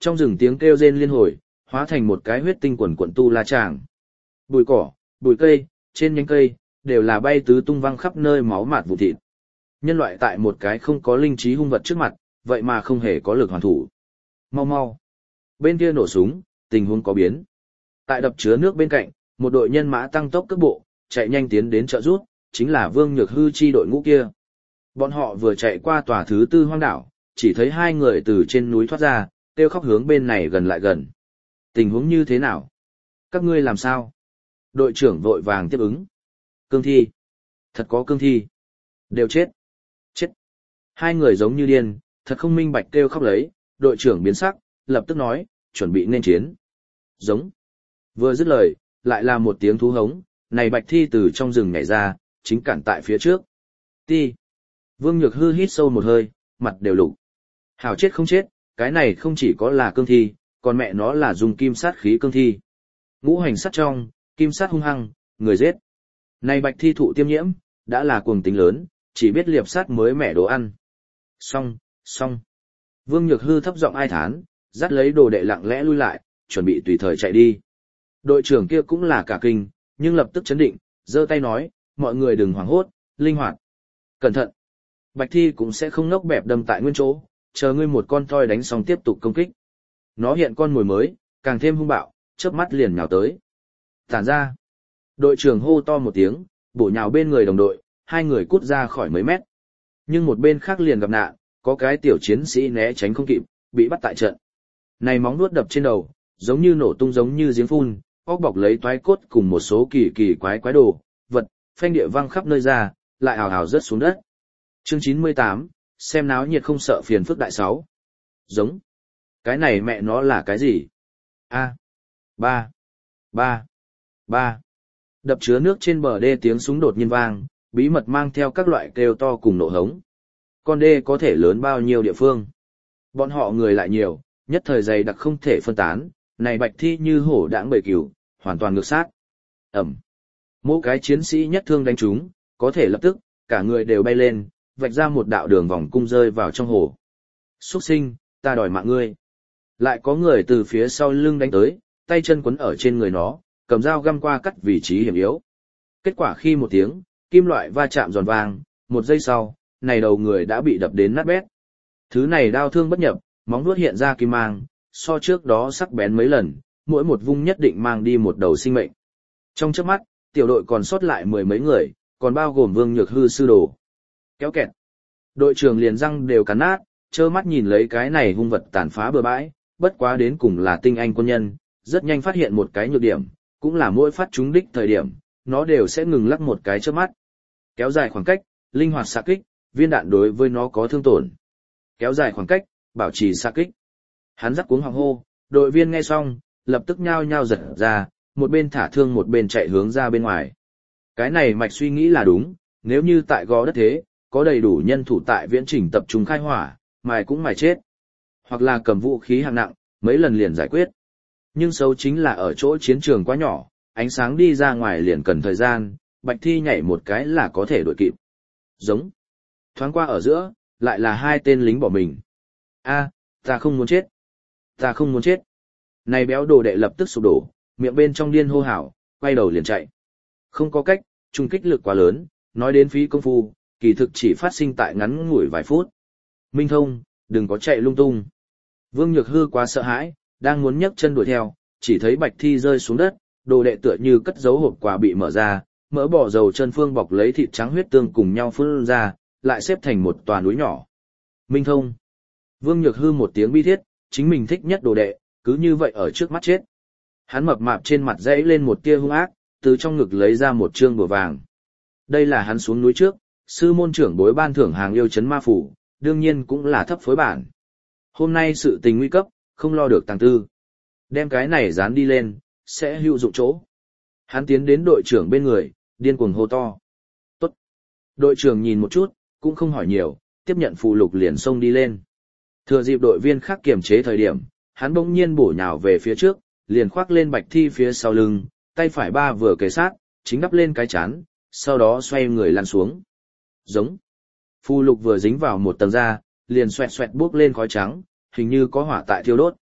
Trong rừng tiếng kêu rên liên hồi, hóa thành một cái huyết tinh quần quận tu la tràng. Bụi cỏ, bụi cây, trên nhánh cây, đều là bay tứ tung văng khắp nơi máu mạt vụ thịt. Nhân loại tại một cái không có linh trí hung vật trước mặt, vậy mà không hề có lực hoàn thủ. Mau mau. Bên kia nổ súng, tình huống có biến. Tại đập chứa nước bên cạnh, một đội nhân mã tăng tốc cước bộ, chạy nhanh tiến đến trợ rút, chính là Vương Nhược Hư chi đội ngũ kia. Bọn họ vừa chạy qua tòa thứ tư hoang đảo, chỉ thấy hai người từ trên núi thoát ra, kêu khóc hướng bên này gần lại gần. Tình huống như thế nào? Các ngươi làm sao? Đội trưởng vội vàng tiếp ứng. Cương thi. Thật có cương thi. Đều chết. Chết. Hai người giống như điên, thật không minh bạch kêu khóc lấy, đội trưởng biến sắc, lập tức nói, chuẩn bị nên chiến. Giống. Vừa dứt lời, lại là một tiếng thú hống, này bạch thi từ trong rừng nhảy ra, chính cản tại phía trước. Ti. Vương Nhược Hư hít sâu một hơi, mặt đều lục. Hảo chết không chết, cái này không chỉ có là cương thi, còn mẹ nó là dùng kim sát khí cương thi. Ngũ hành sát trong, kim sát hung hăng, người giết. Này bạch thi thụ tiêm nhiễm, đã là cuồng tính lớn, chỉ biết liệp sát mới mẻ đồ ăn. Xong, xong. Vương Nhược Hư thấp giọng ai thán, dắt lấy đồ đệ lặng lẽ lui lại, chuẩn bị tùy thời chạy đi. Đội trưởng kia cũng là cả kinh, nhưng lập tức chấn định, giơ tay nói, mọi người đừng hoảng hốt, linh hoạt. Cẩn thận. Bạch thi cũng sẽ không nốc bẹp đâm tại nguyên chỗ, chờ ngươi một con toi đánh xong tiếp tục công kích. Nó hiện con mồi mới, càng thêm hung bạo, chớp mắt liền nhào tới. Tản ra. Đội trưởng hô to một tiếng, bổ nhào bên người đồng đội, hai người cút ra khỏi mấy mét. Nhưng một bên khác liền gặp nạn, có cái tiểu chiến sĩ né tránh không kịp, bị bắt tại trận. Này móng vuốt đập trên đầu, giống như nổ tung giống như giếng phun, óc bọc lấy toái cốt cùng một số kỳ kỳ quái quái đồ, vật, phanh địa văng khắp nơi ra, lại hào hào rớt xuống đất. Chương chín mươi tám, xem náo nhiệt không sợ phiền phức đại sáu. Giống. Cái này mẹ nó là cái gì? A. Ba. Ba. Ba. Đập chứa nước trên bờ đê tiếng súng đột nhiên vang, bí mật mang theo các loại kêu to cùng nổ hống. Con đê có thể lớn bao nhiêu địa phương? Bọn họ người lại nhiều, nhất thời dày đặc không thể phân tán, này bạch thi như hổ đãng bầy cừu, hoàn toàn ngược sát. Ẩm. Mỗi cái chiến sĩ nhất thương đánh trúng, có thể lập tức, cả người đều bay lên, vạch ra một đạo đường vòng cung rơi vào trong hồ. Xuất sinh, ta đòi mạng ngươi. Lại có người từ phía sau lưng đánh tới, tay chân quấn ở trên người nó, cầm dao găm qua cắt vị trí hiểm yếu. Kết quả khi một tiếng, kim loại va chạm giòn vang, một giây sau, này đầu người đã bị đập đến nát bét. Thứ này đao thương bất nhập, móng vuốt hiện ra kim mang, so trước đó sắc bén mấy lần, mỗi một vung nhất định mang đi một đầu sinh mệnh. Trong chớp mắt, tiểu đội còn sót lại mười mấy người, còn bao gồm Vương Nhược Hư sư đồ. Kéo kẹt. Đội trưởng liền răng đều cắn nát, trơ mắt nhìn lấy cái này hung vật tàn phá bừa bãi, bất quá đến cùng là tinh anh quân nhân, rất nhanh phát hiện một cái nhược điểm, cũng là mỗi phát trúng đích thời điểm, nó đều sẽ ngừng lắc một cái chớp mắt. Kéo dài khoảng cách, linh hoạt xạ kích, viên đạn đối với nó có thương tổn. Kéo dài khoảng cách, bảo trì xạ kích. Hắn rắc cuống hoàng hô, đội viên nghe xong, lập tức nhao nhao giật ra, một bên thả thương một bên chạy hướng ra bên ngoài. Cái này mạch suy nghĩ là đúng, nếu như tại gò đất thế, có đầy đủ nhân thủ tại viễn trình tập trung khai hỏa, mài cũng mài chết. Hoặc là cầm vũ khí hạng nặng, mấy lần liền giải quyết. Nhưng xấu chính là ở chỗ chiến trường quá nhỏ, ánh sáng đi ra ngoài liền cần thời gian, bạch thi nhảy một cái là có thể đuổi kịp. Giống. Thoáng qua ở giữa, lại là hai tên lính bỏ mình. A, ta không muốn chết. Ta không muốn chết. Này béo đồ đệ lập tức sụp đổ, miệng bên trong điên hô hào, quay đầu liền chạy. Không có cách, trung kích lực quá lớn, nói đến phí công phu, kỳ thực chỉ phát sinh tại ngắn ngủi vài phút. Minh Thông, đừng có chạy lung tung. Vương Nhược Hư quá sợ hãi, đang muốn nhấc chân đuổi theo, chỉ thấy bạch thi rơi xuống đất, đồ đệ tựa như cất giấu hộp quà bị mở ra, mỡ bỏ dầu chân phương bọc lấy thịt trắng huyết tương cùng nhau phun ra, lại xếp thành một tòa núi nhỏ. Minh Thông. Vương Nhược Hư một tiếng bi thiết, chính mình thích nhất đồ đệ, cứ như vậy ở trước mắt chết. Hắn mập mạp trên mặt dãy lên một tia hung ác, từ trong ngực lấy ra một trương bùa vàng. Đây là hắn xuống núi trước, sư môn trưởng bối ban thưởng hàng yêu chấn ma phủ, đương nhiên cũng là thấp phối bản. Hôm nay sự tình nguy cấp, không lo được tàng tư. Đem cái này dán đi lên, sẽ hữu dụng chỗ. Hắn tiến đến đội trưởng bên người, điên cuồng hô to. Tốt. Đội trưởng nhìn một chút, cũng không hỏi nhiều, tiếp nhận phù lục liền xông đi lên. Thừa dịp đội viên khác kiềm chế thời điểm, hắn bỗng nhiên bổ nhào về phía trước, liền khoác lên bạch thi phía sau lưng, tay phải ba vừa kề sát, chính đắp lên cái chán, sau đó xoay người lăn xuống. Giống. Phù lục vừa dính vào một tầng da, liền xoẹt xoẹt bốc lên khói trắng, hình như có hỏa tại thiêu đốt.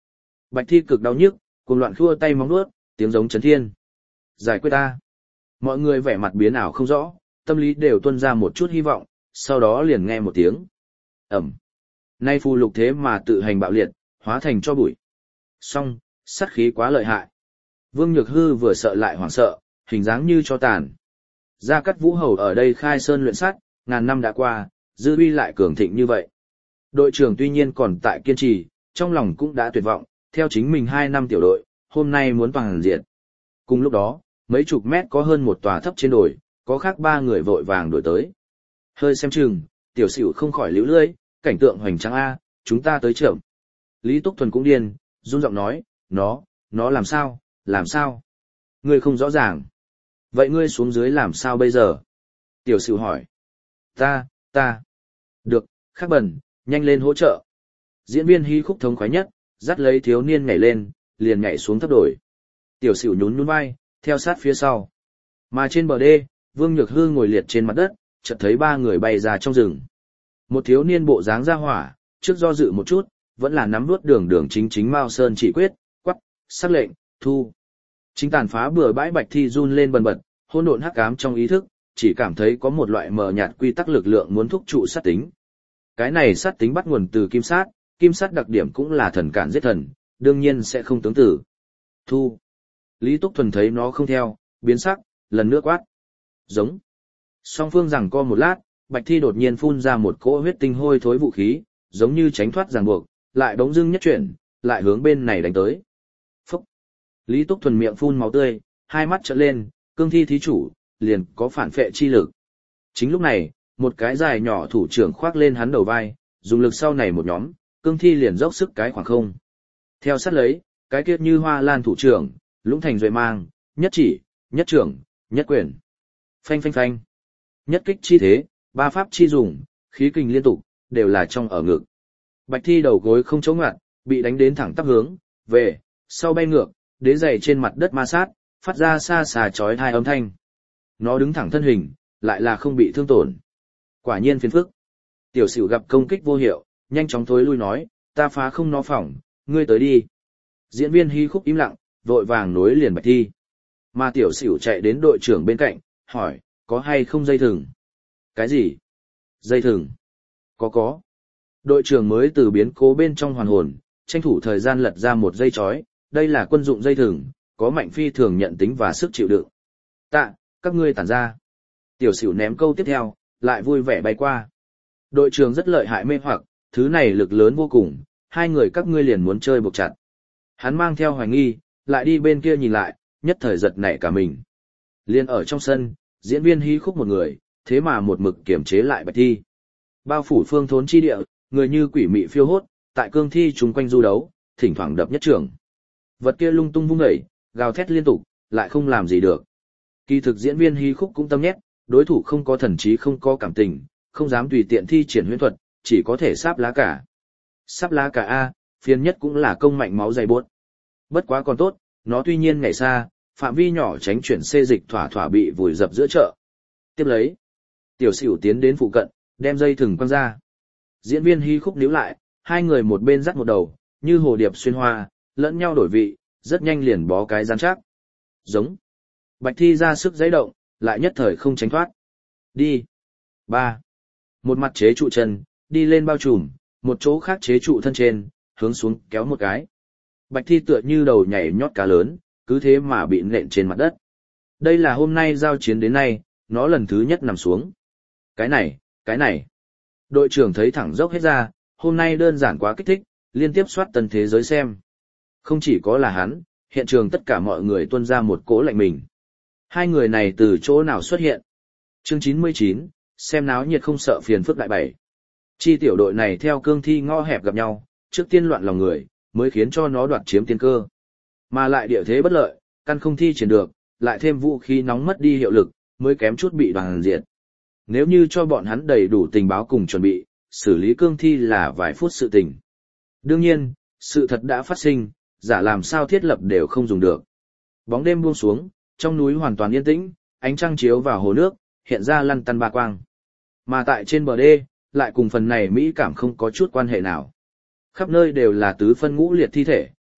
Bạch Thi cực đau nhức, cuồng loạn khua tay móng vuốt, tiếng giống chấn thiên. Giải quyết ta. Mọi người vẻ mặt biến ảo không rõ, tâm lý đều tuôn ra một chút hy vọng, sau đó liền nghe một tiếng. Ẩm. Nay phù lục thế mà tự hành bạo liệt, hóa thành cho bụi. Xong, sát khí quá lợi hại. Vương Nhược Hư vừa sợ lại hoảng sợ, hình dáng như cho tàn. Gia Cát Vũ Hầu ở đây khai sơn luyện sắt, ngàn năm đã qua, dư uy lại cường thịnh như vậy. Đội trưởng tuy nhiên còn tại kiên trì, trong lòng cũng đã tuyệt vọng, theo chính mình hai năm tiểu đội, hôm nay muốn toàn diện. Cùng lúc đó, mấy chục mét có hơn một tòa thấp trên đồi, có khác ba người vội vàng đuổi tới. Hơi xem chừng, tiểu xỉu không khỏi liễu lưỡi, cảnh tượng hoành tráng A, chúng ta tới chậm. Lý Túc Thuần cũng điên, run giọng nói, nó, nó làm sao, làm sao? Ngươi không rõ ràng. Vậy ngươi xuống dưới làm sao bây giờ? Tiểu xỉu hỏi. Ta, ta. Được, khắc bẩn, nhanh lên hỗ trợ. Diễn viên hí khúc thống khoái nhất, dắt lấy thiếu niên nhảy lên, liền nhảy xuống thấp đồi. Tiểu xỉu nhún nhún vai, theo sát phía sau. Mà trên bờ đê, Vương Nhược Hư ngồi liệt trên mặt đất, chợt thấy ba người bay ra trong rừng. Một thiếu niên bộ dáng ra hỏa, trước do dự một chút, vẫn là nắm nuốt đường đường chính chính Mao Sơn chỉ quyết, quắc, sắc lệnh, thu. Chính tàn phá bừa bãi Bạch Thi run lên bần bật, hỗn độn hắc ám trong ý thức, chỉ cảm thấy có một loại mờ nhạt quy tắc lực lượng muốn thúc trụ sát tính. Cái này sát tính bắt nguồn từ kim sát, kim sát đặc điểm cũng là thần cản giết thần, đương nhiên sẽ không tướng tử. Thu. Lý Túc Thuần thấy nó không theo, biến sắc, lần nữa quát. Giống. Song phương giằng co một lát, Bạch Thi đột nhiên phun ra một cỗ huyết tinh hôi thối vũ khí, giống như tránh thoát ràng buộc, lại bỗng dưng nhất chuyển, lại hướng bên này đánh tới. Phúc. Lý Túc Thuần miệng phun máu tươi, hai mắt trợn lên, cương thi thí chủ, liền có phản phệ chi lực. Chính lúc này, một cái dài nhỏ thủ trưởng khoác lên hắn đầu vai, dùng lực sau này một nhóm, cương thi liền dốc sức cái khoảng không. Theo sát lấy, cái kiết như hoa lan thủ trưởng, lũng thành duệ mang, nhất chỉ, nhất trưởng, nhất quyền. Phanh phanh phanh. Nhất kích chi thế, ba pháp chi dùng, khí kình liên tục, đều là trong ở ngực. Bạch Thi đầu gối không chống ngặt, bị đánh đến thẳng tắp hướng, về, sau bay ngược, đế giày trên mặt đất ma sát, phát ra xa xà chói tai âm thanh. Nó đứng thẳng thân hình, lại là không bị thương tổn. Quả nhiên phiền phức. Tiểu xỉu gặp công kích vô hiệu, nhanh chóng thối lui nói, ta phá không nó phỏng, ngươi tới đi. Diễn viên hí khúc im lặng, vội vàng nối liền Bạch Thi. Mà tiểu xỉu chạy đến đội trưởng bên cạnh, hỏi, có hay không dây thừng? Cái gì? Dây thừng? Có có. Đội trưởng mới từ biến cố bên trong hoàn hồn, tranh thủ thời gian lật ra một dây chói, đây là quân dụng dây thừng, có mạnh phi thường nhận tính và sức chịu đựng. Tạ, các ngươi tản ra. Tiểu xỉu ném câu tiếp theo, lại vui vẻ bay qua. Đội trưởng rất lợi hại mê hoặc, thứ này lực lớn vô cùng, hai người các ngươi liền muốn chơi buộc chặt. Hắn mang theo hoài nghi, lại đi bên kia nhìn lại, nhất thời giật nảy cả mình. Liên ở trong sân, diễn viên hí khúc một người, thế mà một mực kiểm chế lại Bạch Thi. Bao phủ phương thốn chi địa, người như quỷ mị phiêu hốt, tại cương thi chung quanh du đấu, thỉnh thoảng đập nhất trưởng. Vật kia lung tung vung đẩy, gào thét liên tục, lại không làm gì được. Kỳ thực diễn viên hí khúc cũng tâm nhét, đối thủ không có thần trí không có cảm tình, không dám tùy tiện thi triển huyễn thuật, chỉ có thể sáp lá cả. Sáp lá cả A, phiền nhất cũng là công mạnh máu dày buốt. Bất quá còn tốt, nó tuy nhiên nhảy xa, phạm vi nhỏ tránh chuyển xê dịch thỏa thỏa bị vùi dập giữa chợ. Tiếp lấy, tiểu xỉu tiến đến phụ cận, đem dây thừng quăng ra. Diễn viên hí khúc níu lại, hai người một bên dắt một đầu, như hồ điệp xuyên hoa, lẫn nhau đổi vị, rất nhanh liền bó cái rắn chắc. Giống. Bạch Thi ra sức giãy động, lại nhất thời không tránh thoát. Đi. Ba. Một mặt chế trụ chân, đi lên bao trùm, một chỗ khác chế trụ thân trên, hướng xuống kéo một cái. Bạch Thi tựa như đầu nhảy nhót cá lớn, cứ thế mà bị nện trên mặt đất. Đây là hôm nay giao chiến đến nay, nó lần thứ nhất nằm xuống. Cái này, cái này. Đội trưởng thấy thẳng dốc hết ra, hôm nay đơn giản quá kích thích, liên tiếp soát tân thế giới xem. Không chỉ có là hắn, hiện trường tất cả mọi người tuôn ra một cỗ lạnh mình. Hai người này từ chỗ nào xuất hiện? Chương chín mươi chín, xem náo nhiệt không sợ phiền phức đại bảy. Chi tiểu đội này theo cương thi ngõ hẹp gặp nhau, trước tiên loạn lòng người, mới khiến cho nó đoạt chiếm tiên cơ. Mà lại địa thế bất lợi, căn không thi triển được, lại thêm vũ khí nóng mất đi hiệu lực, mới kém chút bị đoàn diệt. Nếu như cho bọn hắn đầy đủ tình báo cùng chuẩn bị, xử lý cương thi là vài phút sự tình. Đương nhiên, sự thật đã phát sinh, giả làm sao thiết lập đều không dùng được. Bóng đêm buông xuống, trong núi hoàn toàn yên tĩnh, ánh trăng chiếu vào hồ nước, hiện ra lăn tăn ba quang. Mà tại trên bờ đê, lại cùng phần này mỹ cảm không có chút quan hệ nào. Khắp nơi đều là tứ phân ngũ liệt thi thể,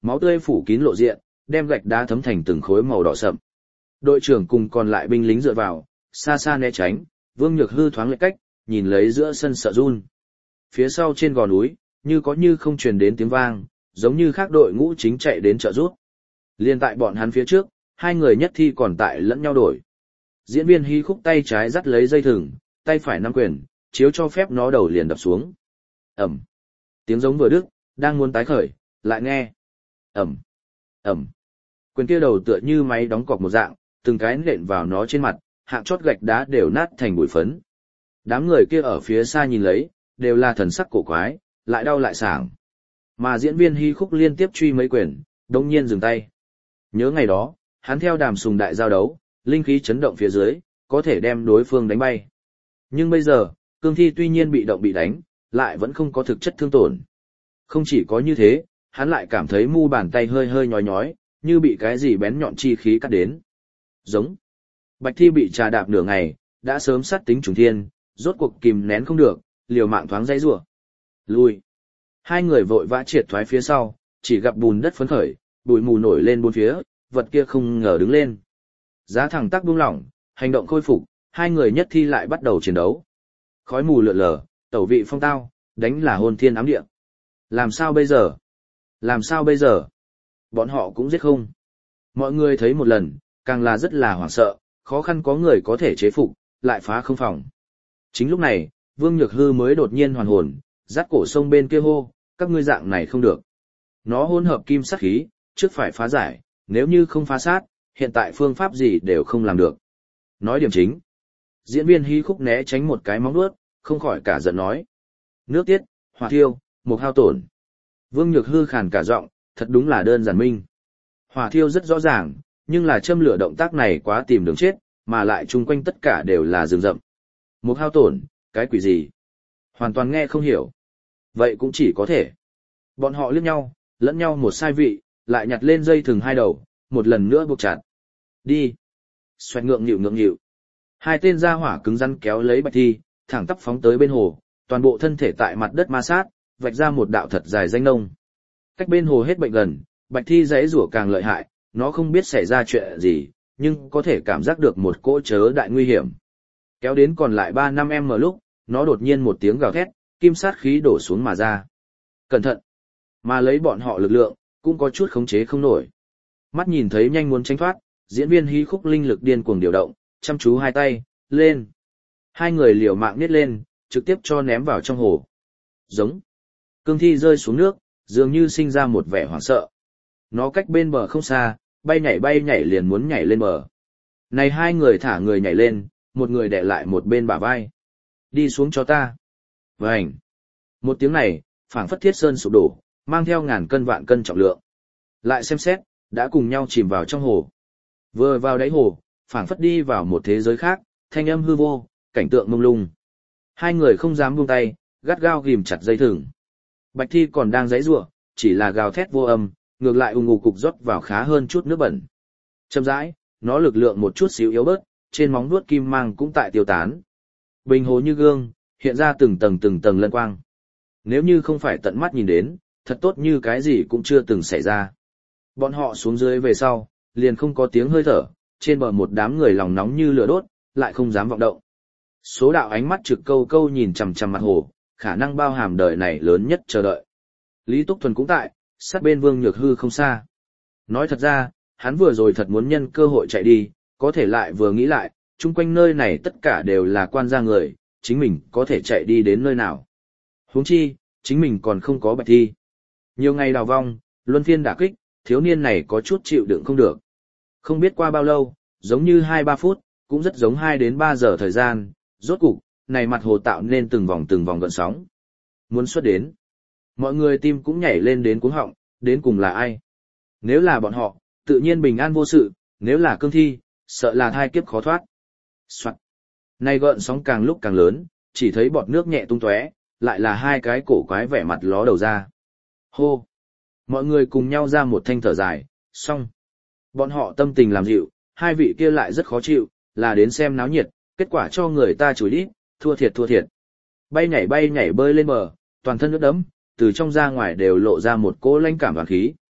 Máu tươi phủ kín lộ diện, đem gạch đá thấm thành từng khối màu đỏ sậm. Đội trưởng cùng còn lại binh lính dựa vào, xa xa né tránh, Vương Nhược Hư thoáng lệch cách, nhìn lấy giữa sân sợ run. Phía sau trên gò núi, như có như không truyền đến tiếng vang, giống như khác đội ngũ chính chạy đến trợ giúp. Liên tại bọn hắn phía trước, hai người nhất thi còn tại lẫn nhau đổi. Diễn viên hí khúc tay trái dắt lấy dây thừng, tay phải nắm quyền, chiếu cho phép nó đầu liền đập xuống. Ẩm. Tiếng giống vừa đứt, đang muốn tái khởi, lại nghe. Ẩm. Ẩm. Quyền kia đầu tựa như máy đóng cọc một dạng, từng cái nện vào nó trên mặt, hạng chót gạch đá đều nát thành bụi phấn. Đám người kia ở phía xa nhìn lấy, đều là thần sắc cổ quái, lại đau lại sảng. Mà diễn viên hí khúc liên tiếp truy mấy quyền, đồng nhiên dừng tay. Nhớ ngày đó, hắn theo Đàm Sùng đại giao đấu, linh khí chấn động phía dưới, có thể đem đối phương đánh bay. Nhưng bây giờ, cương thi tuy nhiên bị động bị đánh, lại vẫn không có thực chất thương tổn. Không chỉ có như thế, hắn lại cảm thấy mu bàn tay hơi hơi nhói nhói, như bị cái gì bén nhọn chi khí cắt đến. Giống. Bạch Thi bị trà đạp nửa ngày, đã sớm sát tính trùng thiên, rốt cuộc kìm nén không được, liều mạng thoáng dây rủa. Lui. Hai người vội vã triệt thoái phía sau, chỉ gặp bùn đất phấn khởi, bụi mù nổi lên bốn phía, vật kia không ngờ đứng lên. Giá thẳng tắc buông lỏng, hành động khôi phục, hai người nhất thi lại bắt đầu chiến đấu. Khói mù lượn lờ, tẩu vị phong tao, đánh là hồn thiên ám địa. Làm sao bây giờ? Làm sao bây giờ? Bọn họ cũng giết không. Mọi người thấy một lần, càng là rất là hoảng sợ, khó khăn có người có thể chế phục, lại phá không phòng. Chính lúc này, Vương Nhược Hư mới đột nhiên hoàn hồn, dắt cổ sông bên kia hô, các ngươi dạng này không được. Nó hỗn hợp kim sát khí, trước phải phá giải, nếu như không phá sát, hiện tại phương pháp gì đều không làm được. Nói điểm chính. Diễn viên hí khúc né tránh một cái móng vuốt, không khỏi cả giận nói. Nước tiết, hỏa thiêu, mục hao tổn. Vương Nhược Hư khàn cả giọng, thật đúng là đơn giản minh. Hỏa thiêu rất rõ ràng, nhưng là châm lửa động tác này quá tìm đường chết, mà lại chung quanh tất cả đều là rừng rậm. Mục hao tổn, cái quỷ gì? Hoàn toàn nghe không hiểu. Vậy cũng chỉ có thể. Bọn họ liếc nhau, lẫn nhau một sai vị, lại nhặt lên dây thừng hai đầu, một lần nữa buộc chặt. Đi. Xoẹt ngượng nghịu ngượng nghịu. Hai tên gia hỏa cứng rắn kéo lấy Bạch Thi, thẳng tắp phóng tới bên hồ, toàn bộ thân thể tại mặt đất ma sát, vạch ra một đạo thật dài danh nông. Cách bên hồ hết bệnh gần, Bạch Thi giãy giụa càng lợi hại, nó không biết xảy ra chuyện gì, nhưng có thể cảm giác được một cỗ chớ đại nguy hiểm. Kéo đến còn lại ba năm em mở lúc, nó đột nhiên một tiếng gào thét, kim sát khí đổ xuống mà ra. Cẩn thận! Mà lấy bọn họ lực lượng, cũng có chút khống chế không nổi. Mắt nhìn thấy nhanh muốn tránh thoát, diễn viên hí khúc linh lực điên cuồng điều động, chăm chú hai tay, lên. Hai người liều mạng niết lên, trực tiếp cho ném vào trong hồ. Giống. Cương thi rơi xuống nước, dường như sinh ra một vẻ hoảng sợ. Nó cách bên bờ không xa, bay nhảy bay nhảy liền muốn nhảy lên bờ. Này hai người thả người nhảy lên, một người đè lại một bên bả vai. Đi xuống cho ta. Vành. Một tiếng này, phảng phất thiết sơn sụp đổ, mang theo ngàn cân vạn cân trọng lượng. Lại xem xét, đã cùng nhau chìm vào trong hồ. Vừa vào đáy hồ, phảng phất đi vào một thế giới khác, thanh âm hư vô, cảnh tượng mông lung. Hai người không dám buông tay, gắt gao ghìm chặt dây thừng. Bạch Thi còn đang giãy giụa, chỉ là gào thét vô âm, ngược lại ù ngục cục rót vào khá hơn chút nước bẩn. Chậm rãi, nó lực lượng một chút xíu yếu bớt, trên móng vuốt kim mang cũng tại tiêu tán. Bình hồ như gương, hiện ra từng tầng từng tầng lân quang. Nếu như không phải tận mắt nhìn đến, thật tốt như cái gì cũng chưa từng xảy ra. Bọn họ xuống dưới về sau, liền không có tiếng hơi thở, trên bờ một đám người lòng nóng như lửa đốt, lại không dám vọng động. Số đạo ánh mắt trực câu câu nhìn chằm chằm mặt hồ, khả năng bao hàm đời này lớn nhất chờ đợi. Lý Túc Thuần cũng tại, sát bên Vương Nhược Hư không xa. Nói thật ra, hắn vừa rồi thật muốn nhân cơ hội chạy đi, có thể lại vừa nghĩ lại, chung quanh nơi này tất cả đều là quan gia người, chính mình có thể chạy đi đến nơi nào. Huống chi, chính mình còn không có Bạch Thi. Nhiều ngày đào vong, luân phiên đả kích, thiếu niên này có chút chịu đựng không được. Không biết qua bao lâu, giống như hai ba phút, cũng rất giống hai đến ba giờ thời gian, rốt cục, này mặt hồ tạo nên từng vòng từng vòng gợn sóng. Muốn xuất đến. Mọi người tim cũng nhảy lên đến cuống họng, đến cùng là ai? Nếu là bọn họ, tự nhiên bình an vô sự, nếu là cương thi, sợ là thai kiếp khó thoát. Soạn. Này gợn sóng càng lúc càng lớn, chỉ thấy bọt nước nhẹ tung tóe, lại là hai cái cổ quái vẻ mặt ló đầu ra. Hô. Mọi người cùng nhau ra một thanh thở dài, xong. Bọn họ tâm tình làm dịu, hai vị kia lại rất khó chịu, là đến xem náo nhiệt, kết quả cho người ta chửi đít, thua thiệt thua thiệt. Bay nhảy bay nhảy bơi lên bờ, toàn thân nước đẫm, từ trong ra ngoài đều lộ ra một cỗ lãnh cảm và khí.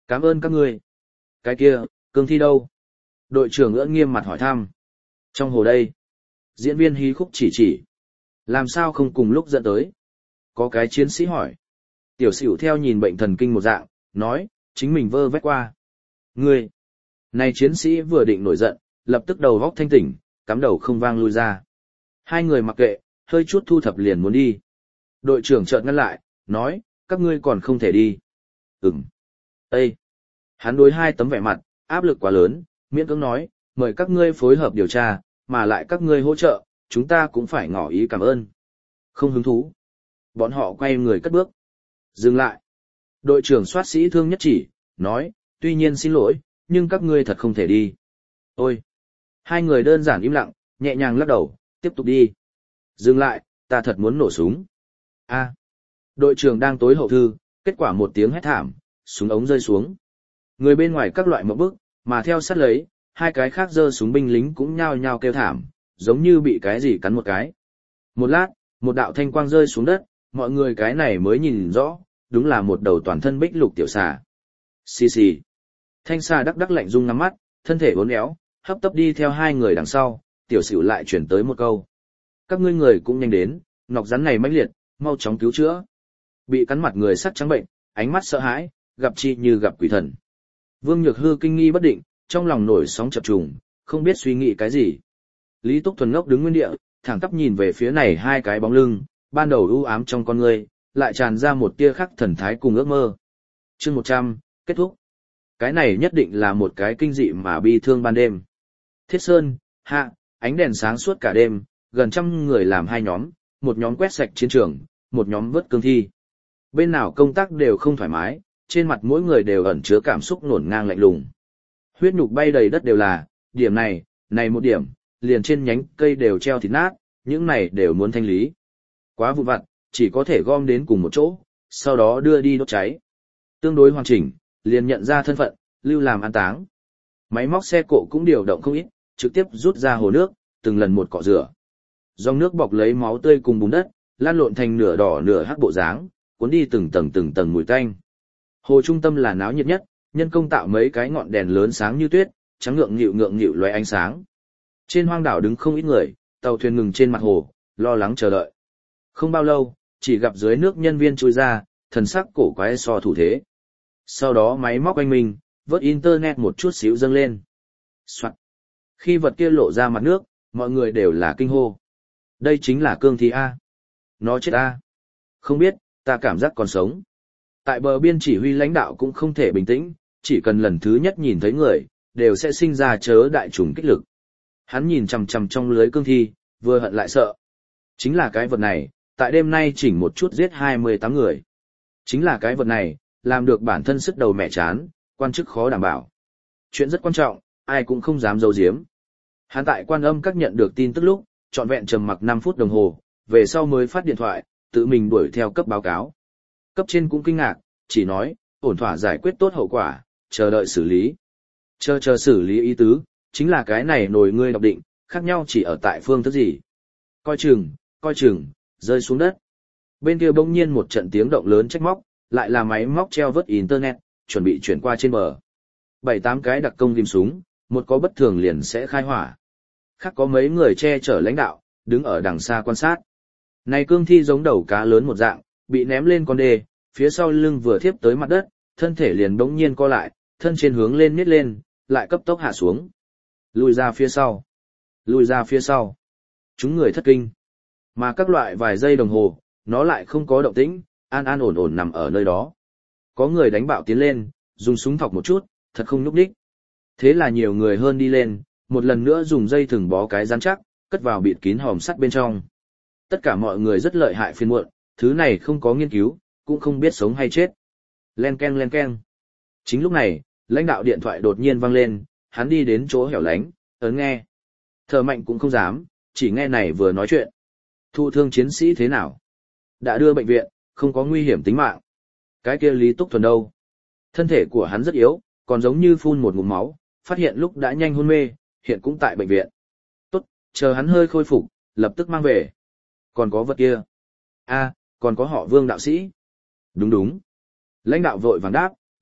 Cảm ơn các ngươi. Cái kia, cương thi đâu? Đội trưởng ưỡn nghiêm mặt hỏi thăm. Trong hồ đây. Diễn viên hí khúc chỉ chỉ. Làm sao không cùng lúc dẫn tới? Có cái chiến sĩ hỏi. Tiểu Sửu theo nhìn bệnh thần kinh một dạng, nói, chính mình vơ vét qua. Ngươi! Này chiến sĩ vừa định nổi giận, lập tức đầu góc thanh tỉnh, cắm đầu không vang lui ra. Hai người mặc kệ, hơi chút thu thập liền muốn đi. Đội trưởng chợt ngăn lại, nói, các ngươi còn không thể đi. Ừm. Ê! Hắn đối hai tấm vẻ mặt, áp lực quá lớn, miễn cưỡng nói, mời các ngươi phối hợp điều tra, mà lại các ngươi hỗ trợ, chúng ta cũng phải ngỏ ý cảm ơn. Không hứng thú. Bọn họ quay người cất bước. Dừng lại. Đội trưởng soát sĩ thương nhất chỉ, nói, tuy nhiên xin lỗi, nhưng các ngươi thật không thể đi. Ôi! Hai người đơn giản im lặng, nhẹ nhàng lắc đầu, tiếp tục đi. Dừng lại, ta thật muốn nổ súng. A. Đội trưởng đang tối hậu thư, kết quả một tiếng hét thảm, súng ống rơi xuống. Người bên ngoài các loại mộng bức, mà theo sát lấy, hai cái khác giơ súng binh lính cũng nhao nhao kêu thảm, giống như bị cái gì cắn một cái. Một lát, một đạo thanh quang rơi xuống đất, mọi người cái này mới nhìn rõ, đúng là một đầu toàn thân bích lục tiểu xà. Xì xì. Thanh xà đắc đắc lạnh rung ngắm mắt, thân thể uốn éo, hấp tấp đi theo hai người đằng sau, tiểu Sửu lại chuyển tới một câu. Các ngươi người cũng nhanh đến, nọc rắn này mãnh liệt, mau chóng cứu chữa. Bị cắn mặt người sắc trắng bệnh, ánh mắt sợ hãi, gặp chi như gặp quỷ thần. Vương Nhược Hư kinh nghi bất định, trong lòng nổi sóng chập trùng, không biết suy nghĩ cái gì. Lý Túc Thuần ngốc đứng nguyên địa, thẳng tắp nhìn về phía này hai cái bóng lưng, ban đầu u ám trong con người, lại tràn ra một tia khắc thần thái cùng ước mơ. Chương một trăm, kết thúc. Cái này nhất định là một cái kinh dị mà bi thương ban đêm. Thiết Sơn, hạ, ánh đèn sáng suốt cả đêm, gần trăm người làm hai nhóm, một nhóm quét sạch chiến trường, một nhóm vớt cương thi. Bên nào công tác đều không thoải mái, trên mặt mỗi người đều ẩn chứa cảm xúc nổn ngang lạnh lùng. Huyết nhục bay đầy đất đều là, điểm này, này một điểm, liền trên nhánh cây đều treo thịt nát, những này đều muốn thanh lý. Quá vụn vặt, chỉ có thể gom đến cùng một chỗ, sau đó đưa đi đốt cháy. Tương đối hoàn chỉnh, liền nhận ra thân phận, lưu làm an táng. Máy móc xe cộ cũng điều động không ít, trực tiếp rút ra hồ nước, từng lần một cọ rửa. Dòng nước bọc lấy máu tươi cùng bùn đất, lan lộn thành nửa đỏ nửa hắc bộ dáng, cuốn đi từng tầng từng tầng mùi tanh. Hồ trung tâm là náo nhiệt nhất, nhân công tạo mấy cái ngọn đèn lớn sáng như tuyết, trắng ngượng nghịu ngượng nghịu lóe ánh sáng. Trên hoang đảo đứng không ít người, tàu thuyền ngừng trên mặt hồ, lo lắng chờ đợi. Không bao lâu, chỉ gặp dưới nước nhân viên chui ra, thần sắc cổ quái so thủ thế. Sau đó máy móc quanh mình, vớt internet một chút xíu dâng lên. Soạn. Khi vật kia lộ ra mặt nước, mọi người đều là kinh hô. Đây chính là cương thi A. Nó chết A. Không biết, ta cảm giác còn sống. Tại bờ biên chỉ huy lãnh đạo cũng không thể bình tĩnh, chỉ cần lần thứ nhất nhìn thấy người, đều sẽ sinh ra chớ đại trùng kích lực. Hắn nhìn chằm chằm trong lưới cương thi, vừa hận lại sợ. Chính là cái vật này, tại đêm nay chỉnh một chút giết hai mươi tám người. Chính là cái vật này, làm được bản thân sức đầu mẹ chán, quan chức khó đảm bảo. Chuyện rất quan trọng, ai cũng không dám giấu giếm. Hắn tại Quan Âm các nhận được tin tức lúc, trọn vẹn trầm mặc năm phút đồng hồ, về sau mới phát điện thoại, tự mình đuổi theo cấp báo cáo. Cấp trên cũng kinh ngạc, chỉ nói, ổn thỏa giải quyết tốt hậu quả, chờ đợi xử lý. Chờ chờ xử lý ý tứ, chính là cái này nồi ngươi đọc định, khác nhau chỉ ở tại phương thức gì. Coi chừng, coi chừng, rơi xuống đất. Bên kia bỗng nhiên một trận tiếng động lớn trách móc, lại là máy móc treo vớt internet, chuẩn bị chuyển qua trên bờ. Bảy tám cái đặc công ghim súng, một có bất thường liền sẽ khai hỏa. Khác có mấy người che chở lãnh đạo, đứng ở đằng xa quan sát. Này cương thi giống đầu cá lớn một dạng, bị ném lên con đê, phía sau lưng vừa thiếp tới mặt đất, thân thể liền bỗng nhiên co lại, thân trên hướng lên miết lên, lại cấp tốc hạ xuống. Lùi ra phía sau. Lùi ra phía sau. Chúng người thất kinh. Mà các loại vài giây đồng hồ, nó lại không có động tĩnh, an an ổn ổn nằm ở nơi đó. Có người đánh bạo tiến lên, dùng súng thọc một chút, thật không nhúc nhích. Thế là nhiều người hơn đi lên, một lần nữa dùng dây thừng bó cái rắn chắc, cất vào bịt kín hòm sắt bên trong. Tất cả mọi người rất lợi hại phiền muộn, thứ này không có nghiên cứu, cũng không biết sống hay chết. Len ken len ken. Chính lúc này, lãnh đạo điện thoại đột nhiên vang lên, hắn đi đến chỗ hẻo lánh, ấn nghe. Thở mạnh cũng không dám, chỉ nghe này vừa nói chuyện. Thụ thương chiến sĩ thế nào? Đã đưa bệnh viện, không có nguy hiểm tính mạng. Cái kia Lý Túc Thuần đâu? Thân thể của hắn rất yếu, còn giống như phun một ngụm máu, phát hiện lúc đã nhanh hôn mê, hiện cũng tại bệnh viện. Tốt, chờ hắn hơi khôi phục, lập tức mang về. Còn có vật kia. A, còn có họ Vương đạo sĩ. Đúng đúng. Lãnh đạo vội vàng đáp,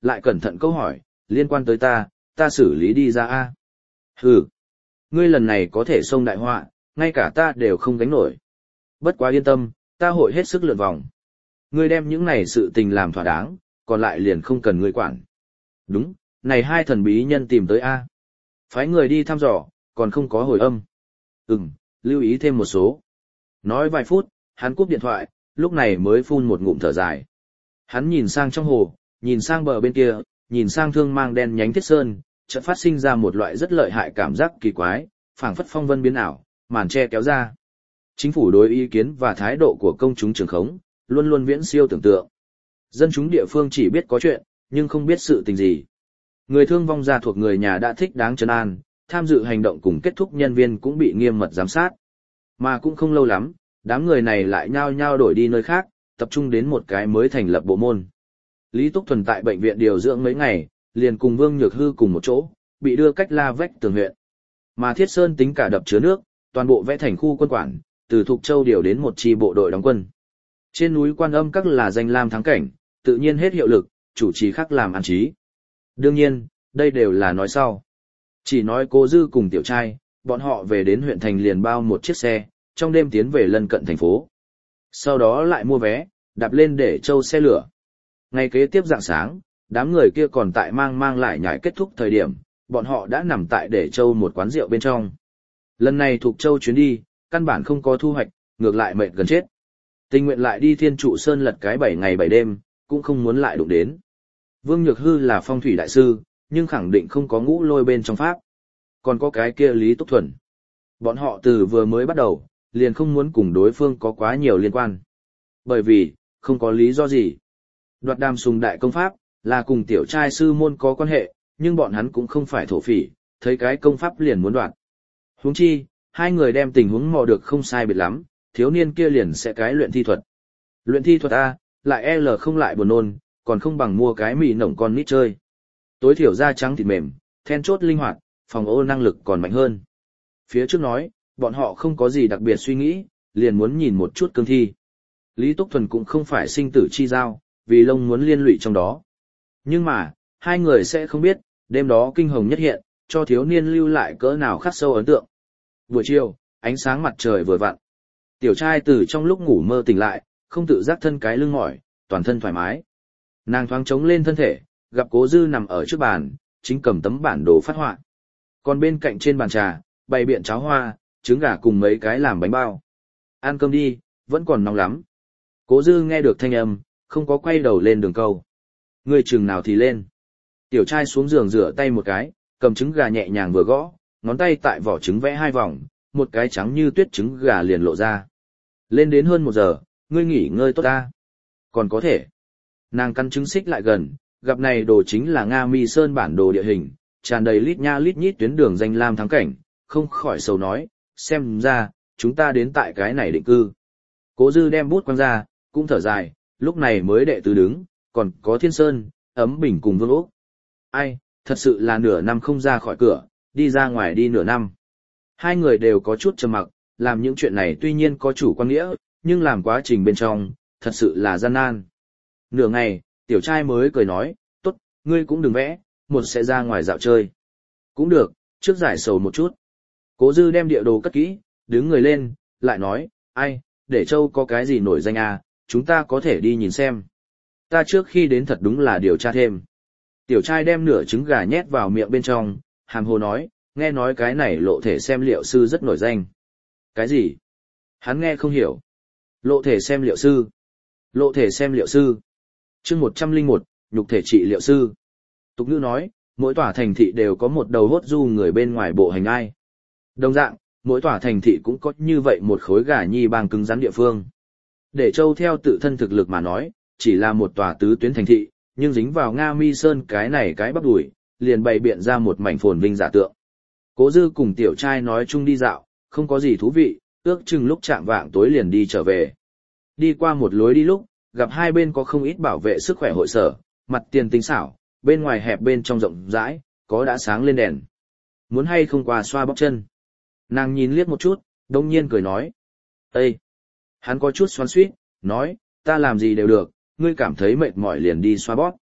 lại cẩn thận câu hỏi, liên quan tới ta, ta xử lý đi ra a. Hừ, ngươi lần này có thể xông đại họa, ngay cả ta đều không gánh nổi. Bất quá yên tâm, ta hội hết sức lượn vòng. Ngươi đem những này sự tình làm thỏa đáng, còn lại liền không cần ngươi quản. Đúng, này hai thần bí nhân tìm tới a. Phái người đi thăm dò, còn không có hồi âm. Ừm, lưu ý thêm một số. Nói vài phút, hắn cúp điện thoại, lúc này mới phun một ngụm thở dài. Hắn nhìn sang trong hồ, nhìn sang bờ bên kia, nhìn sang thương mang đen nhánh thiết sơn, chợt phát sinh ra một loại rất lợi hại cảm giác kỳ quái, phảng phất phong vân biến ảo, màn che kéo ra. Chính phủ đối ý kiến và thái độ của công chúng trường khống, luôn luôn viễn siêu tưởng tượng. Dân chúng địa phương chỉ biết có chuyện, nhưng không biết sự tình gì. Người thương vong gia thuộc người nhà đã thích đáng trấn an, tham dự hành động cùng kết thúc nhân viên cũng bị nghiêm mật giám sát. Mà cũng không lâu lắm, đám người này lại nhao nhao đổi đi nơi khác, tập trung đến một cái mới thành lập bộ môn. Lý Túc Thuần tại bệnh viện điều dưỡng mấy ngày, liền cùng Vương Nhược Hư cùng một chỗ, bị đưa cách La Vách Tường huyện. Mà Thiết Sơn tính cả đập chứa nước, toàn bộ vẽ thành khu quân quản, từ Thục Châu điều đến một chi bộ đội đóng quân. Trên núi Quan Âm Các là danh lam thắng cảnh, tự nhiên hết hiệu lực, chủ trì khác làm an trí. Đương nhiên, đây đều là nói sau. Chỉ nói Cố Dư cùng Tiểu Trai, bọn họ về đến huyện thành liền bao một chiếc xe, trong đêm tiến về lân cận thành phố. Sau đó lại mua vé, đạp lên để châu xe lửa. Ngày kế tiếp rạng sáng, đám người kia còn tại mang mang lại nhảy kết thúc thời điểm, bọn họ đã nằm tại để châu một quán rượu bên trong. Lần này thuộc châu chuyến đi, căn bản không có thu hoạch, ngược lại mệt gần chết. Tình nguyện lại đi Thiên Trụ Sơn lật cái bảy ngày bảy đêm, cũng không muốn lại đụng đến. Vương Nhược Hư là phong thủy đại sư, nhưng khẳng định không có ngũ lôi bên trong pháp. Còn có cái kia Lý Túc Thuần. Bọn họ từ vừa mới bắt đầu, liền không muốn cùng đối phương có quá nhiều liên quan. Bởi vì, không có lý do gì. Đoạt Đàm Sùng đại công pháp, là cùng Tiểu Trai sư môn có quan hệ, nhưng bọn hắn cũng không phải thổ phỉ, thấy cái công pháp liền muốn đoạt. Huống chi, hai người đem tình huống mò được không sai biệt lắm, thiếu niên kia liền sẽ cái luyện thi thuật. Luyện thi thuật A, lại L không lại buồn nôn, còn không bằng mua cái mì nổng con nít chơi. Tối thiểu da trắng thịt mềm, then chốt linh hoạt, phòng ô năng lực còn mạnh hơn. Phía trước nói, bọn họ không có gì đặc biệt suy nghĩ, liền muốn nhìn một chút cương thi. Lý Túc Thuần cũng không phải sinh tử chi giao, vì lông muốn liên lụy trong đó. Nhưng mà, hai người sẽ không biết, đêm đó kinh hồng nhất hiện, cho thiếu niên lưu lại cỡ nào khắc sâu ấn tượng. Buổi chiều, ánh sáng mặt trời vừa vặn. Tiểu Trai từ trong lúc ngủ mơ tỉnh lại, không tự giác thân cái lưng mỏi, toàn thân thoải mái. Nàng thoáng trống lên thân thể, gặp Cố Dư nằm ở trước bàn, chính cầm tấm bản đồ phát họa. Còn bên cạnh trên bàn trà, bày biện cháo hoa, trứng gà cùng mấy cái làm bánh bao. Ăn cơm đi, vẫn còn nóng lắm. Cố Dư nghe được thanh âm, không có quay đầu lên đường câu. Người chừng nào thì lên. Tiểu Trai xuống giường rửa tay một cái, cầm trứng gà nhẹ nhàng vừa gõ, ngón tay tại vỏ trứng vẽ hai vòng, một cái trắng như tuyết trứng gà liền lộ ra. Lên đến hơn một giờ, ngươi nghỉ ngơi tốt ta. Còn có thể. Nàng căn trứng xích lại gần, gặp này đồ chính là Nga Mi Sơn bản đồ địa hình, tràn đầy lít nha lít nhít tuyến đường danh lam thắng cảnh, không khỏi sầu nói, xem ra, chúng ta đến tại cái này định cư. Cố Dư đem bút quăng ra, cũng thở dài, lúc này mới đệ tứ đứng, còn có Thiên Sơn, Ấm Bình cùng Vương Úc. Ai, thật sự là nửa năm không ra khỏi cửa, đi ra ngoài đi nửa năm. Hai người đều có chút trầm mặc, làm những chuyện này tuy nhiên có chủ quan nghĩa, nhưng làm quá trình bên trong, thật sự là gian nan. Nửa ngày, Tiểu Trai mới cười nói, tốt, ngươi cũng đừng vẽ, một sẽ ra ngoài dạo chơi. Cũng được, trước giải sầu một chút. Cố Dư đem địa đồ cất kỹ, đứng người lên, lại nói, ai, để Châu có cái gì nổi danh à, chúng ta có thể đi nhìn xem. Ta trước khi đến thật đúng là điều tra thêm. Tiểu Trai đem nửa trứng gà nhét vào miệng bên trong, hàm hồ nói, nghe nói cái này lộ thể xem liệu sư rất nổi danh. Cái gì? Hắn nghe không hiểu. Lộ thể xem liệu sư. Lộ thể xem liệu sư. Chương một trăm lẻ một, nhục thể trị liệu sư. Tục ngữ nói, mỗi tòa thành thị đều có một đầu hốt du người bên ngoài bộ hành ai. Đồng dạng, mỗi tòa thành thị cũng có như vậy một khối gà nhi bang cứng rắn địa phương. Để Châu theo tự thân thực lực mà nói, chỉ là một tòa tứ tuyến thành thị, nhưng dính vào Nga Mi Sơn cái này cái bắp đùi, liền bày biện ra một mảnh phồn vinh giả tượng. Cố Dư cùng Tiểu Trai nói chung đi dạo, không có gì thú vị, ước chừng lúc chạm vạng tối liền đi trở về. Đi qua một lối đi lúc, gặp hai bên có không ít bảo vệ sức khỏe hội sở, mặt tiền tinh xảo, bên ngoài hẹp bên trong rộng rãi, có đã sáng lên đèn. Muốn hay không qua xoa bóp chân. Nàng nhìn liếc một chút, đông nhiên cười nói. Ê! Hắn có chút xoắn xuýt, nói, ta làm gì đều được, ngươi cảm thấy mệt mỏi liền đi xoa bóp.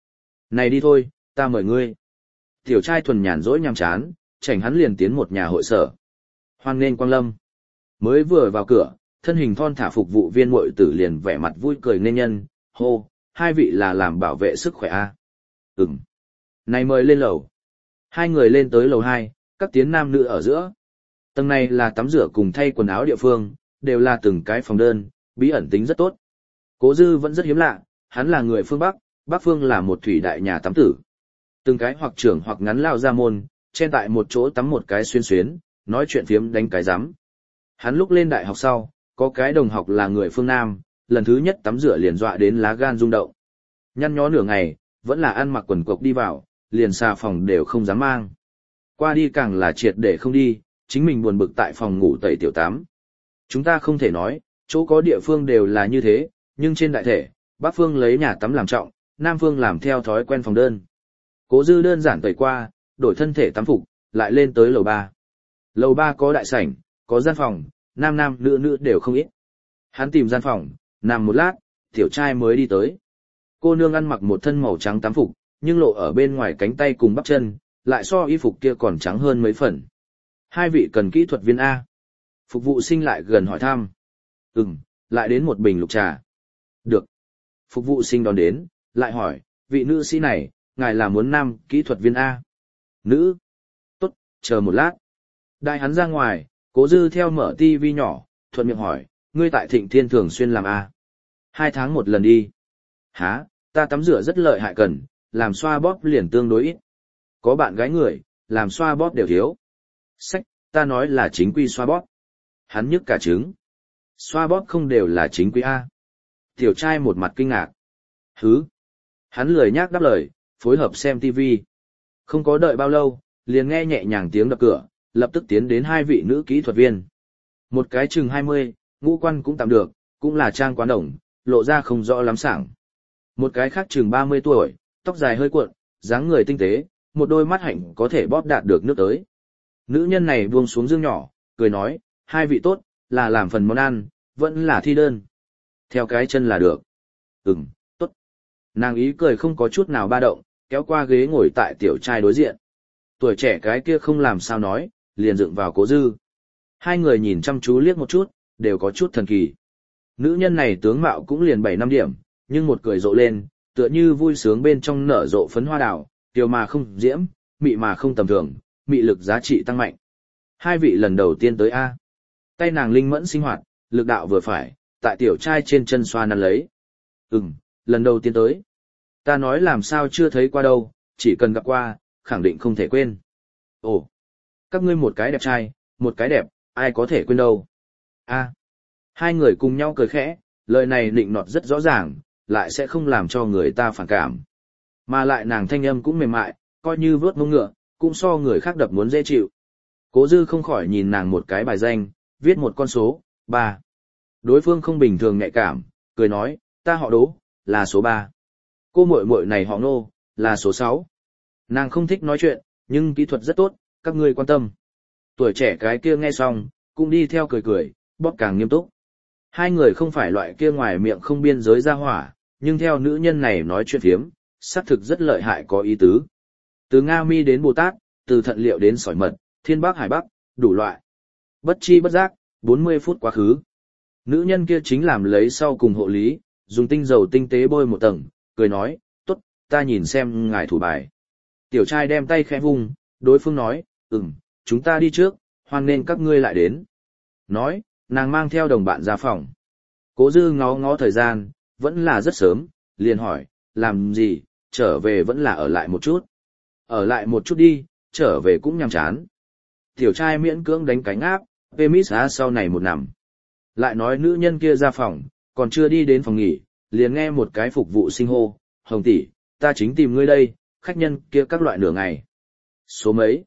Này đi thôi, ta mời ngươi. Tiểu trai thuần nhàn rỗi nhàm chán, chảnh hắn liền tiến một nhà hội sở. Hoan nên quang lâm. Mới vừa vào cửa, thân hình thon thả phục vụ viên muội tử liền vẻ mặt vui cười nên nhân, hô, hai vị là làm bảo vệ sức khỏe a à? Ừm. Này mời lên lầu. Hai người lên tới lầu hai, các tiến nam nữ ở giữa. Tầng này là tắm rửa cùng thay quần áo địa phương, đều là từng cái phòng đơn, bí ẩn tính rất tốt. Cố Dư vẫn rất hiếm lạ, hắn là người phương Bắc, Bắc phương là một thủy đại nhà tắm tử. Từng cái hoặc trưởng hoặc ngắn lao ra môn, chen tại một chỗ tắm một cái xuyên xuyến, nói chuyện phiếm đánh cái rắm. Hắn lúc lên đại học sau, có cái đồng học là người phương Nam, lần thứ nhất tắm rửa liền dọa đến lá gan rung động. Nhăn nhó nửa ngày, vẫn là ăn mặc quần cộc đi vào, liền xà phòng đều không dám mang. Qua đi càng là triệt để không đi, chính mình buồn bực tại phòng ngủ tẩy tiểu tám. Chúng ta không thể nói, chỗ có địa phương đều là như thế, nhưng trên đại thể, Bắc phương lấy nhà tắm làm trọng, Nam phương làm theo thói quen phòng đơn. Cố Dư đơn giản tẩy qua, đổi thân thể tắm phục, lại lên tới lầu ba. Lầu ba có đại sảnh, có gian phòng, nam nam nữ nữ đều không ít. Hắn tìm gian phòng, nằm một lát, tiểu trai mới đi tới. Cô nương ăn mặc một thân màu trắng tắm phục, nhưng lộ ở bên ngoài cánh tay cùng bắp chân, lại so y phục kia còn trắng hơn mấy phần. Hai vị cần kỹ thuật viên A. Phục vụ sinh lại gần hỏi thăm. Ừm, lại đến một bình lục trà. Được. Phục vụ sinh đón đến, lại hỏi, vị nữ sĩ này, ngài là muốn nam kỹ thuật viên A. Nữ. Tốt, chờ một lát. Đại hắn ra ngoài, Cố Dư theo mở tivi nhỏ, thuận miệng hỏi, ngươi tại Thịnh Thiên thường xuyên làm A. Hai tháng một lần đi. Hả, ta tắm rửa rất lợi hại cần, làm xoa bóp liền tương đối ít. Có bạn gái người, làm xoa bóp đều thiếu. Sách, ta nói là chính quy xoa bóp. Hắn nhức cả trứng. Xoa bóp không đều là chính quy A. Tiểu trai một mặt kinh ngạc. Hứ. Hắn lười nhác đáp lời, phối hợp xem tivi. Không có đợi bao lâu, liền nghe nhẹ nhàng tiếng đập cửa, lập tức tiến đến hai vị nữ kỹ thuật viên. Một cái chừng hai mươi, ngũ quan cũng tạm được, cũng là trang quán đồng, lộ ra không rõ lắm sảng. Một cái khác chừng ba mươi tuổi, tóc dài hơi cuộn, dáng người tinh tế, một đôi mắt hạnh có thể bóp đạt được nước tới. Nữ nhân này buông xuống dương nhỏ, cười nói, hai vị tốt, là làm phần món ăn, vẫn là thi đơn. Theo cái chân là được. Ừm, tốt. Nàng ý cười không có chút nào ba động, kéo qua ghế ngồi tại tiểu trai đối diện. Tuổi trẻ cái kia không làm sao nói, liền dựng vào Cố Dư. Hai người nhìn chăm chú liếc một chút, đều có chút thần kỳ. Nữ nhân này tướng mạo cũng liền bảy năm điểm, nhưng một cười rộ lên, tựa như vui sướng bên trong nở rộ phấn hoa đào, tiêu mà không diễm, mị mà không tầm thường, mị lực giá trị tăng mạnh. Hai vị lần đầu tiên tới A. Tay nàng linh mẫn sinh hoạt, lực đạo vừa phải, tại tiểu trai trên chân xoa nắn lấy. Ừm, lần đầu tiên tới. Ta nói làm sao chưa thấy qua đâu, chỉ cần gặp qua, khẳng định không thể quên. Ồ, các ngươi một cái đẹp trai, một cái đẹp, ai có thể quên đâu. A. Hai người cùng nhau cười khẽ, lời này nịnh nọt rất rõ ràng, lại sẽ không làm cho người ta phản cảm. Mà lại nàng thanh âm cũng mềm mại, coi như vớt mông ngựa, cũng so người khác đập muốn dễ chịu. Cố Dư không khỏi nhìn nàng một cái bài danh, viết một con số, ba. Đối phương không bình thường nhạy cảm, cười nói, ta họ Đỗ, là số ba. Cô muội muội này họ Ngô, là số sáu. Nàng không thích nói chuyện, nhưng kỹ thuật rất tốt, các ngươi quan tâm. Tuổi trẻ cái kia nghe xong, cũng đi theo cười cười, bóp càng nghiêm túc. Hai người không phải loại kia ngoài miệng không biên giới ra hỏa, nhưng theo nữ nhân này nói chuyện phiếm, xác thực rất lợi hại có ý tứ. Từ Nga Mi đến Bồ Tát, từ thận liệu đến sỏi mật, thiên bắc hải bắc, đủ loại. Bất chi bất giác, bốn mươi phút quá khứ. Nữ nhân kia chính làm lấy sau cùng hộ lý, dùng tinh dầu tinh tế bôi một tầng, cười nói, tốt, ta nhìn xem ngài thủ bài. Tiểu trai đem tay khẽ vung, đối phương nói, ừm, chúng ta đi trước, hoan nên các ngươi lại đến. Nói, nàng mang theo đồng bạn ra phòng. Cố Dư ngó ngó thời gian, vẫn là rất sớm, liền hỏi, làm gì, trở về vẫn là ở lại một chút. Ở lại một chút đi, trở về cũng nhàm chán. Tiểu trai miễn cưỡng đánh cánh áp, Pemis á sau này một nằm. Lại nói nữ nhân kia ra phòng, còn chưa đi đến phòng nghỉ, liền nghe một cái phục vụ sinh hô, Hồng tỷ, ta chính tìm ngươi đây, khách nhân kia các loại nửa ngày. Số mấy?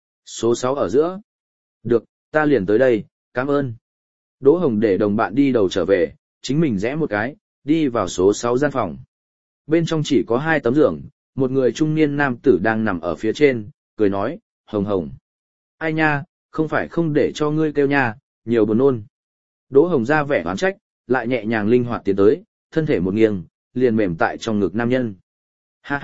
Số sáu ở giữa. Được, ta liền tới đây, cảm ơn. Đỗ Hồng để đồng bạn đi đầu trở về, chính mình rẽ một cái, đi vào số sáu gian phòng. Bên trong chỉ có hai tấm giường, một người trung niên nam tử đang nằm ở phía trên, cười nói, Hồng Hồng. Ai nha, không phải không để cho ngươi kêu nha, nhiều buồn nôn. Đỗ Hồng ra vẻ oán trách, lại nhẹ nhàng linh hoạt tiến tới, thân thể một nghiêng, liền mềm tại trong ngực nam nhân. Ha ha,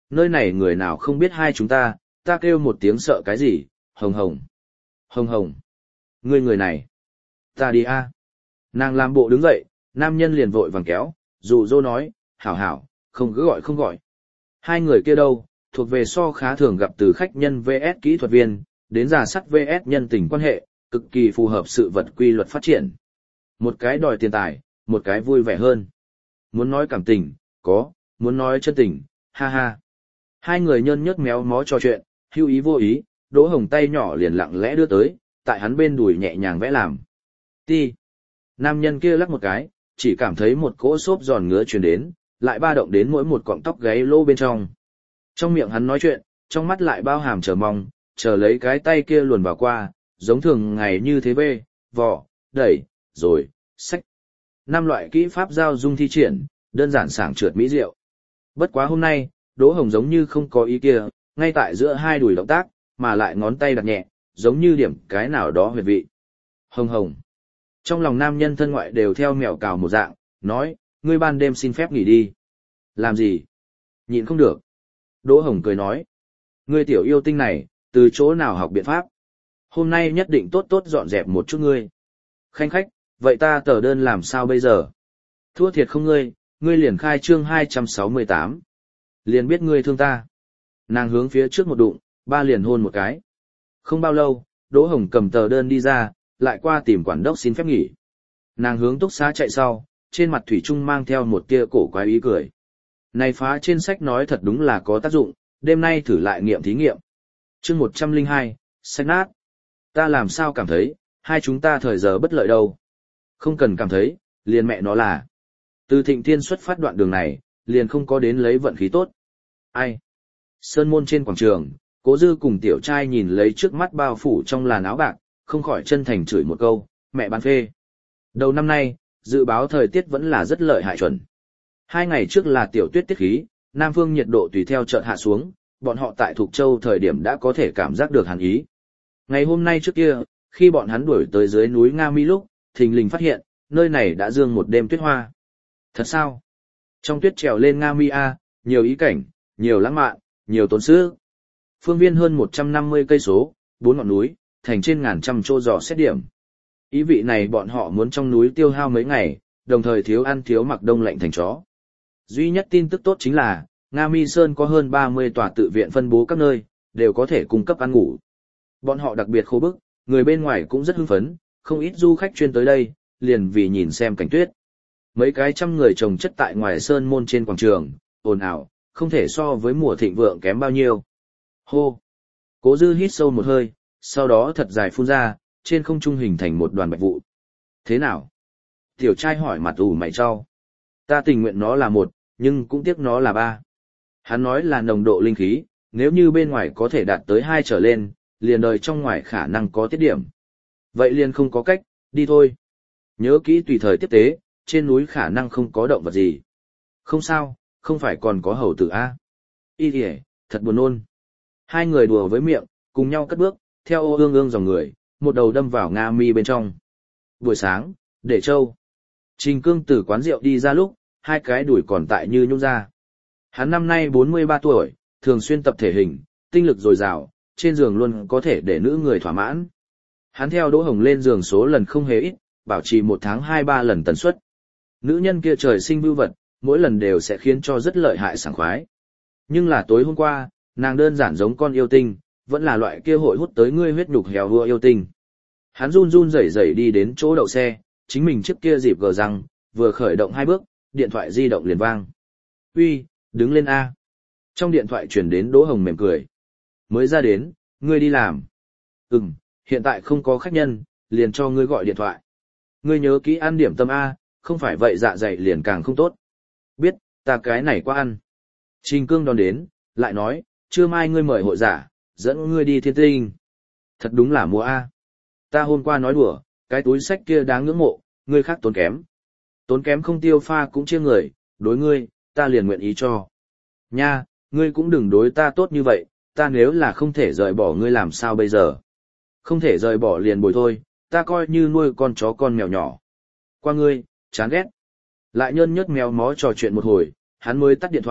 nơi này người nào không biết hai chúng ta, ta kêu một tiếng sợ cái gì, hồng hồng. Hồng hồng. Ngươi người này. Ta đi a. Nàng làm bộ đứng dậy, nam nhân liền vội vàng kéo, dụ dỗ nói, hảo hảo, không cứ gọi không gọi. Hai người kia đâu, thuộc về so khá thường gặp từ khách nhân vs kỹ thuật viên, đến giả sắt vs nhân tình quan hệ, cực kỳ phù hợp sự vật quy luật phát triển. Một cái đòi tiền tài, một cái vui vẻ hơn. Muốn nói cảm tình, có, muốn nói chân tình, ha ha. Hai người nhơn nhớt méo mó trò chuyện, hưu ý vô ý, Đỗ Hồng tay nhỏ liền lặng lẽ đưa tới, tại hắn bên đùi nhẹ nhàng vẽ làm. Ti. Nam nhân kia lắc một cái, chỉ cảm thấy một cỗ xốp giòn ngứa truyền đến, lại ba động đến mỗi một cọng tóc gáy lỗ bên trong. Trong miệng hắn nói chuyện, trong mắt lại bao hàm chờ mong, chờ lấy cái tay kia luồn vào qua, giống thường ngày như thế bê, vò, đẩy, rồi, xách. Năm loại kỹ pháp giao dung thi triển, đơn giản sảng trượt mỹ diệu. Bất quá hôm nay, Đỗ Hồng giống như không có ý kia, ngay tại giữa hai đùi động tác, mà lại ngón tay đặt nhẹ, giống như điểm cái nào đó huyệt vị. Hồng hồng. Trong lòng nam nhân thân ngoại đều theo mèo cào một dạng, nói, ngươi ban đêm xin phép nghỉ đi. Làm gì? Nhịn không được. Đỗ Hồng cười nói, ngươi tiểu yêu tinh này, từ chỗ nào học biện pháp? Hôm nay nhất định tốt tốt dọn dẹp một chút ngươi. Khanh khách, vậy ta tờ đơn làm sao bây giờ? Thua thiệt không ngươi, ngươi liền khai chương hai trăm sáu mươi tám. Liền biết ngươi thương ta. Nàng hướng phía trước một đụng, ba liền hôn một cái. Không bao lâu, Đỗ Hồng cầm tờ đơn đi ra, lại qua tìm quản đốc xin phép nghỉ. Nàng hướng túc xá chạy sau, trên mặt thủy chung mang theo một tia cổ quái ý cười. Này phá trên sách nói thật đúng là có tác dụng, đêm nay thử lại nghiệm thí nghiệm. Chương một trăm lẻ hai, sách nát. Ta làm sao cảm thấy, hai chúng ta thời giờ bất lợi đâu. Không cần cảm thấy, liền mẹ nó là. Từ Thịnh Thiên xuất phát đoạn đường này, liền không có đến lấy vận khí tốt. Ai? Sơn môn trên quảng trường, Cố Dư cùng tiểu trai nhìn lấy trước mắt bao phủ trong làn áo bạc, không khỏi chân thành chửi một câu, mẹ bán phê. Đầu năm nay, dự báo thời tiết vẫn là rất lợi hại chuẩn. Hai ngày trước là tiểu tuyết tiết khí, Nam phương nhiệt độ tùy theo chợt hạ xuống, bọn họ tại Thục Châu thời điểm đã có thể cảm giác được hàn ý. Ngày hôm nay trước kia, khi bọn hắn đuổi tới dưới núi Nga Mi lúc, thình lình phát hiện, nơi này đã dương một đêm tuyết hoa. Thật sao? Trong tuyết trèo lên Nga Mi A, nhiều ý cảnh, nhiều lãng mạn, nhiều tốn sức. Phương viên hơn một trăm năm mươi cây số, bốn ngọn núi, thành trên ngàn trăm chỗ dò xét điểm. Ý vị này bọn họ muốn trong núi tiêu hao mấy ngày, đồng thời thiếu ăn thiếu mặc đông lạnh thành chó. Duy nhất tin tức tốt chính là, Nga Mi Sơn có hơn ba mươi tòa tự viện phân bố các nơi, đều có thể cung cấp ăn ngủ. Bọn họ đặc biệt khô bức, người bên ngoài cũng rất hưng phấn, không ít du khách chuyên tới đây, liền vì nhìn xem cảnh tuyết. Mấy cái trăm người chồng chất tại ngoài sơn môn trên quảng trường, ồn ào, không thể so với mùa thịnh vượng kém bao nhiêu. Hô! Cố Dư hít sâu một hơi, sau đó thật dài phun ra, trên không trung hình thành một đoàn bạch vụ. Thế nào? Tiểu trai hỏi mặt ủ mày cho. Ta tình nguyện nó là một, nhưng cũng tiếc nó là ba. Hắn nói là nồng độ linh khí, nếu như bên ngoài có thể đạt tới hai trở lên, liền đời trong ngoài khả năng có tiết điểm. Vậy liền không có cách, đi thôi. Nhớ kỹ tùy thời tiếp tế, trên núi khả năng không có động vật gì. Không sao, không phải còn có hầu tử A. Ý kìa, thật buồn nôn. Hai người đùa với miệng, cùng nhau cất bước, theo ô ương ương dòng người, một đầu đâm vào Nga Mi bên trong. Buổi sáng, để châu. Trình Cương từ quán rượu đi ra lúc, hai cái đùi còn tại như nhung ra. Hắn năm nay bốn mươi ba tuổi, thường xuyên tập thể hình, tinh lực dồi dào, trên giường luôn có thể để nữ người thỏa mãn. Hắn theo Đỗ Hồng lên giường số lần không hề ít, bảo trì một tháng hai ba lần tần suất. Nữ nhân kia trời sinh vưu vật, mỗi lần đều sẽ khiến cho rất lợi hại sảng khoái. Nhưng là tối hôm qua, nàng đơn giản giống con yêu tinh, vẫn là loại kia hội hút tới ngươi huyết nhục hèo hua yêu tinh. Hắn run run rẩy rẩy đi đến chỗ đậu xe, chính mình trước kia dịp gờ răng, vừa khởi động hai bước, điện thoại di động liền vang. Uy, đứng lên A. Trong điện thoại truyền đến Đỗ Hồng mềm cười. Mới ra đến, ngươi đi làm. Ừm, hiện tại không có khách nhân, liền cho ngươi gọi điện thoại. Ngươi nhớ kỹ ăn điểm tâm A, không phải vậy dạ dày liền càng không tốt. Biết, ta cái này qua ăn. Trình Cương đón đến, lại nói, trưa mai ngươi mời hội giả, dẫn ngươi đi thiên tinh. Thật đúng là mua A. Ta hôm qua nói đùa, cái túi sách kia đáng ngưỡng mộ, ngươi khác tốn kém. Tốn kém không tiêu pha cũng chia người, đối ngươi, ta liền nguyện ý cho. Nha, ngươi cũng đừng đối ta tốt như vậy, ta nếu là không thể rời bỏ ngươi làm sao bây giờ. Không thể rời bỏ liền bồi thôi, ta coi như nuôi con chó con mèo nhỏ. Qua ngươi, chán ghét. Lại nhơn nhớt mèo mó trò chuyện một hồi, hắn mới tắt điện thoại,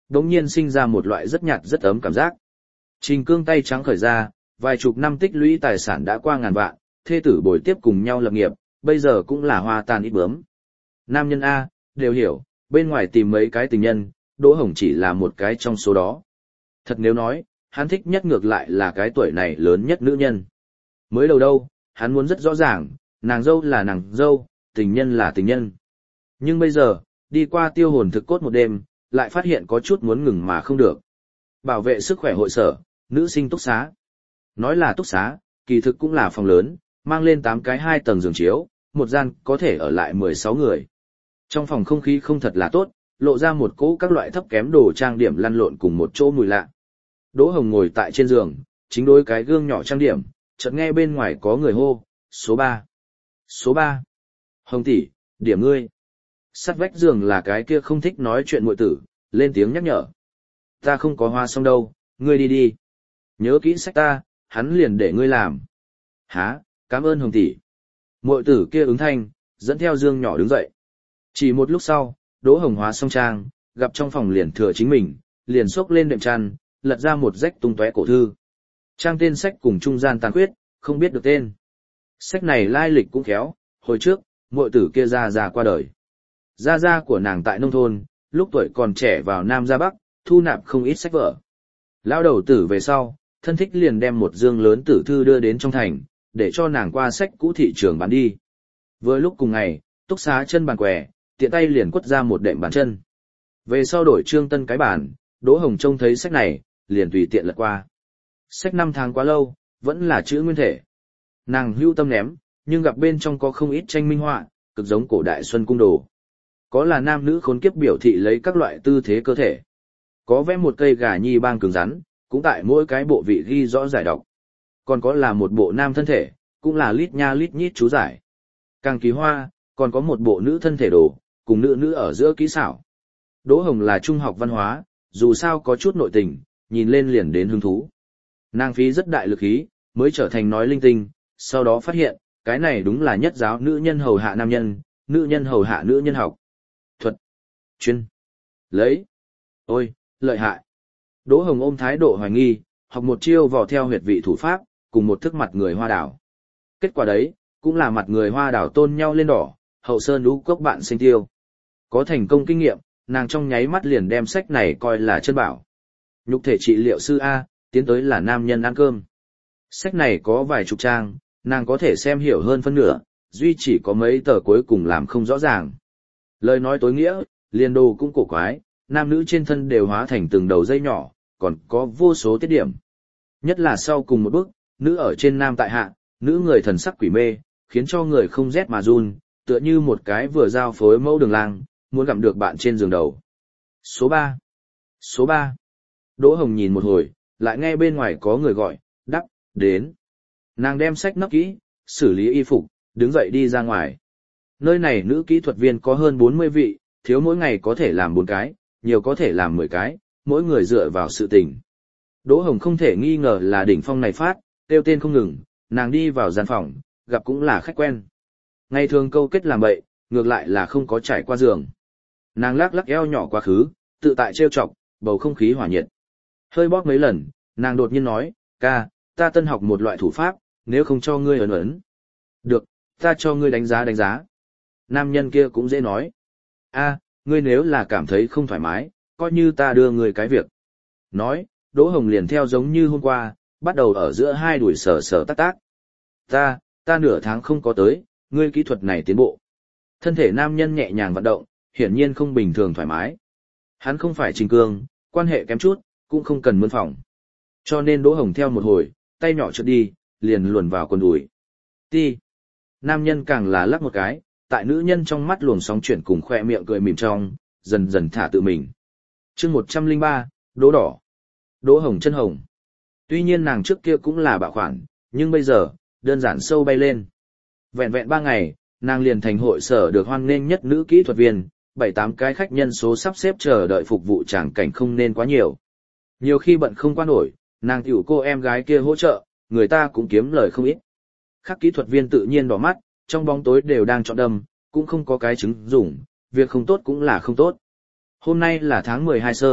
đống nhiên sinh ra một loại rất nhạt rất ấm cảm giác. Trình Cương tay trắng khởi ra, vài chục năm tích lũy tài sản đã qua ngàn vạn, thê tử bồi tiếp cùng nhau lập nghiệp, bây giờ cũng là hoa tàn ít bướm. Nam nhân A, đều hiểu, bên ngoài tìm mấy cái tình nhân, Đỗ Hồng chỉ là một cái trong số đó. Thật nếu nói, hắn thích nhất ngược lại là cái tuổi này lớn nhất nữ nhân. Mới đầu đâu, hắn muốn rất rõ ràng, nàng dâu là nàng dâu, tình nhân là tình nhân. Nhưng bây giờ, đi qua tiêu hồn thực cốt một đêm, lại phát hiện có chút muốn ngừng mà không được. Bảo vệ sức khỏe hội sở, nữ sinh túc xá. Nói là túc xá, kỳ thực cũng là phòng lớn, mang lên tám cái hai tầng giường chiếu, một gian có thể ở lại mười sáu người. Trong phòng không khí không thật là tốt, lộ ra một cỗ các loại thấp kém đồ trang điểm lăn lộn cùng một chỗ mùi lạ. Đỗ Hồng ngồi tại trên giường, chính đối cái gương nhỏ trang điểm, chợt nghe bên ngoài có người hô, số ba. Số ba. Hồng tỷ, điểm ngươi. Sát vách giường là cái kia không thích nói chuyện muội tử, lên tiếng nhắc nhở. Ta không có hoa xong đâu, ngươi đi đi. Nhớ kỹ sách ta, hắn liền để ngươi làm. Hả, cảm ơn Hồng tỷ. Muội tử kia ứng thanh, dẫn theo dương nhỏ đứng dậy. Chỉ một lúc sau, Đỗ Hồng hóa xong trang, gặp trong phòng liền thừa chính mình, liền xốc lên đệm chăn, lật ra một rách tung tóe cổ thư. Trang tên sách cùng trung gian tàn khuyết, không biết được tên. Sách này lai lịch cũng khéo, hồi trước, muội tử kia ra ra qua đời. Gia gia của nàng tại nông thôn, lúc tuổi còn trẻ vào Nam ra Bắc, thu nạp không ít sách vở. Lao đầu tử về sau, thân thích liền đem một dương lớn tử thư đưa đến trong thành, để cho nàng qua sách cũ thị trường bán đi. Vừa lúc cùng ngày, túc xá chân bàn què, tiện tay liền quất ra một đệm bàn chân. Về sau đổi trương tân cái bàn, Đỗ Hồng trông thấy sách này, liền tùy tiện lật qua. Sách năm tháng quá lâu, vẫn là chữ nguyên thể. Nàng hưu tâm ném, nhưng gặp bên trong có không ít tranh minh họa, cực giống cổ đại xuân cung đồ. Có là nam nữ khốn kiếp biểu thị lấy các loại tư thế cơ thể. Có vẽ một cây gà nhi bang cứng rắn, cũng tại mỗi cái bộ vị ghi rõ giải đọc. Còn có là một bộ nam thân thể, cũng là lít nha lít nhít chú giải. Càng kỳ hoa, còn có một bộ nữ thân thể đồ, cùng nữ nữ ở giữa kỹ xảo. Đỗ Hồng là trung học văn hóa, dù sao có chút nội tình, nhìn lên liền đến hứng thú. Nàng phí rất đại lực ý, mới trở thành nói linh tinh, sau đó phát hiện, cái này đúng là nhất giáo nữ nhân hầu hạ nam nhân, nữ nhân hầu hạ nữ nhân học. Thuật, chuyên, lấy, ôi, lợi hại. Đỗ Hồng ôm thái độ hoài nghi, học một chiêu vò theo huyệt vị thủ pháp, cùng một thức mặt người hoa đảo. Kết quả đấy, cũng là mặt người hoa đảo tôn nhau lên đỏ, hậu sơn lũ cốc bạn sinh tiêu. Có thành công kinh nghiệm, nàng trong nháy mắt liền đem sách này coi là chân bảo. Nhục thể trị liệu sư A, tiến tới là nam nhân ăn cơm. Sách này có vài chục trang, nàng có thể xem hiểu hơn phân nửa, duy chỉ có mấy tờ cuối cùng làm không rõ ràng. Lời nói tối nghĩa, liên đồ cũng cổ quái, nam nữ trên thân đều hóa thành từng đầu dây nhỏ, còn có vô số tiết điểm. Nhất là sau cùng một bước, nữ ở trên nam tại hạ, nữ người thần sắc quỷ mê, khiến cho người không rét mà run, tựa như một cái vừa giao phối mẫu đường lang, muốn gặm được bạn trên giường đầu. Số ba. Số ba. Đỗ Hồng nhìn một hồi, lại nghe bên ngoài có người gọi, đắp, đến. Nàng đem sách nấp kỹ, xử lý y phục, đứng dậy đi ra ngoài. Nơi này nữ kỹ thuật viên có hơn bốn mươi vị, thiếu mỗi ngày có thể làm bốn cái, nhiều có thể làm mười cái, mỗi người dựa vào sự tình. Đỗ Hồng không thể nghi ngờ là đỉnh phong này phát, kêu tên không ngừng, nàng đi vào gian phòng, gặp cũng là khách quen. Ngày thường câu kết làm bậy, ngược lại là không có trải qua giường. Nàng lắc lắc eo nhỏ quá khứ, tự tại trêu chọc, bầu không khí hỏa nhiệt. Hơi bóp mấy lần, nàng đột nhiên nói, ca, ta tân học một loại thủ pháp, nếu không cho ngươi ấn ấn. Được, ta cho ngươi đánh giá đánh giá. Nam nhân kia cũng dễ nói. A, ngươi nếu là cảm thấy không thoải mái, coi như ta đưa ngươi cái việc. Nói, Đỗ Hồng liền theo giống như hôm qua, bắt đầu ở giữa hai đùi sờ sờ tác tác. Ta, ta nửa tháng không có tới, ngươi kỹ thuật này tiến bộ. Thân thể nam nhân nhẹ nhàng vận động, hiển nhiên không bình thường thoải mái. Hắn không phải Trình Cương, quan hệ kém chút, cũng không cần mướn phòng. Cho nên Đỗ Hồng theo một hồi, tay nhỏ trượt đi, liền luồn vào quần đùi. Ti. Nam nhân càng là lắc một cái, tại nữ nhân trong mắt luồng sóng chuyển cùng khoe miệng cười mỉm trong, dần dần thả tự mình. chương một trăm lẻ ba, Đỗ đỏ. Đỗ Hồng chân hồng. Tuy nhiên nàng trước kia cũng là bạo khoản, nhưng bây giờ, đơn giản sâu bay lên. Vẹn vẹn ba ngày, nàng liền thành hội sở được hoan nghênh nhất nữ kỹ thuật viên, bảy tám cái khách nhân số sắp xếp chờ đợi phục vụ tràng cảnh không nên quá nhiều. Nhiều khi bận không qua nổi, nàng tiểu cô em gái kia hỗ trợ, người ta cũng kiếm lời không ít. Các kỹ thuật viên tự nhiên đỏ mắt, trong bóng tối đều đang chọn đâm, cũng không có cái chứng dùng, việc không tốt cũng là không tốt. Hôm nay là tháng mười hai sơ,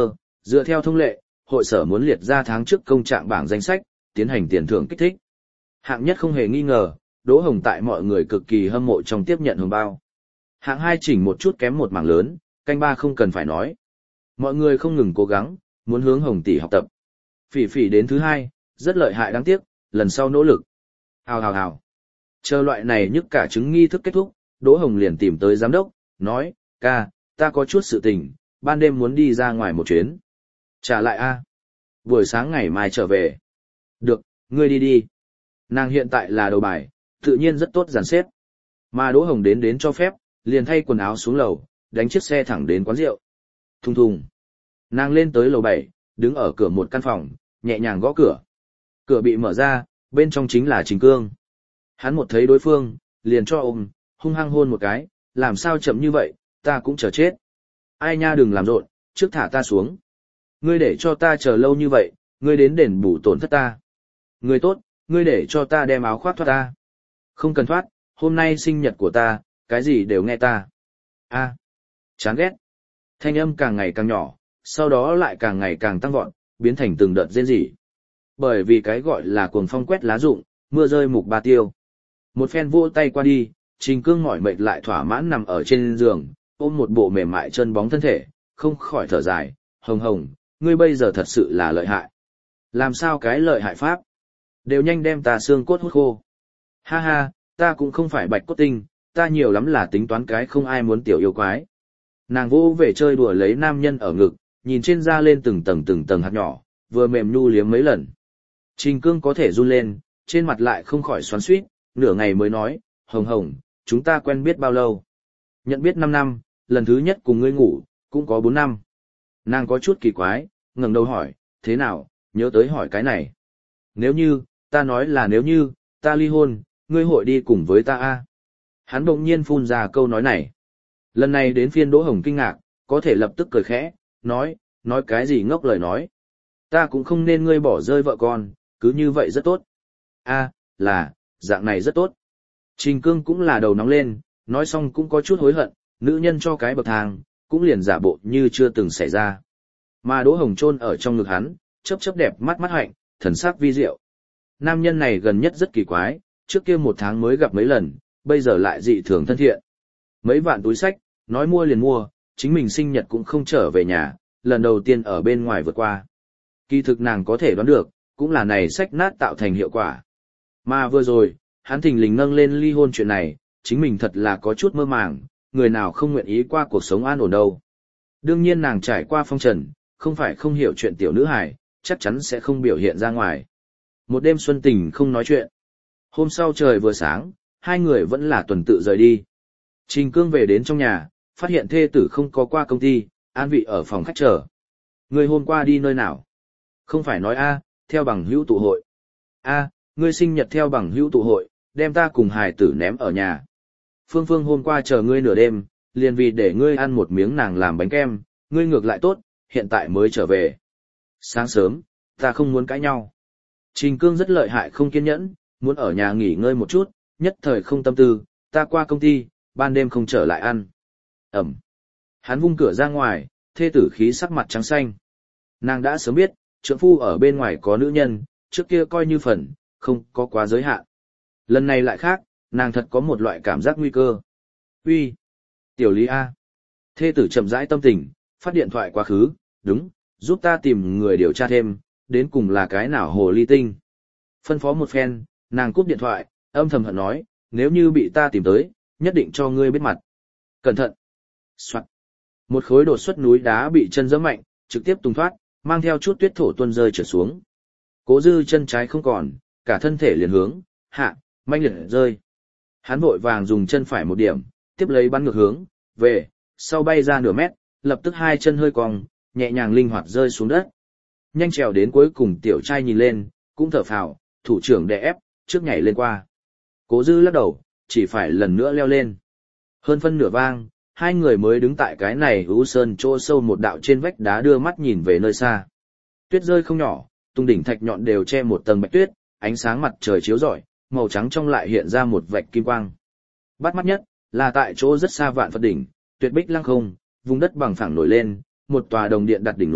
Dựa theo thông lệ, hội sở muốn liệt ra tháng trước công trạng bảng danh sách, tiến hành tiền thưởng kích thích. Hạng nhất không hề nghi ngờ, Đỗ Hồng tại mọi người cực kỳ hâm mộ trong tiếp nhận hồng bao. Hạng hai chỉnh một chút kém một mảng lớn, canh ba không cần phải nói. Mọi người không ngừng cố gắng, muốn hướng Hồng tỷ học tập. Phỉ Phỉ đến thứ hai, rất lợi hại đáng tiếc, lần sau nỗ lực. Hào hào hào. Chờ loại này nhức cả trứng nghi thức kết thúc, Đỗ Hồng liền tìm tới giám đốc, nói, ca, ta có chút sự tình, ban đêm muốn đi ra ngoài một chuyến. Trả lại a, buổi sáng ngày mai trở về. Được, ngươi đi đi. Nàng hiện tại là đầu bài, tự nhiên rất tốt dàn xếp. Mà Đỗ Hồng đến đến cho phép, liền thay quần áo xuống lầu, đánh chiếc xe thẳng đến quán rượu. Thùng thùng. Nàng lên tới lầu bảy, đứng ở cửa một căn phòng, nhẹ nhàng gõ cửa. Cửa bị mở ra, bên trong chính là Trình Cương. Hắn một thấy đối phương, liền cho ôm, hung hăng hôn một cái, làm sao chậm như vậy, ta cũng chờ chết. Ai nha đừng làm rộn, trước thả ta xuống. Ngươi để cho ta chờ lâu như vậy, ngươi đến đền bù tổn thất ta. Ngươi tốt, ngươi để cho ta đem áo khoác thoát ta. Không cần thoát, hôm nay sinh nhật của ta, cái gì đều nghe ta. A, chán ghét. Thanh âm càng ngày càng nhỏ, sau đó lại càng ngày càng tăng vọt, biến thành từng đợt rên rỉ. Bởi vì cái gọi là cuồng phong quét lá rụng, mưa rơi mục ba tiêu. Một phen vỗ tay qua đi, Trình Cương mỏi mệt lại thỏa mãn nằm ở trên giường, ôm một bộ mềm mại chân bóng thân thể, không khỏi thở dài, Hồng Hồng, ngươi bây giờ thật sự là lợi hại. Làm sao cái lợi hại pháp? Đều nhanh đem ta xương cốt hút khô. Ha ha, ta cũng không phải bạch cốt tinh, ta nhiều lắm là tính toán cái không ai muốn tiểu yêu quái. Nàng vô về chơi đùa lấy nam nhân ở ngực, nhìn trên da lên từng tầng từng tầng hạt nhỏ, vừa mềm nhu liếm mấy lần. Trình Cương có thể run lên, trên mặt lại không khỏi xoắn xuýt, nửa ngày mới nói, Hồng Hồng, chúng ta quen biết bao lâu? Nhận biết năm năm, lần thứ nhất cùng ngươi ngủ, cũng có bốn năm. Nàng có chút kỳ quái, ngẩng đầu hỏi, thế nào, nhớ tới hỏi cái này. Nếu như, ta nói là nếu như, ta ly hôn, ngươi hội đi cùng với ta a? Hắn đột nhiên phun ra câu nói này. Lần này đến phiên Đỗ Hồng kinh ngạc, có thể lập tức cười khẽ, nói, nói cái gì ngốc lời nói. Ta cũng không nên ngươi bỏ rơi vợ con, cứ như vậy rất tốt. A, là, dạng này rất tốt. Trình Cương cũng là đầu nóng lên, nói xong cũng có chút hối hận, nữ nhân cho cái bậc thang, cũng liền giả bộ như chưa từng xảy ra. Mà Đỗ Hồng chôn ở trong ngực hắn, chớp chớp đẹp mắt mắt hạnh, thần sắc vi diệu. Nam nhân này gần nhất rất kỳ quái, trước kia một tháng mới gặp mấy lần, bây giờ lại dị thường thân thiện. Mấy vạn túi sách, nói mua liền mua, chính mình sinh nhật cũng không trở về nhà, lần đầu tiên ở bên ngoài vượt qua. Kỳ thực nàng có thể đoán được, cũng là này sách nát tạo thành hiệu quả. Mà vừa rồi, hắn thình lình nâng lên ly hôn chuyện này, chính mình thật là có chút mơ màng, người nào không nguyện ý qua cuộc sống an ổn đâu. Đương nhiên nàng trải qua phong trần, không phải không hiểu chuyện tiểu nữ hài, chắc chắn sẽ không biểu hiện ra ngoài. Một đêm xuân tình không nói chuyện. Hôm sau trời vừa sáng, hai người vẫn là tuần tự rời đi. Trình Cương về đến trong nhà, phát hiện thê tử không có qua công ty, an vị ở phòng khách chờ. Người hôm qua đi nơi nào? Không phải nói a, theo bằng hữu tụ hội. A, ngươi sinh nhật theo bằng hữu tụ hội, đem ta cùng hài tử ném ở nhà. Phương Phương hôm qua chờ ngươi nửa đêm, liền vì để ngươi ăn một miếng nàng làm bánh kem, ngươi ngược lại tốt, hiện tại mới trở về. Sáng sớm, ta không muốn cãi nhau. Trình Cương rất lợi hại không kiên nhẫn, muốn ở nhà nghỉ ngơi một chút, nhất thời không tâm tư, ta qua công ty, ban đêm không trở lại ăn. Ẩm. Hắn vung cửa ra ngoài, thê tử khí sắc mặt trắng xanh. Nàng đã sớm biết, trượng phu ở bên ngoài có nữ nhân, trước kia coi như phần, không có quá giới hạn. Lần này lại khác, nàng thật có một loại cảm giác nguy cơ. Uy, tiểu Lý A. Thê tử chậm rãi tâm tình, phát điện thoại quá khứ, đúng, giúp ta tìm người điều tra thêm, đến cùng là cái nào hồ ly tinh. Phân phó một phen, nàng cúp điện thoại, âm thầm hận nói, nếu như bị ta tìm tới, nhất định cho ngươi biết mặt. Cẩn thận. Soạn. Một khối đột xuất núi đá bị chân giẫm mạnh, trực tiếp tung thoát, mang theo chút tuyết thổ tuôn rơi trở xuống. Cố Dư chân trái không còn, cả thân thể liền hướng hạ, manh liệt rơi. Hắn vội vàng dùng chân phải một điểm, tiếp lấy bắn ngược hướng về, sau bay ra nửa mét, lập tức hai chân hơi cong, nhẹ nhàng linh hoạt rơi xuống đất. Nhanh trèo đến cuối cùng tiểu trai nhìn lên, cũng thở phào, thủ trưởng đè ép, trước nhảy lên qua. Cố Dư lắc đầu, chỉ phải lần nữa leo lên. Hơn phân nửa vang, hai người mới đứng tại cái này u sơn chỗ sâu một đạo trên vách đá đưa mắt nhìn về nơi xa. Tuyết rơi không nhỏ, tung đỉnh thạch nhọn đều che một tầng bạch tuyết, ánh sáng mặt trời chiếu rọi, màu trắng trong lại hiện ra một vạch kim quang. Bắt mắt nhất là tại chỗ rất xa vạn Phật đỉnh, tuyệt bích lăng không, vùng đất bằng phẳng nổi lên, một tòa đồng điện đặt đỉnh núi,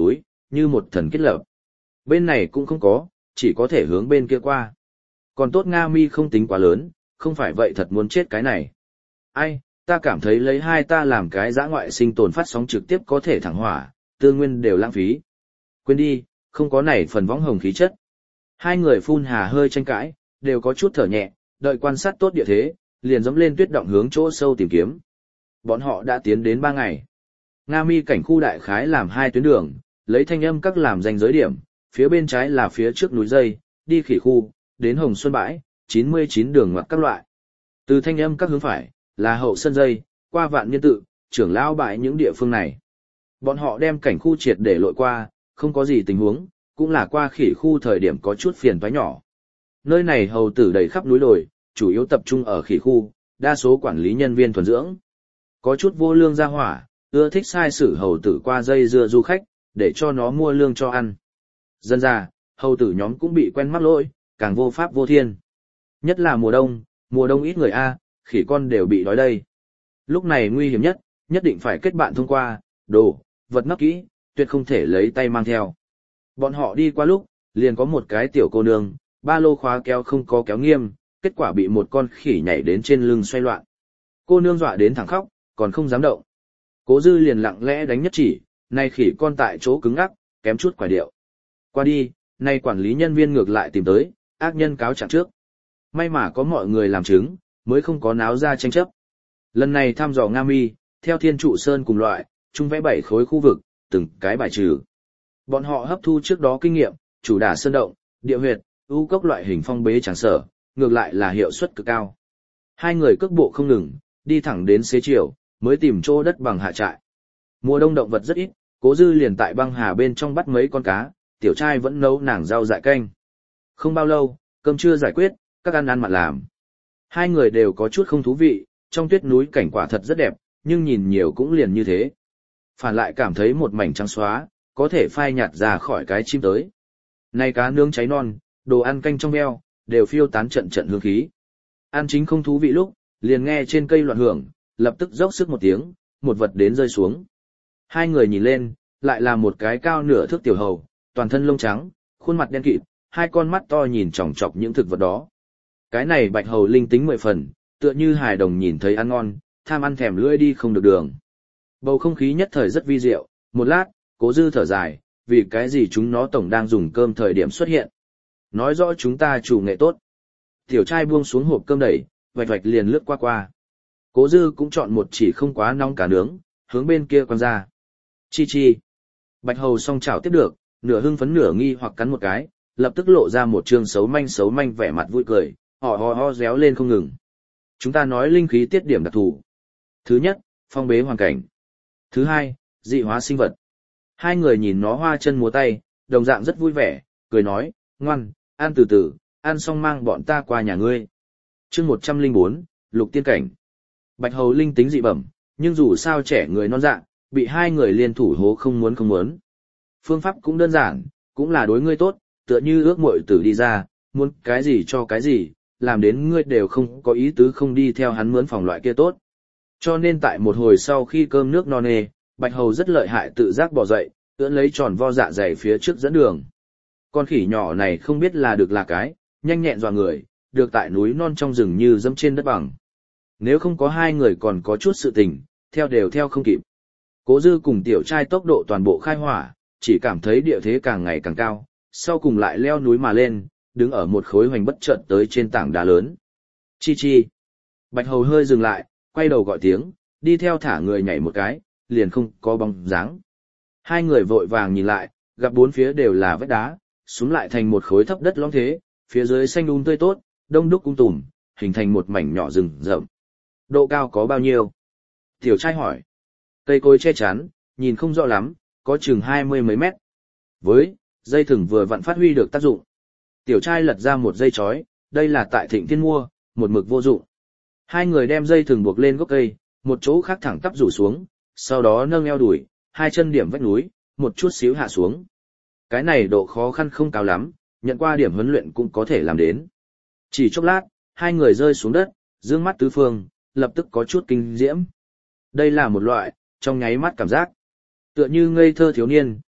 như một thần kết lập. Bên này cũng không có, chỉ có thể hướng bên kia qua. Còn tốt Nga Mi không tính quá lớn, không phải vậy thật muốn chết cái này. Ai, ta cảm thấy lấy hai ta làm cái dã ngoại sinh tồn phát sóng trực tiếp có thể thẳng hỏa, tư nguyên đều lãng phí. Quên đi, không có này phần võng hồng khí chất. Hai người phun hà hơi tranh cãi, đều có chút thở nhẹ, đợi quan sát tốt địa thế, liền dẫm lên tuyết động hướng chỗ sâu tìm kiếm. Bọn họ đã tiến đến ba ngày. Nga Mi cảnh khu đại khái làm hai tuyến đường, lấy thanh âm các làm danh giới điểm, phía bên trái là phía trước núi dây, đi khỉ khu, đến Hồng Xuân bãi, chín mươi chín đường ngoặt các loại. Từ thanh âm các hướng phải, là hậu sân dây, qua vạn niên tự, trưởng lão bãi những địa phương này. Bọn họ đem cảnh khu triệt để lội qua, không có gì tình huống, cũng là qua khỉ khu thời điểm có chút phiền toái nhỏ. Nơi này hầu tử đầy khắp núi đồi, chủ yếu tập trung ở khỉ khu, đa số quản lý nhân viên thuần dưỡng. Có chút vô lương gia hỏa, ưa thích sai sử hầu tử qua dây dưa du khách, để cho nó mua lương cho ăn. Dân ra, hầu tử nhóm cũng bị quen mắc lỗi, càng vô pháp vô thiên. Nhất là mùa đông, mùa đông ít người A, khỉ con đều bị đói đây. Lúc này nguy hiểm nhất, nhất định phải kết bạn thông qua, đồ, vật nấp kỹ, tuyệt không thể lấy tay mang theo. Bọn họ đi qua lúc, liền có một cái tiểu cô nương, ba lô khóa kéo không có kéo nghiêm, kết quả bị một con khỉ nhảy đến trên lưng xoay loạn. Cô nương dọa đến thẳng khóc, còn không dám động. Cố Dư liền lặng lẽ đánh nhất chỉ, nay khỉ con tại chỗ cứng ngắc, kém chút quả điệu. Qua đi, nay quản lý nhân viên ngược lại tìm tới, ác nhân cáo trạng trước. May mà có mọi người làm chứng, mới không có náo ra tranh chấp. Lần này thăm dò Nga Mi, theo Thiên Trụ Sơn cùng loại, chung vẽ bảy khối khu vực, từng cái bài trừ. Bọn họ hấp thu trước đó kinh nghiệm, chủ đả sơn động, địa huyệt, ưu cốc loại hình phong bế chẳng sở, ngược lại là hiệu suất cực cao. Hai người cước bộ không ngừng, đi thẳng đến xế chiều, mới tìm chỗ đất bằng hạ trại. Mùa đông động vật rất ít, Cố Dư liền tại băng hà bên trong bắt mấy con cá, tiểu trai vẫn nấu nàng rau dại canh. Không bao lâu, cơm trưa giải quyết, các ăn ăn mặn làm. Hai người đều có chút không thú vị, trong tuyết núi cảnh quả thật rất đẹp, nhưng nhìn nhiều cũng liền như thế. Phản lại cảm thấy một mảnh trắng xóa, có thể phai nhạt ra khỏi cái chim tới. Này cá nướng cháy non, đồ ăn canh trong veo, đều phiêu tán trận trận hương khí. Ăn chính không thú vị lúc, liền nghe trên cây loạn hưởng, lập tức dốc sức một tiếng, một vật đến rơi xuống. Hai người nhìn lên, lại là một cái cao nửa thước tiểu hầu, toàn thân lông trắng, khuôn mặt đen kịt, hai con mắt to nhìn chòng chọc những thực vật đó. Cái này bạch hầu linh tính mười phần, tựa như hài đồng nhìn thấy ăn ngon, tham ăn thèm lưỡi đi không được đường. Bầu không khí nhất thời rất vi diệu, một lát, Cố Dư thở dài, vì cái gì chúng nó tổng đang dùng cơm thời điểm xuất hiện. Nói rõ chúng ta chủ nghệ tốt. Tiểu trai buông xuống hộp cơm đẩy, vạch vạch liền lướt qua qua. Cố Dư cũng chọn một chỉ không quá nóng cá nướng, hướng bên kia quăng ra. Chi chi. Bạch hầu song chảo tiếp được, nửa hưng phấn nửa nghi hoặc cắn một cái, lập tức lộ ra một trương xấu manh xấu manh vẻ mặt vui cười, ho ho ho réo lên không ngừng. Chúng ta nói linh khí tiết điểm đặc thù. Thứ nhất, phong bế hoàn cảnh. Thứ hai, dị hóa sinh vật. Hai người nhìn nó hoa chân múa tay, đồng dạng rất vui vẻ, cười nói, ngoan, ăn từ từ, ăn xong mang bọn ta qua nhà ngươi. Chương một trăm lẻ bốn, Lục Tiên Cảnh. Bạch hầu linh tính dị bẩm, nhưng dù sao trẻ người non dạ, bị hai người liên thủ hố không muốn không muốn. Phương pháp cũng đơn giản, cũng là đối ngươi tốt, tựa như ước muội tử đi ra, muốn cái gì cho cái gì, làm đến ngươi đều không có ý tứ không đi theo hắn mướn phòng loại kia tốt. Cho nên tại một hồi sau khi cơm nước no nê, Bạch hầu rất lợi hại tự giác bỏ dậy, ưỡn lấy tròn vo dạ dày phía trước dẫn đường. Con khỉ nhỏ này không biết là được là cái, nhanh nhẹn dọa người, được tại núi non trong rừng như dẫm trên đất bằng. Nếu không có hai người còn có chút sự tình, theo đều theo không kịp. Cố Dư cùng tiểu trai tốc độ toàn bộ khai hỏa, chỉ cảm thấy địa thế càng ngày càng cao, sau cùng lại leo núi mà lên, đứng ở một khối hoành bất chợt tới trên tảng đá lớn. Chi chi. Bạch hầu hơi dừng lại, quay đầu gọi tiếng, đi theo thả người nhảy một cái, liền không có bóng dáng. Hai người vội vàng nhìn lại, gặp bốn phía đều là vách đá, xuống lại thành một khối thấp đất lõm thế, phía dưới xanh um tươi tốt, đông đúc cung tùm, hình thành một mảnh nhỏ rừng rậm. Độ cao có bao nhiêu? Tiểu trai hỏi. Cây cối che chắn, nhìn không rõ lắm, có chừng hai mươi mấy mét. Với, dây thừng vừa vặn phát huy được tác dụng. Tiểu trai lật ra một dây chói, đây là tại Thịnh Thiên mua, một mực vô dụng. Hai người đem dây thừng buộc lên gốc cây, một chỗ khác thẳng tắp rủ xuống, sau đó nâng eo đuổi, hai chân điểm vách núi, một chút xíu hạ xuống. Cái này độ khó khăn không cao lắm, nhận qua điểm huấn luyện cũng có thể làm đến. Chỉ chốc lát, hai người rơi xuống đất, dương mắt tứ phương, lập tức có chút kinh diễm. Đây là một loại, trong nháy mắt cảm giác. Tựa như ngây thơ thiếu niên,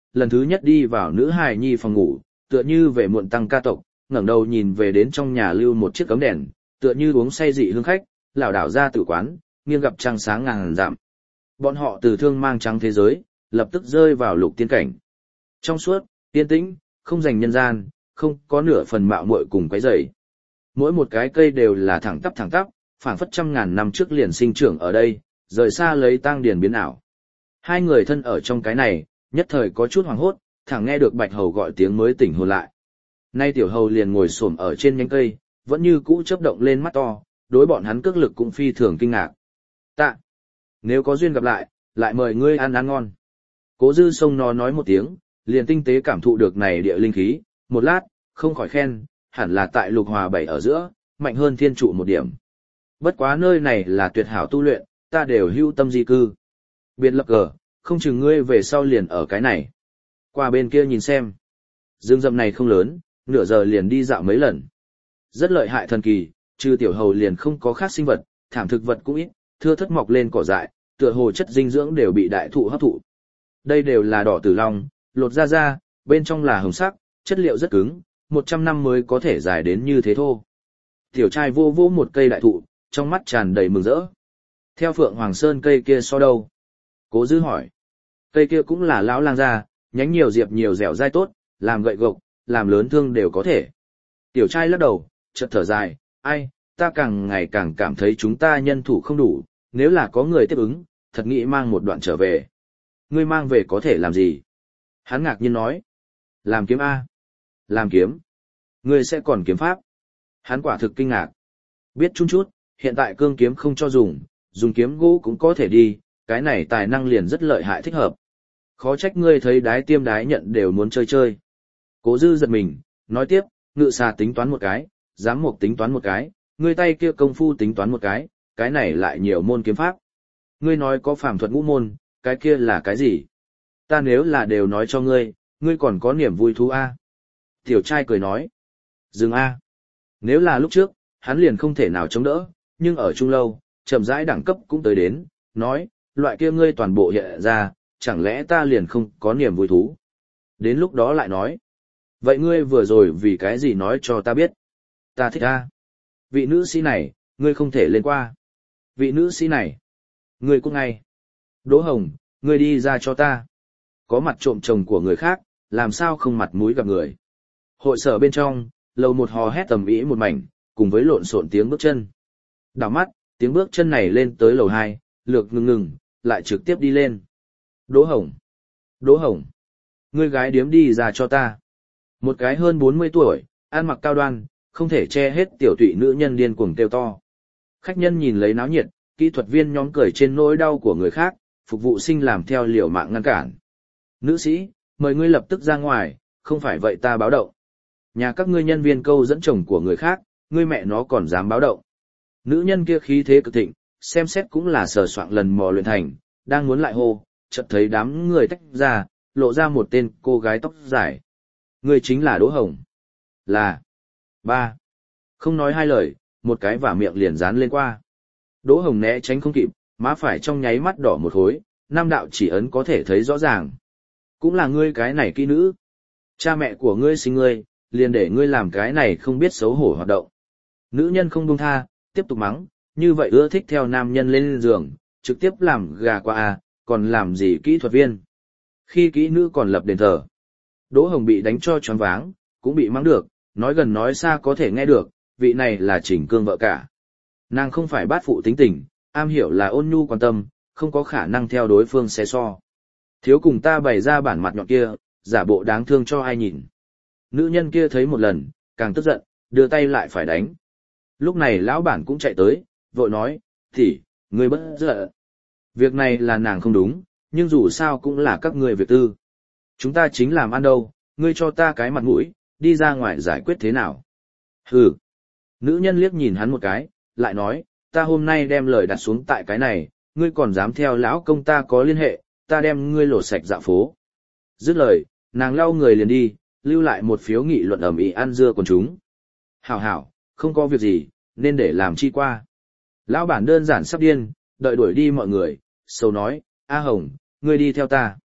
lần thứ nhất đi vào nữ hài nhi phòng ngủ, tựa như về muộn tăng ca tộc, ngẩng đầu nhìn về đến trong nhà lưu một chiếc cấm đèn, tựa như uống say dị hương khách, lảo đảo ra tử quán, nghiêng gặp trăng sáng ngàn dặm. Bọn họ từ thương mang trắng thế giới, lập tức rơi vào lục tiên cảnh. Trong suốt, yên tĩnh, không dành nhân gian, không có nửa phần mạo muội cùng quấy rầy. Mỗi một cái cây đều là thẳng tắp thẳng tắp, phảng phất trăm ngàn năm trước liền sinh trưởng ở đây, rời xa lấy tang điền biến ảo. Hai người thân ở trong cái này, nhất thời có chút hoảng hốt, thẳng nghe được Bạch Hầu gọi tiếng mới tỉnh hồn lại. Nay tiểu hầu liền ngồi xổm ở trên nhánh cây, vẫn như cũ chớp động lên mắt to, đối bọn hắn cước lực cũng phi thường kinh ngạc. Tạ, nếu có duyên gặp lại, lại mời ngươi ăn ăn ngon. Cố Dư Sông nó nói một tiếng, liền tinh tế cảm thụ được này địa linh khí, một lát, không khỏi khen, hẳn là tại lục hòa bảy ở giữa, mạnh hơn thiên trụ một điểm. Bất quá nơi này là tuyệt hảo tu luyện, ta đều hưu tâm di cư. Biệt lập cờ, không chừng ngươi về sau liền ở cái này. Qua bên kia nhìn xem. Dương rậm này không lớn, nửa giờ liền đi dạo mấy lần. Rất lợi hại thần kỳ, trừ tiểu hầu liền không có khác sinh vật, thảm thực vật cũng ít, thưa thất mọc lên cỏ dại, tựa hồ chất dinh dưỡng đều bị đại thụ hấp thụ. Đây đều là đỏ tử long, lột ra ra, bên trong là hồng sắc, chất liệu rất cứng, một trăm năm mới có thể dài đến như thế thô. Tiểu trai vô vô một cây đại thụ, trong mắt tràn đầy mừng rỡ. Theo Phượng Hoàng Sơn cây kia so đâu? Cố Dư hỏi. Cây kia cũng là lão lang gia, nhánh nhiều diệp nhiều dẻo dai tốt, làm gậy gộc, làm lớn thương đều có thể. Tiểu trai lắc đầu, chợt thở dài, ai, ta càng ngày càng cảm thấy chúng ta nhân thủ không đủ, nếu là có người tiếp ứng, thật nghĩ mang một đoạn trở về. Ngươi mang về có thể làm gì? Hắn ngạc nhiên nói. Làm kiếm A. Làm kiếm. Ngươi sẽ còn kiếm pháp. Hắn quả thực kinh ngạc. Biết chút chút, hiện tại cương kiếm không cho dùng, dùng kiếm gỗ cũng có thể đi, cái này tài năng liền rất lợi hại thích hợp. Khó trách ngươi thấy đái tiêm đái nhận đều muốn chơi chơi. Cố Dư giật mình, nói tiếp, ngự xà tính toán một cái, giám mục tính toán một cái, ngươi tay kia công phu tính toán một cái, cái này lại nhiều môn kiếm pháp. Ngươi nói có phàm thuật ngũ môn, cái kia là cái gì? Ta nếu là đều nói cho ngươi, ngươi còn có niềm vui thú A. Tiểu trai cười nói. Dừng A. Nếu là lúc trước, hắn liền không thể nào chống đỡ, nhưng ở trung lâu, chậm rãi đẳng cấp cũng tới đến, nói, loại kia ngươi toàn bộ hiện ra, chẳng lẽ ta liền không có niềm vui thú? Đến lúc đó lại nói. Vậy ngươi vừa rồi vì cái gì nói cho ta biết? Ta thích A. Vị nữ sĩ này, ngươi không thể lên qua. Vị nữ sĩ này, ngươi cũng ngay. Đỗ Hồng, ngươi đi ra cho ta. Có mặt trộm chồng của người khác, làm sao không mặt mũi gặp người. Hội sở bên trong, lầu một hò hét tầm ĩ một mảnh, cùng với lộn xộn tiếng bước chân. Đảo mắt, tiếng bước chân này lên tới lầu hai, lược ngừng ngừng, lại trực tiếp đi lên. Đỗ Hồng, Đỗ Hồng, ngươi gái điếm đi ra cho ta. Một cái hơn bốn mươi tuổi, ăn mặc cao đoan, không thể che hết tiểu tụy nữ nhân điên cuồng kêu to. Khách nhân nhìn lấy náo nhiệt, kỹ thuật viên nhóm cười trên nỗi đau của người khác, phục vụ sinh làm theo liều mạng ngăn cản. Nữ sĩ, mời ngươi lập tức ra ngoài, không phải vậy ta báo động. Nhà các ngươi nhân viên câu dẫn chồng của người khác, ngươi mẹ nó còn dám báo động. Nữ nhân kia khí thế cực thịnh, xem xét cũng là sờ soạng lần mò luyện thành, đang muốn lại hô, chợt thấy đám người tách ra, lộ ra một tên cô gái tóc dài. Ngươi chính là Đỗ Hồng. Là. Ba. Không nói hai lời, một cái vả miệng liền dán lên qua. Đỗ Hồng né tránh không kịp, má phải trong nháy mắt đỏ một hối, nam đạo chỉ ấn có thể thấy rõ ràng. Cũng là ngươi cái này kỹ nữ. Cha mẹ của ngươi sinh ngươi, liền để ngươi làm cái này không biết xấu hổ hoạt động. Nữ nhân không buông tha, tiếp tục mắng, như vậy ưa thích theo nam nhân lên giường, trực tiếp làm gà qua à, còn làm gì kỹ thuật viên. Khi kỹ nữ còn lập đền thờ. Đỗ Hồng bị đánh cho choáng váng, cũng bị mắng được, nói gần nói xa có thể nghe được, vị này là Trình Cương vợ cả. Nàng không phải bát phụ tính tình, am hiểu là ôn nhu quan tâm, không có khả năng theo đối phương xé so. Thiếu cùng ta bày ra bản mặt nhọn kia, giả bộ đáng thương cho ai nhìn. Nữ nhân kia thấy một lần, càng tức giận, đưa tay lại phải đánh. Lúc này lão bản cũng chạy tới, vội nói, thì, ngươi bất giận. Việc này là nàng không đúng, nhưng dù sao cũng là các ngươi việc tư. Chúng ta chính làm ăn đâu, ngươi cho ta cái mặt mũi, đi ra ngoài giải quyết thế nào. Hừ. Nữ nhân liếc nhìn hắn một cái, lại nói, ta hôm nay đem lời đặt xuống tại cái này, ngươi còn dám theo lão công ta có liên hệ, ta đem ngươi lột sạch dạ phố. Dứt lời, nàng lau người liền đi, lưu lại một phiếu nghị luận ầm ĩ ăn dưa quần chúng. Hảo hảo, không có việc gì, nên để làm chi qua. Lão bản đơn giản sắp điên, đợi đuổi đi mọi người, sâu nói, A Hồng, ngươi đi theo ta.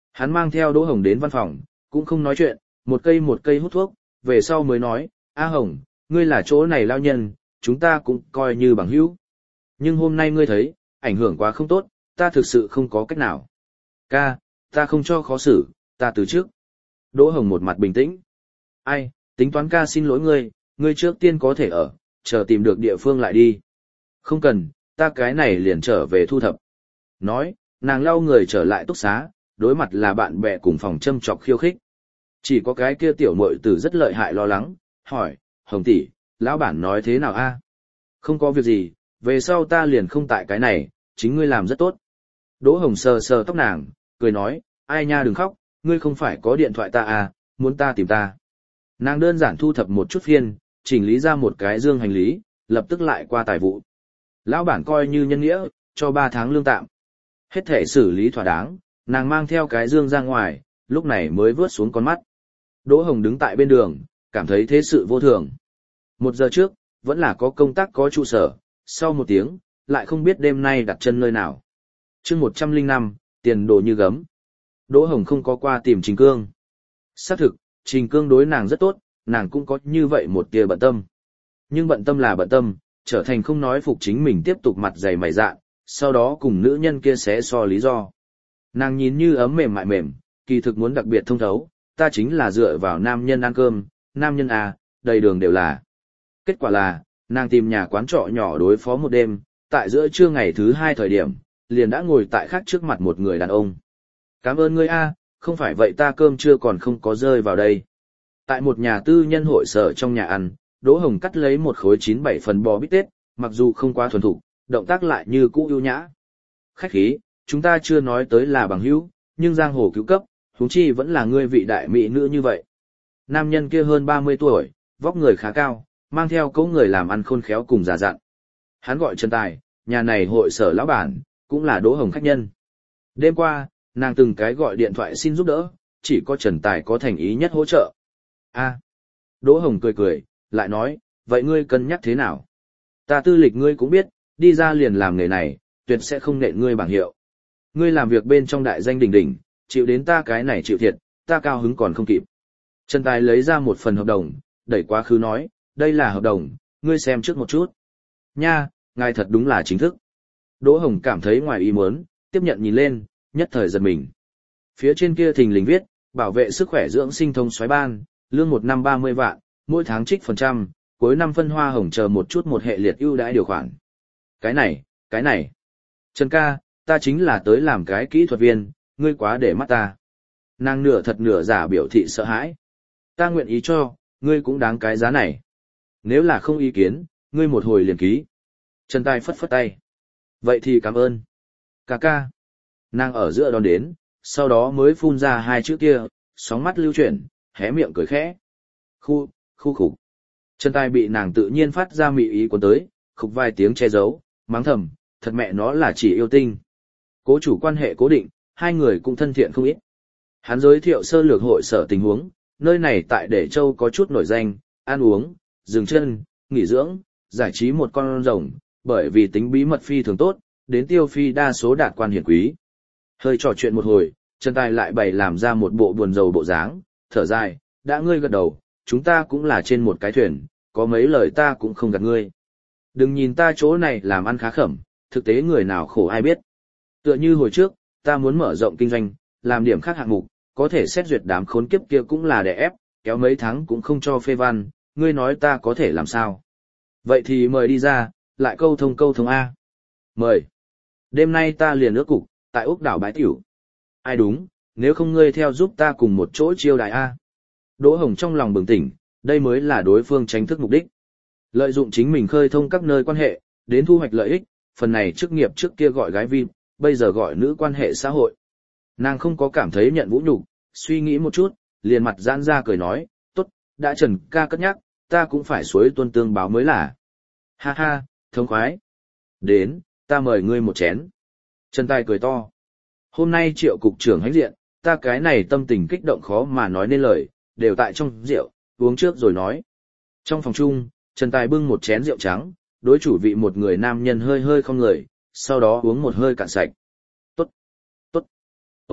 Hắn mang theo Đỗ Hồng đến văn phòng, cũng không nói chuyện, một cây một cây hút thuốc, về sau mới nói, A Hồng, ngươi là chỗ này lao nhân, chúng ta cũng coi như bằng hữu. Nhưng hôm nay ngươi thấy, ảnh hưởng quá không tốt, ta thực sự không có cách nào. Ca, ta không cho khó xử, ta từ trước. Đỗ Hồng một mặt bình tĩnh. Ai, tính toán ca xin lỗi ngươi, ngươi trước tiên có thể ở, chờ tìm được địa phương lại đi. Không cần, ta cái này liền trở về thu thập. Nói, nàng lau người trở lại túc xá, đối mặt là bạn bè cùng phòng châm chọc khiêu khích. Chỉ có cái kia tiểu muội tử rất lợi hại lo lắng, hỏi, Hồng tỷ, lão bản nói thế nào a? Không có việc gì, về sau ta liền không tại cái này, chính ngươi làm rất tốt. Đỗ Hồng sờ sờ tóc nàng, cười nói, ai nha đừng khóc, ngươi không phải có điện thoại ta à, muốn ta tìm ta. Nàng đơn giản thu thập một chút phiên, chỉnh lý ra một cái dương hành lý, lập tức lại qua tài vụ. Lão bản coi như nhân nghĩa, cho ba tháng lương tạm. Hết thể xử lý thỏa đáng, nàng mang theo cái dương ra ngoài, lúc này mới vớt xuống con mắt. Đỗ Hồng đứng tại bên đường, cảm thấy thế sự vô thường. Một giờ trước, vẫn là có công tác có trụ sở, sau một tiếng, lại không biết đêm nay đặt chân nơi nào. chương một trăm lẻ năm, tiền đồ như gấm. Đỗ Hồng không có qua tìm Trình Cương. Xác thực, Trình Cương đối nàng rất tốt, nàng cũng có như vậy một tia bận tâm. Nhưng bận tâm là bận tâm, trở thành không nói phục chính mình tiếp tục mặt dày mày dạn, sau đó cùng nữ nhân kia xé so lý do. Nàng nhìn như ấm mềm mại mềm, kỳ thực muốn đặc biệt thông thấu, ta chính là dựa vào nam nhân ăn cơm, nam nhân à, đầy đường đều là. Kết quả là, nàng tìm nhà quán trọ nhỏ đối phó một đêm, tại giữa trưa ngày thứ hai thời điểm, liền đã ngồi tại khác trước mặt một người đàn ông. Cảm ơn ngươi a, không phải vậy ta cơm trưa còn không có rơi vào đây. Tại một nhà tư nhân hội sở trong nhà ăn, Đỗ Hồng cắt lấy một khối chín bảy phần bò bít tết, mặc dù không quá thuần thục, động tác lại như cũ ưu nhã. Khách khí, chúng ta chưa nói tới là bằng hữu, nhưng giang hồ cứu cấp, huống chi vẫn là ngươi vị đại mỹ nữ như vậy. Nam nhân kia hơn ba mươi tuổi, vóc người khá cao, mang theo cấu người làm ăn khôn khéo cùng già dặn. Hắn gọi Trần Tài, nhà này hội sở lão bản, cũng là Đỗ Hồng khách nhân. Đêm qua, nàng từng cái gọi điện thoại xin giúp đỡ, chỉ có Trần Tài có thành ý nhất hỗ trợ. A. Đỗ Hồng cười cười, lại nói, vậy ngươi cân nhắc thế nào? Ta tư lịch ngươi cũng biết, đi ra liền làm nghề này, tuyệt sẽ không nện ngươi bảng hiệu. Ngươi làm việc bên trong đại danh đỉnh đỉnh, chịu đến ta cái này chịu thiệt, ta cao hứng còn không kịp. Trần Tài lấy ra một phần hợp đồng, đẩy quá khứ nói, đây là hợp đồng, ngươi xem trước một chút. Nha, ngài thật đúng là chính thức. Đỗ Hồng cảm thấy ngoài ý muốn, tiếp nhận nhìn lên, nhất thời giật mình. Phía trên kia thình lình viết, bảo vệ sức khỏe dưỡng sinh thông soái ban, lương một năm ba mươi vạn, mỗi tháng trích phần trăm, cuối năm phân hoa hồng chờ một chút một hệ liệt ưu đãi điều khoản. Cái này, cái này. Trần ca, ta chính là tới làm cái kỹ thuật viên, ngươi quá để mắt ta. Nàng nửa thật nửa giả biểu thị sợ hãi. Ta nguyện ý cho, ngươi cũng đáng cái giá này. Nếu là không ý kiến, ngươi một hồi liền ký. Trần Tài phất phất tay. Vậy thì cảm ơn. Ca ca. Nàng ở giữa đón đến, sau đó mới phun ra hai chữ kia, sóng mắt lưu chuyển, hé miệng cười khẽ. Khu, khu khục. Trần Tài bị nàng tự nhiên phát ra mị ý cuốn tới, khục vài tiếng che giấu, mắng thầm, thật mẹ nó là chỉ yêu tinh. Cố chủ quan hệ cố định, hai người cũng thân thiện không ít. Hắn giới thiệu sơ lược hội sở tình huống, nơi này tại Để Châu có chút nổi danh, ăn uống, dừng chân, nghỉ dưỡng, giải trí một con rồng, bởi vì tính bí mật phi thường tốt, đến tiêu phi đa số đạt quan hiển quý. Hơi trò chuyện một hồi, Trần Tài lại bày làm ra một bộ buồn rầu bộ dáng, thở dài, đã ngươi gật đầu, chúng ta cũng là trên một cái thuyền, có mấy lời ta cũng không gạt ngươi. Đừng nhìn ta chỗ này làm ăn khá khẩm, thực tế người nào khổ ai biết. Tựa như hồi trước, ta muốn mở rộng kinh doanh, làm điểm khác hạng mục, có thể xét duyệt đám khốn kiếp kia cũng là đè ép, kéo mấy tháng cũng không cho phê văn, ngươi nói ta có thể làm sao. Vậy thì mời đi ra, lại câu thông câu thông A. Mời. Đêm nay ta liền ước cục, tại ốc đảo bãi tiểu. Ai đúng, nếu không ngươi theo giúp ta cùng một chỗ chiêu đại A. Đỗ Hồng trong lòng bừng tỉnh, đây mới là đối phương tránh thức mục đích. Lợi dụng chính mình khơi thông các nơi quan hệ, đến thu hoạch lợi ích, phần này chức nghiệp trước kia gọi gái vi, bây giờ gọi nữ quan hệ xã hội. Nàng không có cảm thấy nhận vũ nhục, suy nghĩ một chút, liền mặt giãn ra cười nói, tốt, đã Trần ca cất nhắc, ta cũng phải suối tuân tương báo mới là. Ha ha, thông khoái. Đến, ta mời ngươi một chén. Trần Tài cười to. Hôm nay Triệu cục trưởng hãnh diện, ta cái này tâm tình kích động khó mà nói nên lời, đều tại trong rượu, uống trước rồi nói. Trong phòng chung, Trần Tài bưng một chén rượu trắng, đối chủ vị một người nam nhân hơi hơi không người, sau đó uống một hơi cạn sạch. Tốt, tốt. Ôi,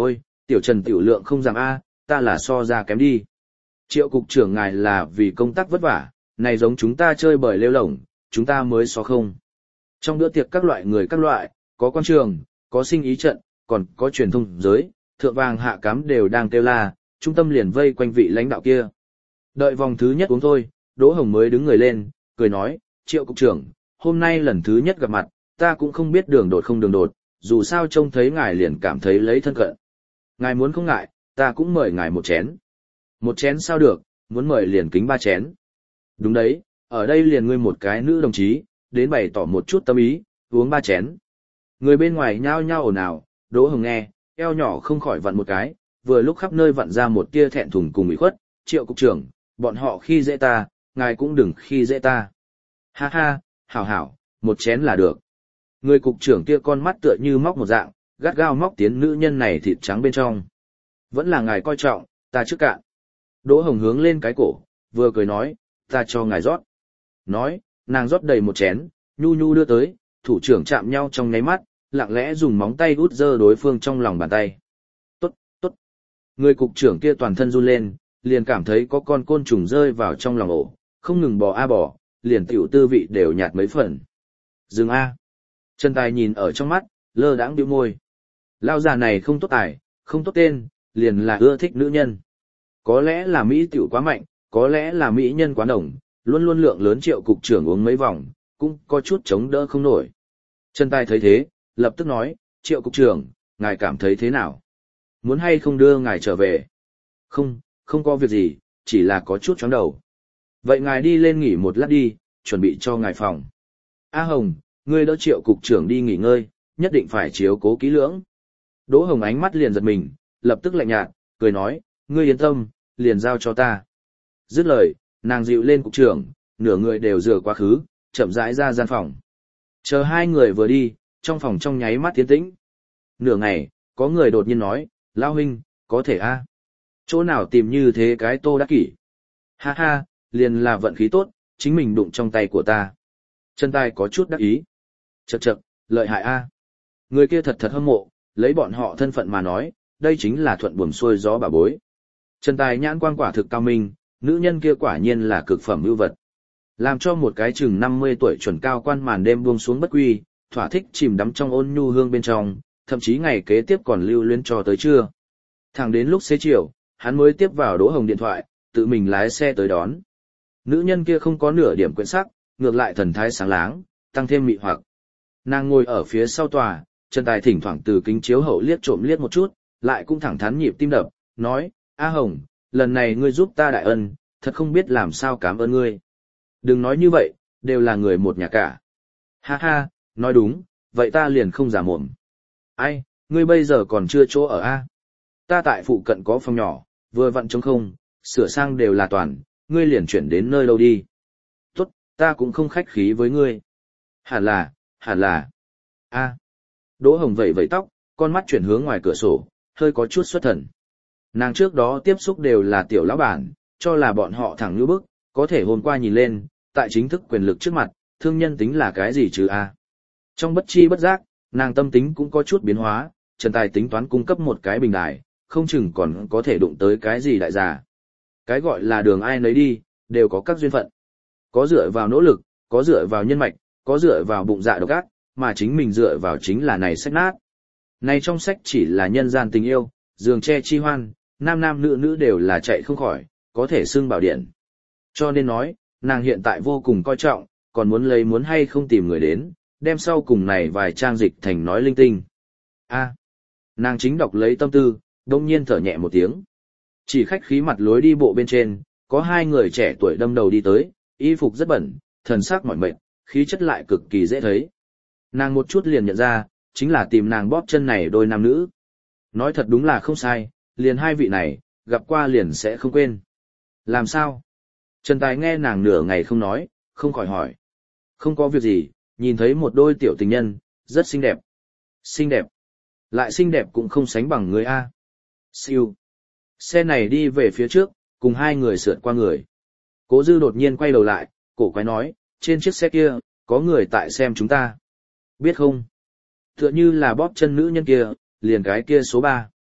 Tiểu Trần tiểu lượng không giảm A, ta là so ra kém đi. Triệu cục trưởng ngài là vì công tác vất vả, này giống chúng ta chơi bời lêu lổng, chúng ta mới so không. Trong bữa tiệc các loại người các loại, có quan trường, có sinh ý trận, còn có truyền thông giới, thượng vàng hạ cám đều đang kêu la, trung tâm liền vây quanh vị lãnh đạo kia. Đợi vòng thứ nhất uống thôi, Đỗ Hồng mới đứng người lên, cười nói, Triệu cục trưởng, hôm nay lần thứ nhất gặp mặt, ta cũng không biết đường đột không đường đột, dù sao trông thấy ngài liền cảm thấy lấy thân cận. Ngài muốn không ngại, ta cũng mời ngài một chén. Một chén sao được, muốn mời liền kính ba chén. Đúng đấy, ở đây liền ngươi một cái nữ đồng chí, đến bày tỏ một chút tâm ý, uống ba chén. Người bên ngoài nhao nhao ồn ào, Đỗ Hồng nghe, eo nhỏ không khỏi vặn một cái, vừa lúc khắp nơi vặn ra một tia thẹn thùng cùng ủy khuất, Triệu cục trưởng, bọn họ khi dễ ta, ngài cũng đừng khi dễ ta. Ha ha, hảo hảo, một chén là được. Người cục trưởng kia con mắt tựa như móc một dạng, gắt gao móc tiến nữ nhân này thịt trắng bên trong. Vẫn là ngài coi trọng, ta trước cạn. Đỗ Hồng hướng lên cái cổ, vừa cười nói, ta cho ngài rót. Nói, nàng rót đầy một chén, nhu nhu đưa tới, thủ trưởng chạm nhau trong nháy mắt, lặng lẽ dùng móng tay út dơ đối phương trong lòng bàn tay. Tốt, tốt. Người cục trưởng kia toàn thân run lên, liền cảm thấy có con côn trùng rơi vào trong lòng ổ, không ngừng bò a bò, liền tiểu tư vị đều nhạt mấy phần. Dừng a. Trần Tài nhìn ở trong mắt, lơ đãng bĩu môi. Lao già này không tốt tài, không tốt tên, liền là ưa thích nữ nhân. Có lẽ là Mỹ tiểu quá mạnh, có lẽ là Mỹ nhân quá nồng, luôn luôn lượng lớn Triệu cục trưởng uống mấy vòng, cũng có chút chống đỡ không nổi. Trần Tài thấy thế, lập tức nói, Triệu cục trưởng, ngài cảm thấy thế nào? Muốn hay không đưa ngài trở về? Không, không có việc gì, chỉ là có chút chóng đầu. Vậy ngài đi lên nghỉ một lát đi, chuẩn bị cho ngài phòng. A Hồng, ngươi đỡ Triệu cục trưởng đi nghỉ ngơi, nhất định phải chiếu cố kỹ lưỡng. Đỗ Hồng ánh mắt liền giật mình, lập tức lạnh nhạt, cười nói, ngươi yên tâm, liền giao cho ta. Dứt lời, nàng dịu lên cục trưởng, nửa người đều dựa quá khứ, chậm rãi ra gian phòng. Chờ hai người vừa đi, trong phòng trong nháy mắt tiến tĩnh. Nửa ngày, có người đột nhiên nói, Lao huynh, có thể a? Chỗ nào tìm như thế cái Tô Đắc Kỷ? Ha ha, liền là vận khí tốt, chính mình đụng trong tay của ta. Chân tay có chút đắc ý. Chậc chậc, lợi hại a. Người kia thật thật hâm mộ, lấy bọn họ thân phận mà nói, đây chính là thuận buồm xuôi gió bà bối. Trần Tài nhãn quan quả thực cao minh, nữ nhân kia quả nhiên là cực phẩm ưu vật. Làm cho một cái chừng năm mươi tuổi chuẩn cao quan màn đêm buông xuống bất quy, thỏa thích chìm đắm trong ôn nhu hương bên trong, thậm chí ngày kế tiếp còn lưu luyến cho tới trưa. Thẳng đến lúc xế chiều, hắn mới tiếp vào Đỗ Hồng điện thoại, tự mình lái xe tới đón. Nữ nhân kia không có nửa điểm quyến sắc, ngược lại thần thái sáng láng, tăng thêm mị hoặc. Nàng ngồi ở phía sau tòa, Trần Tài thỉnh thoảng từ kính chiếu hậu liếc trộm liếc một chút, lại cũng thẳng thắn nhịp tim đập, nói, A Hồng, lần này ngươi giúp ta đại ân, thật không biết làm sao cảm ơn ngươi. Đừng nói như vậy, đều là người một nhà cả. Ha ha, nói đúng, vậy ta liền không giả mồm. Ai, ngươi bây giờ còn chưa chỗ ở A. Ta tại phụ cận có phòng nhỏ, vừa vặn trống không, sửa sang đều là toàn, ngươi liền chuyển đến nơi đâu đi. Tốt, ta cũng không khách khí với ngươi. Hẳn là, hẳn là. A. Đỗ Hồng vẩy vẩy tóc, con mắt chuyển hướng ngoài cửa sổ, hơi có chút xuất thần. Nàng trước đó tiếp xúc đều là tiểu lão bản, cho là bọn họ thẳng như bức, có thể hôm qua nhìn lên, tại chính thức quyền lực trước mặt, thương nhân tính là cái gì chứ a? Trong bất chi bất giác, nàng tâm tính cũng có chút biến hóa, Trần Tài tính toán cung cấp một cái bình đài, không chừng còn có thể đụng tới cái gì đại giả. Cái gọi là đường ai nấy đi, đều có các duyên phận. Có dựa vào nỗ lực, có dựa vào nhân mạch, có dựa vào bụng dạ độc ác, mà chính mình dựa vào chính là này sách nát. Này trong sách chỉ là nhân gian tình yêu, giường tre chi hoan, nam nam nữ nữ đều là chạy không khỏi, có thể xưng bảo điện. Cho nên nói, nàng hiện tại vô cùng coi trọng, còn muốn lấy muốn hay không tìm người đến, đem sau cùng này vài trang dịch thành nói linh tinh. A, nàng chính đọc lấy tâm tư, đông nhiên thở nhẹ một tiếng. Chỉ khách khí mặt lối đi bộ bên trên, có hai người trẻ tuổi đâm đầu đi tới, y phục rất bẩn, thần sắc mỏi mệt, khí chất lại cực kỳ dễ thấy. Nàng một chút liền nhận ra, chính là tìm nàng bóp chân này đôi nam nữ. Nói thật đúng là không sai, liền hai vị này, gặp qua liền sẽ không quên. Làm sao? Trần Tài nghe nàng nửa ngày không nói, không khỏi hỏi. Không có việc gì, nhìn thấy một đôi tiểu tình nhân, rất xinh đẹp. Xinh đẹp. Lại xinh đẹp cũng không sánh bằng người A. Siêu. Xe này đi về phía trước, cùng hai người sượt qua người. Cố Dư đột nhiên quay đầu lại, cổ quái nói, trên chiếc xe kia, có người tại xem chúng ta. Biết không? Tựa như là bóp chân nữ nhân kia, liền cái kia số ba.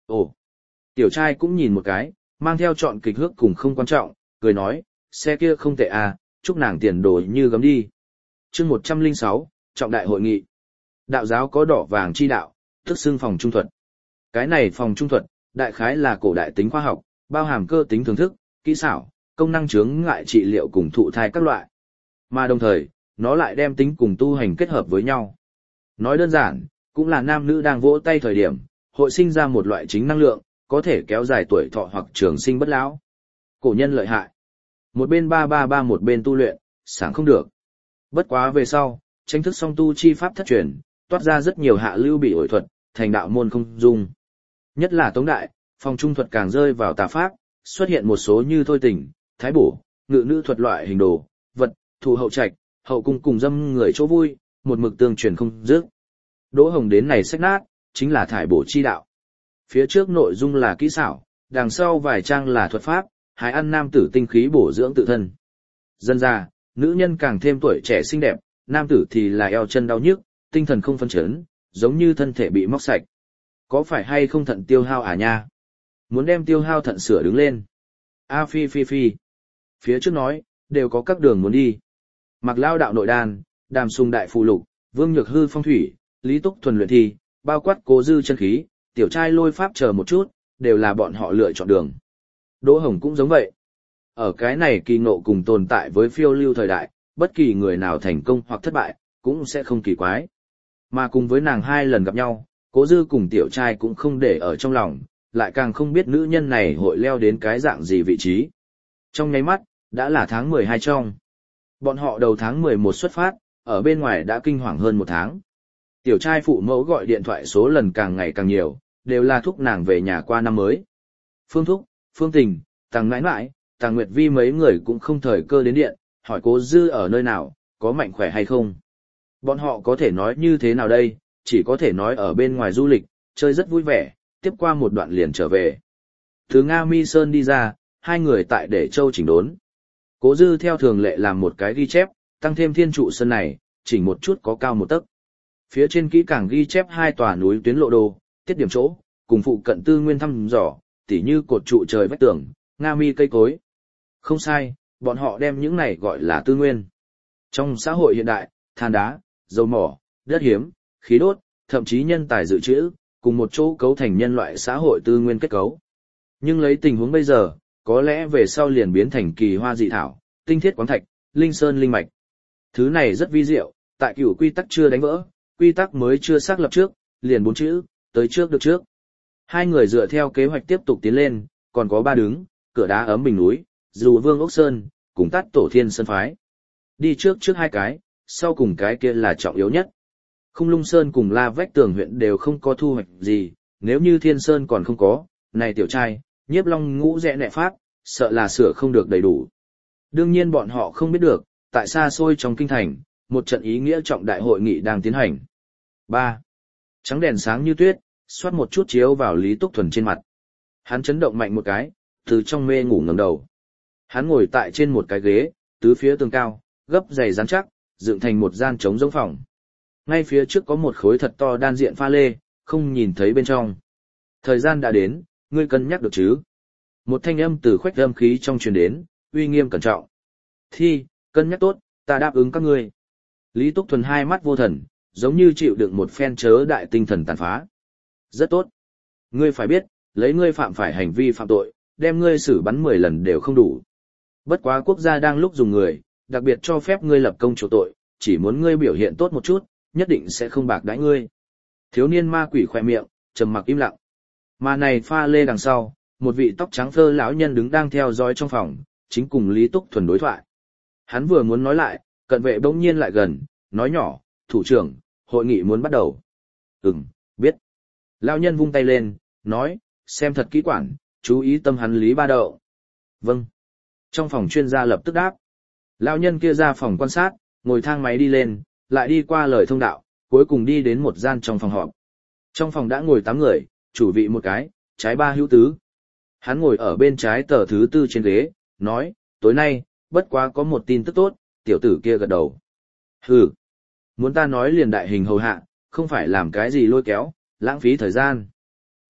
Ồ, tiểu trai cũng nhìn một cái, mang theo chọn kịch hước cùng không quan trọng, cười nói, xe kia không tệ à, chúc nàng tiền đồ như gấm đi. chương một trăm lẻ sáu, trọng đại hội nghị. Đạo giáo có đỏ vàng chi đạo, tức xưng phòng trung thuật. Cái này phòng trung thuật, đại khái là cổ đại tính khoa học, bao hàm cơ tính thưởng thức, kỹ xảo, công năng chướng ngại trị liệu cùng thụ thai các loại. Mà đồng thời, nó lại đem tính cùng tu hành kết hợp với nhau. Nói đơn giản, cũng là nam nữ đang vỗ tay thời điểm, hội sinh ra một loại chính năng lượng, có thể kéo dài tuổi thọ hoặc trường sinh bất lão. Cổ nhân lợi hại. Một bên ba ba ba một bên tu luyện, sáng không được. Bất quá về sau, tranh thức song tu chi pháp thất truyền, toát ra rất nhiều hạ lưu bị ổi thuật, thành đạo môn không dung. Nhất là Tống Đại, phòng trung thuật càng rơi vào tà pháp, xuất hiện một số như thôi tình, thái bổ, ngự nữ thuật loại hình đồ, vật, thù hậu trạch, hậu cung cùng dâm người chỗ vui, một mực tương truyền không dứt. Đỗ Hồng đến này sách nát, chính là thải bổ chi đạo. Phía trước nội dung là kỹ xảo, đằng sau vài trang là thuật pháp, hái ăn nam tử tinh khí bổ dưỡng tự thân. Dân ra, nữ nhân càng thêm tuổi trẻ xinh đẹp, nam tử thì là eo chân đau nhức, tinh thần không phân chấn, giống như thân thể bị móc sạch. Có phải hay không thận tiêu hao à nha? Muốn đem tiêu hao thận sửa đứng lên. A phi phi phi. Phía trước nói, đều có các đường muốn đi. Mặc Lao đạo nội đan, Đàm Sùng đại phù lục, Vương Nhược Hư phong thủy, Lý Túc thuần luyện thi, bao quát Cố Dư chân khí, tiểu trai lôi pháp chờ một chút, đều là bọn họ lựa chọn đường. Đỗ Hồng cũng giống vậy. Ở cái này kỳ ngộ cùng tồn tại với phiêu lưu thời đại, bất kỳ người nào thành công hoặc thất bại, cũng sẽ không kỳ quái. Mà cùng với nàng hai lần gặp nhau, Cố Dư cùng tiểu trai cũng không để ở trong lòng, lại càng không biết nữ nhân này hội leo đến cái dạng gì vị trí. Trong nháy mắt, đã là tháng mười hai trong. Bọn họ đầu tháng mười một xuất phát, ở bên ngoài đã kinh hoàng hơn một tháng. Tiểu trai phụ mẫu gọi điện thoại số lần càng ngày càng nhiều, đều là thúc nàng về nhà qua năm mới. Phương Thúc, Phương Tình, Tàng Nãi Nãi, Tàng Nguyệt Vi mấy người cũng không thời cơ đến điện, hỏi Cố Dư ở nơi nào, có mạnh khỏe hay không. Bọn họ có thể nói như thế nào đây, chỉ có thể nói ở bên ngoài du lịch, chơi rất vui vẻ, tiếp qua một đoạn liền trở về. Từ Nga Mi Sơn đi ra, hai người tại Để Châu chỉnh đốn. Cố Dư theo thường lệ làm một cái ghi chép, tăng thêm thiên trụ sơn này, chỉnh một chút có cao một tấc. Phía trên kỹ càng ghi chép hai tòa núi tuyến lộ đồ, tiết điểm chỗ, cùng phụ cận tư nguyên thăm dò, tỉ như cột trụ trời vách tường, Nga Mi cây cối. Không sai, bọn họ đem những này gọi là tư nguyên. Trong xã hội hiện đại, than đá, dầu mỏ, đất hiếm, khí đốt, thậm chí nhân tài dự trữ, cùng một chỗ cấu thành nhân loại xã hội tư nguyên kết cấu. Nhưng lấy tình huống bây giờ, có lẽ về sau liền biến thành kỳ hoa dị thảo, tinh thiết quáng thạch, linh sơn linh mạch. Thứ này rất vi diệu, tại cửu quy tắc chưa đánh vỡ, quy tắc mới chưa xác lập trước, liền bốn chữ, tới trước được trước. Hai người dựa theo kế hoạch tiếp tục tiến lên, còn có ba đứng, cửa đá ấm bình núi, dù vương ốc sơn, cùng tát tổ thiên sơn phái. Đi trước trước hai cái, sau cùng cái kia là trọng yếu nhất. Khung Lung Sơn cùng La Vách Tường huyện đều không có thu hoạch gì, nếu như Thiên Sơn còn không có, này tiểu trai, Nhiếp Long ngũ rẽ nẹ pháp, sợ là sửa không được đầy đủ. Đương nhiên bọn họ không biết được, tại xa xôi trong kinh thành, một trận ý nghĩa trọng đại hội nghị đang tiến hành. ba. Trắng đèn sáng như tuyết, xoát một chút chiếu vào Lý Túc Thuần trên mặt. Hắn chấn động mạnh một cái, từ trong mê ngủ ngẩng đầu. Hắn ngồi tại trên một cái ghế, tứ phía tường cao, gấp dày rắn chắc, dựng thành một gian trống rỗng phòng. Ngay phía trước có một khối thật to đan diện pha lê, không nhìn thấy bên trong. Thời gian đã đến, ngươi cân nhắc được chứ? Một thanh âm từ khuếch âm khí trong truyền đến, uy nghiêm cẩn trọng. Thi, cân nhắc tốt, ta đáp ứng các ngươi. Lý Túc Thuần hai mắt vô thần, giống như chịu đựng một phen chớ đại tinh thần tàn phá. Rất tốt. Ngươi phải biết, lấy ngươi phạm phải hành vi phạm tội, đem ngươi xử bắn mười lần đều không đủ. Bất quá quốc gia đang lúc dùng người, đặc biệt cho phép ngươi lập công chỗ tội, chỉ muốn ngươi biểu hiện tốt một chút, nhất định sẽ không bạc đãi ngươi. Thiếu niên ma quỷ khoe miệng, trầm mặc im lặng. Mà này pha lê đằng sau, một vị tóc trắng phơ lão nhân đứng đang theo dõi trong phòng, chính cùng Lý Túc Thuần đối thoại. Hắn vừa muốn nói lại, cận vệ bỗng nhiên lại gần, nói nhỏ, thủ trưởng, hội nghị muốn bắt đầu. Ừm, biết. Lão nhân vung tay lên, nói, xem thật kỹ quản, chú ý tâm hắn Lý Ba Đậu. Vâng. Trong phòng chuyên gia lập tức đáp. Lão nhân kia ra phòng quan sát, ngồi thang máy đi lên, lại đi qua lời thông đạo, cuối cùng đi đến một gian trong phòng họp. Trong phòng đã ngồi tám người, chủ vị một cái, trái ba hữu tứ. Hắn ngồi ở bên trái tờ thứ tư trên ghế, nói, tối nay, bất quá có một tin tức tốt, tiểu tử kia gật đầu. Hừ, muốn ta nói liền đại hình hầu hạ, không phải làm cái gì lôi kéo, lãng phí thời gian.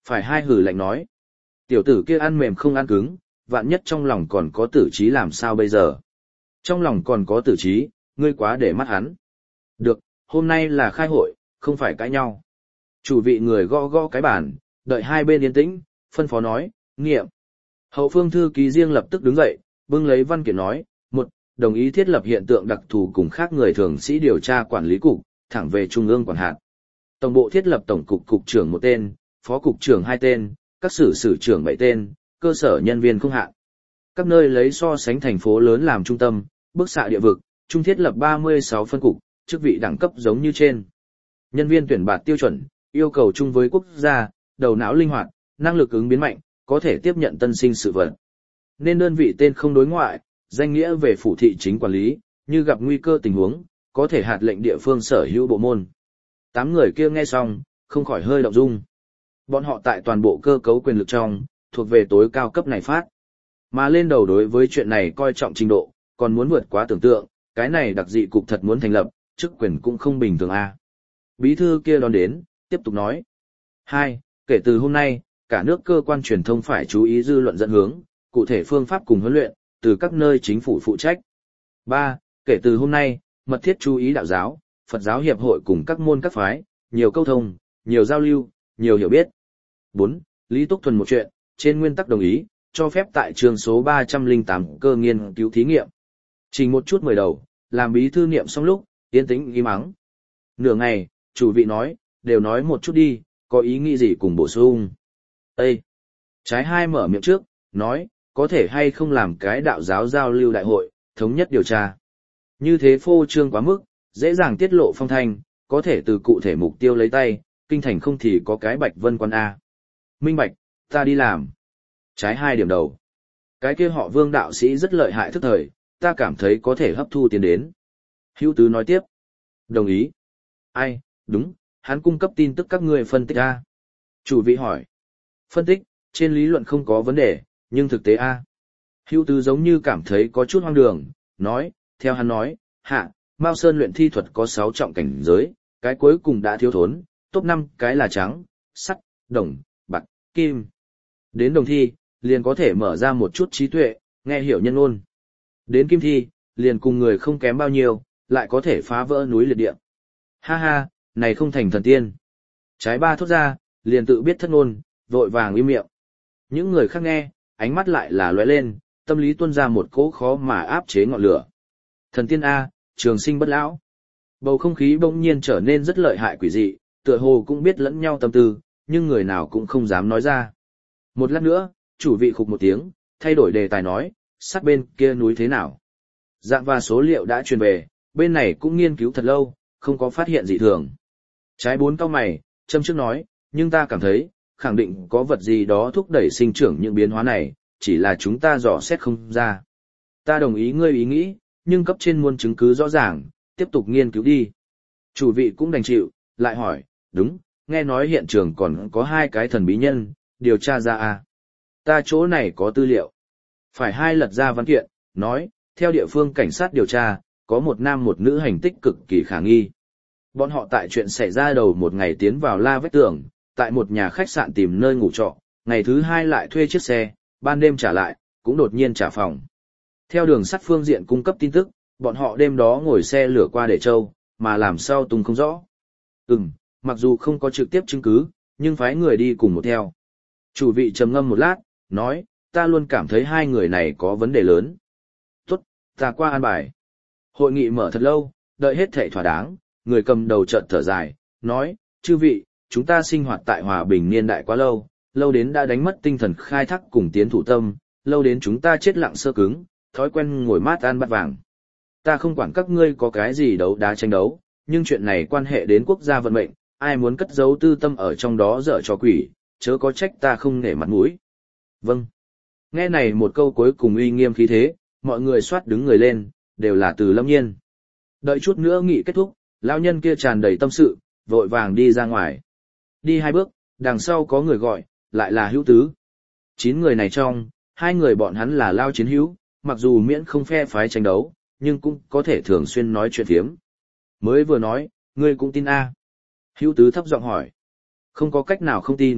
Phải hai hử lạnh nói. Tiểu tử kia ăn mềm không ăn cứng, vạn nhất trong lòng còn có tử trí làm sao bây giờ. Trong lòng còn có tử trí, ngươi quá để mắt hắn. Được, hôm nay là khai hội, không phải cãi nhau. Chủ vị người gõ gõ cái bàn, đợi hai bên yên tĩnh, phân phó nói, nghiệm. Hậu phương thư ký riêng lập tức đứng dậy, bưng lấy văn kiện nói, một, đồng ý thiết lập hiện tượng đặc thù cùng khác người thường sĩ điều tra quản lý cục, thẳng về trung ương quản hạt. Tổng bộ thiết lập tổng cục cục trưởng một tên, phó cục trưởng hai tên, các sử sử trưởng bảy tên, cơ sở nhân viên không hạn. Các nơi lấy so sánh thành phố lớn làm trung tâm, bức xạ địa vực, trung thiết lập ba mươi sáu phân cục, chức vị đẳng cấp giống như trên. Nhân viên tuyển bạt tiêu chuẩn, yêu cầu chung với quốc gia, đầu não linh hoạt, năng lực ứng biến mạnh, có thể tiếp nhận tân sinh sự vật. Nên đơn vị tên không đối ngoại, danh nghĩa về phủ thị chính quản lý, như gặp nguy cơ tình huống, có thể hạt lệnh địa phương sở hữu bộ môn. Tám người kia nghe xong, không khỏi hơi động dung. Bọn họ tại toàn bộ cơ cấu quyền lực trong, thuộc về tối cao cấp này phát. Mà lên đầu đối với chuyện này coi trọng trình độ, còn muốn vượt quá tưởng tượng, cái này đặc dị cục thật muốn thành lập, chức quyền cũng không bình thường a. Bí thư kia đón đến, tiếp tục nói. Hai, kể từ hôm nay, cả nước cơ quan truyền thông phải chú ý dư luận dẫn hướng, cụ thể phương pháp cùng huấn luyện, từ các nơi chính phủ phụ trách. Ba, kể từ hôm nay, mật thiết chú ý đạo giáo, Phật giáo hiệp hội cùng các môn các phái, nhiều câu thông, nhiều giao lưu, nhiều hiểu biết. Bốn, Lý Túc Thuần một chuyện, trên nguyên tắc đồng ý, cho phép tại trường số ba trăm lẻ tám cơ nghiên cứu thí nghiệm. Trình một chút mời đầu, làm bí thư niệm xong lúc, yên tĩnh im ắng. Nửa ngày, chủ vị nói, đều nói một chút đi, có ý nghĩ gì cùng bổ sung. Ê! Trái hai mở miệng trước, nói, có thể hay không làm cái đạo giáo giao lưu đại hội, thống nhất điều tra. Như thế phô trương quá mức, dễ dàng tiết lộ phong thanh, có thể từ cụ thể mục tiêu lấy tay, kinh thành không thì có cái Bạch Vân Quan A. Minh bạch, ta đi làm. Trái hai điểm đầu. Cái kia họ Vương đạo sĩ rất lợi hại thức thời, ta cảm thấy có thể hấp thu tiền đến. Hữu Tứ nói tiếp. Đồng ý. Ai, đúng, hắn cung cấp tin tức các ngươi phân tích A. Chủ vị hỏi. Phân tích, trên lý luận không có vấn đề, nhưng thực tế A. Hữu Tứ giống như cảm thấy có chút hoang đường, nói, theo hắn nói, hạ, Mao Sơn luyện thi thuật có sáu trọng cảnh giới, cái cuối cùng đã thiếu thốn, top năm cái là trắng, sắt, đồng, bạc, kim. Đến đồng thi, liền có thể mở ra một chút trí tuệ, nghe hiểu nhân ôn. Đến kim thi, liền cùng người không kém bao nhiêu, lại có thể phá vỡ núi liệt địa. Ha ha, này không thành thần tiên. Trái ba thốt ra, liền tự biết thất ngôn, vội vàng im miệng. Những người khác nghe, ánh mắt lại là lóe lên, tâm lý tuôn ra một cỗ khó mà áp chế ngọn lửa. Thần tiên A, trường sinh bất lão. Bầu không khí bỗng nhiên trở nên rất lợi hại quỷ dị, tựa hồ cũng biết lẫn nhau tâm tư, nhưng người nào cũng không dám nói ra. Một lát nữa, chủ vị khục một tiếng, thay đổi đề tài nói, sát bên kia núi thế nào. Dạng và số liệu đã truyền về, bên này cũng nghiên cứu thật lâu, không có phát hiện dị thường. Trái bốn cao mày, châm trước nói, nhưng ta cảm thấy, khẳng định có vật gì đó thúc đẩy sinh trưởng những biến hóa này, chỉ là chúng ta dò xét không ra. Ta đồng ý ngươi ý nghĩ, nhưng cấp trên muốn chứng cứ rõ ràng, tiếp tục nghiên cứu đi. Chủ vị cũng đành chịu, lại hỏi, đúng, nghe nói hiện trường còn có hai cái thần bí nhân, điều tra ra à. Ta chỗ này có tư liệu. Phải hai lật ra văn kiện, nói, theo địa phương cảnh sát điều tra, có một nam một nữ hành tích cực kỳ khả nghi. Bọn họ tại chuyện xảy ra đầu một ngày tiến vào La Vách Tường, tại một nhà khách sạn tìm nơi ngủ trọ, ngày thứ hai lại thuê chiếc xe, ban đêm trả lại, cũng đột nhiên trả phòng. Theo đường sắt phương diện cung cấp tin tức, bọn họ đêm đó ngồi xe lửa qua Để Châu, mà làm sao tung không rõ. Ừm, mặc dù không có trực tiếp chứng cứ, nhưng phái người đi cùng một theo. Chủ vị trầm ngâm một lát, nói, ta luôn cảm thấy hai người này có vấn đề lớn. Tốt, ta qua an bài. Hội nghị mở thật lâu, đợi hết thảy thỏa đáng, người cầm đầu chợt thở dài, nói, chư vị, chúng ta sinh hoạt tại hòa bình niên đại quá lâu, lâu đến đã đánh mất tinh thần khai thác cùng tiến thủ tâm, lâu đến chúng ta chết lặng sơ cứng, thói quen ngồi mát ăn bát vàng. Ta không quản các ngươi có cái gì đấu đá tranh đấu, nhưng chuyện này quan hệ đến quốc gia vận mệnh, ai muốn cất giấu tư tâm ở trong đó dở cho quỷ, chớ có trách ta không nể mặt mũi. Vâng. Nghe này một câu cuối cùng uy nghiêm khí thế, mọi người soát đứng người lên, đều là Từ Lâm Nhiên. Đợi chút nữa nghị kết thúc, lão nhân kia tràn đầy tâm sự, vội vàng đi ra ngoài. Đi hai bước, đằng sau có người gọi, lại là Hữu Tứ. Chín người này trong, hai người bọn hắn là lao chiến hữu, mặc dù miễn không phe phái tranh đấu, nhưng cũng có thể thường xuyên nói chuyện phiếm. Mới vừa nói, ngươi cũng tin A. Hữu Tứ thấp giọng hỏi. Không có cách nào không tin,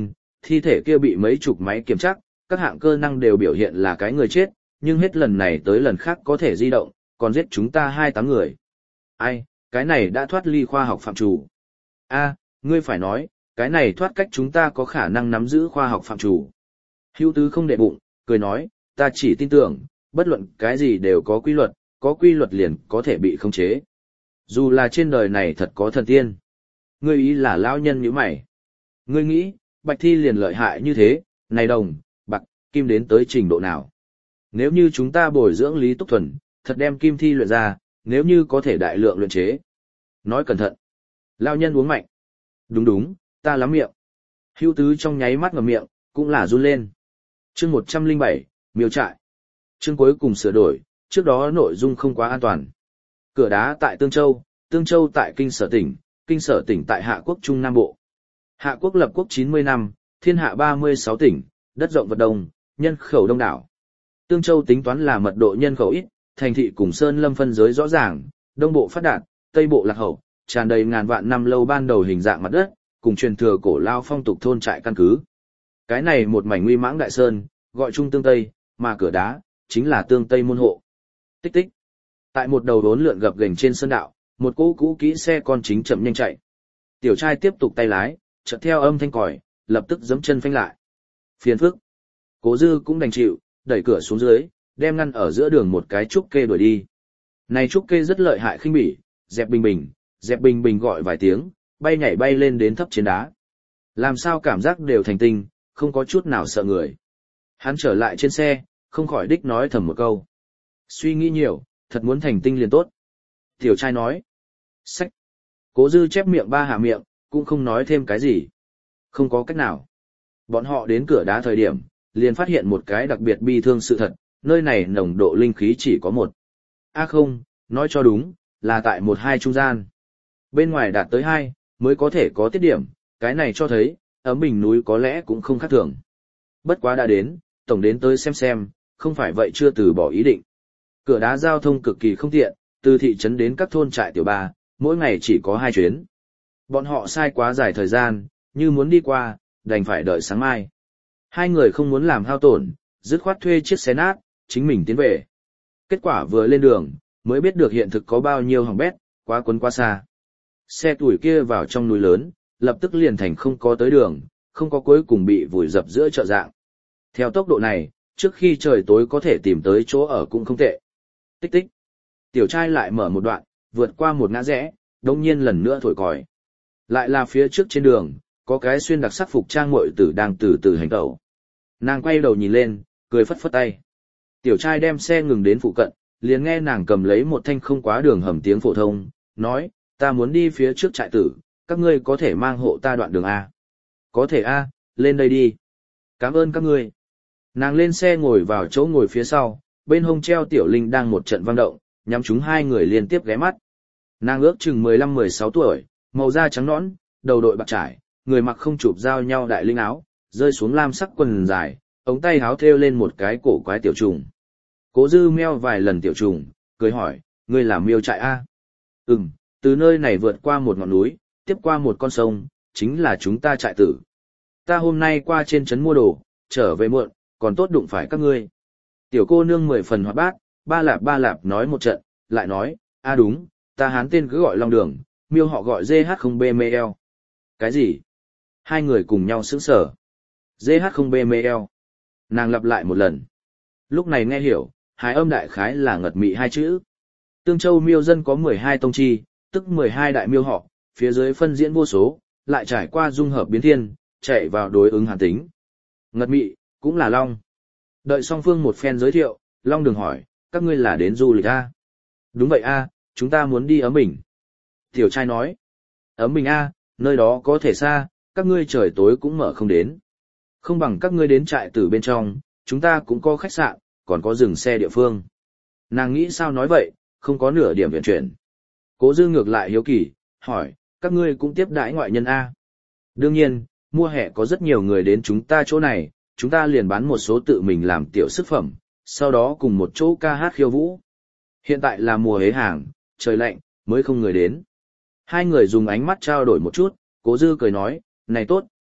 thi thể kia bị mấy chục máy kiểm tra, các hạng cơ năng đều biểu hiện là cái người chết, nhưng hết lần này tới lần khác có thể di động, còn giết chúng ta hai tám người. Ai, cái này đã thoát ly khoa học phạm trù. A, ngươi phải nói, cái này thoát cách chúng ta có khả năng nắm giữ khoa học phạm trù. Hữu Tứ không để bụng, cười nói, ta chỉ tin tưởng, bất luận cái gì đều có quy luật, có quy luật liền có thể bị khống chế. Dù là trên đời này thật có thần tiên. Ngươi ý là lão nhân như mày. Ngươi nghĩ, Bạch Thi liền lợi hại như thế, này đồng, bạc, kim đến tới trình độ nào? Nếu như chúng ta bồi dưỡng Lý Túc Thuần, thật đem kim thi luyện ra, nếu như có thể đại lượng luyện chế. Nói cẩn thận. Lão nhân uống mạnh. Đúng đúng, ta lắm miệng. Hữu Tứ trong nháy mắt ngậm miệng, cũng là run lên. Chương một trăm lẻ bảy, miêu trại. Chương cuối cùng sửa đổi, trước đó nội dung không quá an toàn. Cửa đá tại Tương Châu, Tương Châu tại Kinh Sở tỉnh, Kinh Sở tỉnh tại Hạ Quốc Trung Nam Bộ. Hạ Quốc lập quốc chín mươi năm, thiên hạ ba mươi sáu tỉnh, đất rộng vật đông, nhân khẩu đông đảo. Tương Châu tính toán là mật độ nhân khẩu ít, thành thị cùng sơn lâm phân giới rõ ràng, đông bộ phát đạt, tây bộ lạc hậu, tràn đầy ngàn vạn năm lâu ban đầu hình dạng mặt đất, cùng truyền thừa cổ lao phong tục thôn trại căn cứ. Cái này một mảnh nguy mãng đại sơn, gọi chung Tương Tây, mà cửa đá chính là Tương Tây môn hộ. Tích tích. Tại một đầu đốn lượn gập ghềnh trên sơn đạo, một cỗ cũ kỹ xe con chính chậm nhanh chạy. Tiểu trai tiếp tục tay lái, chợt theo âm thanh còi, lập tức giẫm chân phanh lại. Phiền phức. Cố Dư cũng đành chịu, đẩy cửa xuống dưới, đem ngăn ở giữa đường một cái trúc kê đuổi đi. Này trúc kê rất lợi hại khinh bỉ, dẹp bình bình, dẹp bình bình gọi vài tiếng, bay nhảy bay lên đến thấp trên đá. Làm sao cảm giác đều thành tinh, không có chút nào sợ người. Hắn trở lại trên xe, không khỏi đích nói thầm một câu. Suy nghĩ nhiều, thật muốn thành tinh liền tốt. Tiểu trai nói. Sách. Cố Dư chép miệng ba hạ miệng, cũng không nói thêm cái gì. Không có cách nào. Bọn họ đến cửa đá thời điểm, liền phát hiện một cái đặc biệt bi thương sự thật, nơi này nồng độ linh khí chỉ có một. À không, nói cho đúng, là tại một hai trung gian. Bên ngoài đạt tới hai, mới có thể có tiết điểm, cái này cho thấy, ấm bình núi có lẽ cũng không khác thường. Bất quá đã đến, tổng đến tới xem xem, không phải vậy chưa từ bỏ ý định. Cửa đá giao thông cực kỳ không tiện, từ thị trấn đến các thôn trại tiểu ba, mỗi ngày chỉ có hai chuyến. Bọn họ sai quá dài thời gian, như muốn đi qua, đành phải đợi sáng mai. Hai người không muốn làm hao tổn, dứt khoát thuê chiếc xe nát, chính mình tiến về. Kết quả vừa lên đường, mới biết được hiện thực có bao nhiêu hỏng bét, quá quấn quá xa. Xe tuổi kia vào trong núi lớn, lập tức liền thành không có tới đường, không có cuối cùng bị vùi dập giữa chợ dạng. Theo tốc độ này, trước khi trời tối có thể tìm tới chỗ ở cũng không tệ. Tích tích. Tiểu trai lại mở một đoạn, vượt qua một ngã rẽ, đông nhiên lần nữa thổi còi. Lại là phía trước trên đường, có cái xuyên đặc sắc phục trang muội tử đang từ từ hành tẩu. Nàng quay đầu nhìn lên, cười phất phất tay. Tiểu trai đem xe ngừng đến phụ cận, liền nghe nàng cầm lấy một thanh không quá đường hầm tiếng phổ thông, nói, ta muốn đi phía trước trại tử, các ngươi có thể mang hộ ta đoạn đường A. Có thể A, lên đây đi. Cảm ơn các ngươi. Nàng lên xe ngồi vào chỗ ngồi phía sau, bên hông treo tiểu linh đang một trận vang động, nhắm chúng hai người liên tiếp ghé mắt. Nàng ước chừng mười lăm mười sáu tuổi, màu da trắng nõn, đầu đội bạc trải, người mặc không chụp giao nhau đại linh áo, rơi xuống lam sắc quần dài, ống tay áo thêu lên một cái cổ quái tiểu trùng. Cố Dư meo vài lần tiểu trùng, cười hỏi, ngươi làm miêu trại A? Ừm, từ nơi này vượt qua một ngọn núi, tiếp qua một con sông, chính là chúng ta trại tử. Ta hôm nay qua trên trấn mua đồ, trở về muộn, còn tốt đụng phải các ngươi. Tiểu cô nương mười phần hoạt bát, ba lạp ba lạp nói một trận, lại nói, a đúng, ta hán tên cứ gọi Long Đường, miêu họ gọi giê hát không bê em lờ. Cái gì? Hai người cùng nhau sững sờ. giê hát không bê em lờ. Nàng lặp lại một lần. Lúc này nghe hiểu, hái âm đại khái là ngật mị hai chữ. Tương Châu miêu dân có mười hai tông chi, tức mười hai đại miêu họ, phía dưới phân diễn vô số, lại trải qua dung hợp biến thiên, chạy vào đối ứng hàn tính. Ngật mị, cũng là Long. Đợi song phương một phen giới thiệu, Long Đường hỏi, các ngươi là đến du lịch A? Đúng vậy A, chúng ta muốn đi Ấm Bình. Tiểu trai nói, Ấm Bình A, nơi đó có thể xa, các ngươi trời tối cũng mở không đến. Không bằng các ngươi đến trại tử bên trong, chúng ta cũng có khách sạn, còn có dừng xe địa phương. Nàng nghĩ sao nói vậy, không có nửa điểm viện chuyển. Cố Dư ngược lại hiếu kỳ, hỏi, các ngươi cũng tiếp đãi ngoại nhân A? Đương nhiên, mùa hè có rất nhiều người đến chúng ta chỗ này, chúng ta liền bán một số tự mình làm tiểu sức phẩm, sau đó cùng một chỗ ca hát khiêu vũ. Hiện tại là mùa hế hàng, trời lạnh, mới không người đến. Hai người dùng ánh mắt trao đổi một chút, Cố Dư cười nói, này tốt,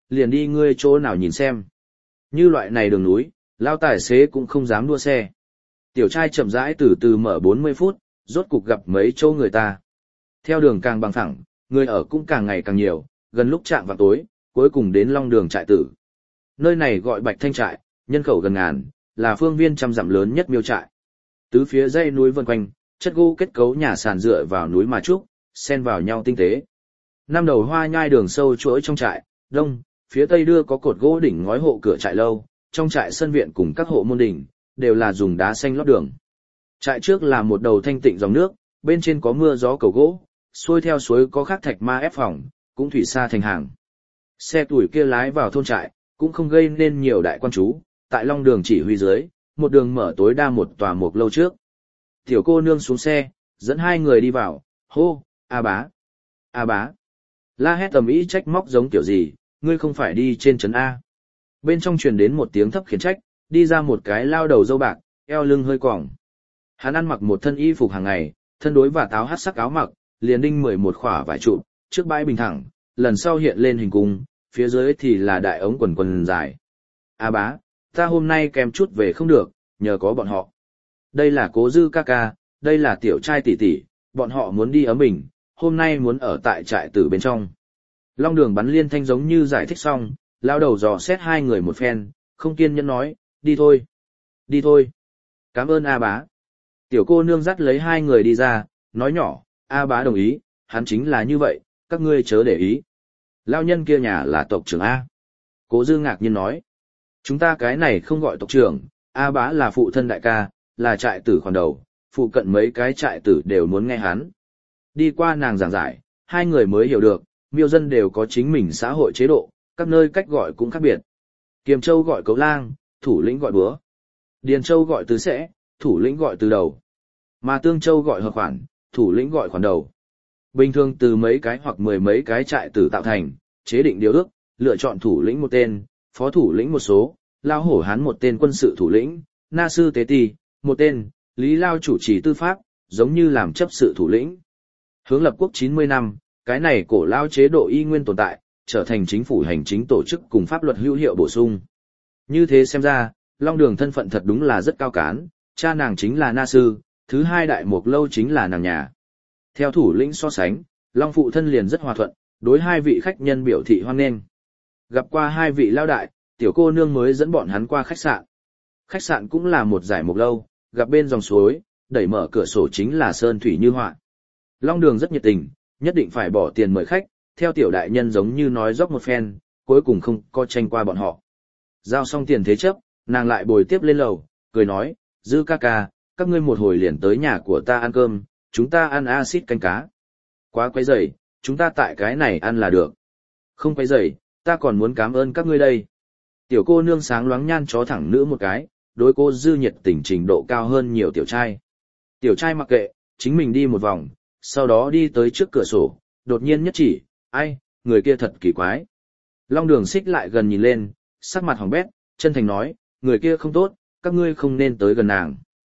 liền đi ngươi chỗ nào nhìn xem. Như loại này đường núi, lao tài xế cũng không dám đua xe. Tiểu trai chậm rãi từ từ mở bốn mươi phút, rốt cục gặp mấy chỗ người ta. Theo đường càng bằng phẳng, người ở cũng càng ngày càng nhiều, gần lúc chạm vào tối, cuối cùng đến Long Đường trại tử. Nơi này gọi Bạch Thanh trại, nhân khẩu gần ngàn, là phương viên trăm dặm lớn nhất miêu trại. Tứ phía dãy núi vần quanh, chất gỗ kết cấu nhà sàn dựa vào núi mà trúc, xen vào nhau tinh tế. Năm đầu hoa nhai đường sâu chuỗi trong trại, đông, phía tây đưa có cột gỗ đỉnh ngói hộ cửa trại lâu, trong trại sân viện cùng các hộ môn đỉnh, đều là dùng đá xanh lót đường. Trại trước là một đầu thanh tịnh dòng nước, bên trên có mưa gió cầu gỗ, xuôi theo suối có khắc thạch ma ép phòng, cũng thủy xa thành hàng. Xe tuổi kia lái vào thôn trại, cũng không gây nên nhiều đại quan chú, tại Long Đường chỉ huy dưới, một đường mở tối đa một tòa mục lâu trước. Tiểu cô nương xuống xe, dẫn hai người đi vào, hô, A bá, A bá. La hét tầm ý trách móc giống kiểu gì, ngươi không phải đi trên trấn A. Bên trong truyền đến một tiếng thấp khiển trách, đi ra một cái lao đầu dâu bạc, eo lưng hơi quỏng. Hắn ăn mặc một thân y phục hàng ngày, thân đối và táo hát sắc áo mặc, liền đinh mười một khỏa vải trụ, trước bãi bình thẳng, lần sau hiện lên hình cung, phía dưới thì là đại ống quần quần dài. A bá, ta hôm nay kèm chút về không được, nhờ có bọn họ. Đây là Cố Dư ca ca, đây là tiểu trai tỷ tỷ, bọn họ muốn đi ấm mình, hôm nay muốn ở tại trại tử bên trong. Long Đường bắn liên thanh giống như giải thích xong, lao đầu dò xét hai người một phen, không kiên nhẫn nói, đi thôi, đi thôi. Cảm ơn A bá. Tiểu cô nương dắt lấy hai người đi ra, nói nhỏ, A bá đồng ý, hắn chính là như vậy, các ngươi chớ để ý. Lao nhân kia nhà là tộc trưởng A. Cố Dư ngạc nhiên nói, chúng ta cái này không gọi tộc trưởng, A bá là phụ thân đại ca, là trại tử khoản đầu, phụ cận mấy cái trại tử đều muốn nghe hắn. Đi qua nàng giảng giải, hai người mới hiểu được, miêu dân đều có chính mình xã hội chế độ, các nơi cách gọi cũng khác biệt. Kiềm Châu gọi cấu lang, thủ lĩnh gọi búa. Điền Châu gọi tứ sẽ, thủ lĩnh gọi từ đầu. Mà Tương Châu gọi hợp khoản, thủ lĩnh gọi khoản đầu. Bình thường từ mấy cái hoặc mười mấy cái trại tử tạo thành, chế định điều ước, lựa chọn thủ lĩnh một tên, phó thủ lĩnh một số, lao hổ hán một tên quân sự thủ lĩnh, na sư tế ti, một tên, lý lao chủ trì tư pháp, giống như làm chấp sự thủ lĩnh. Hướng lập quốc chín mươi năm, cái này cổ lao chế độ y nguyên tồn tại, trở thành chính phủ hành chính tổ chức cùng pháp luật hữu hiệu bổ sung. Như thế xem ra, Long Đường thân phận thật đúng là rất cao cán, cha nàng chính là na sư, thứ hai đại mục lâu chính là nàng nhà. Theo thủ lĩnh so sánh, Long phụ thân liền rất hòa thuận, đối hai vị khách nhân biểu thị hoan nghênh. Gặp qua hai vị lao đại, tiểu cô nương mới dẫn bọn hắn qua khách sạn. Khách sạn cũng là một giải mục lâu, gặp bên dòng suối, đẩy mở cửa sổ chính là sơn thủy như họa. Long Đường rất nhiệt tình, nhất định phải bỏ tiền mời khách, theo tiểu đại nhân giống như nói dốc một phen, cuối cùng không có tranh qua bọn họ. Giao xong tiền thế chấp, nàng lại bồi tiếp lên lầu, cười nói, Dư ca ca, các ngươi một hồi liền tới nhà của ta ăn cơm, chúng ta ăn axit canh cá. Quá quấy rầy, chúng ta tại cái này ăn là được. Không quấy rầy, ta còn muốn cảm ơn các ngươi đây. Tiểu cô nương sáng loáng nhan chó thẳng nữ một cái, đối cô Dư nhiệt tình trình độ cao hơn nhiều tiểu trai. Tiểu trai mặc kệ, chính mình đi một vòng, sau đó đi tới trước cửa sổ, đột nhiên nhất chỉ, ai, người kia thật kỳ quái. Long Đường xích lại gần nhìn lên, sắc mặt hỏng bét, chân thành nói, người kia không tốt, các ngươi không nên tới gần nàng.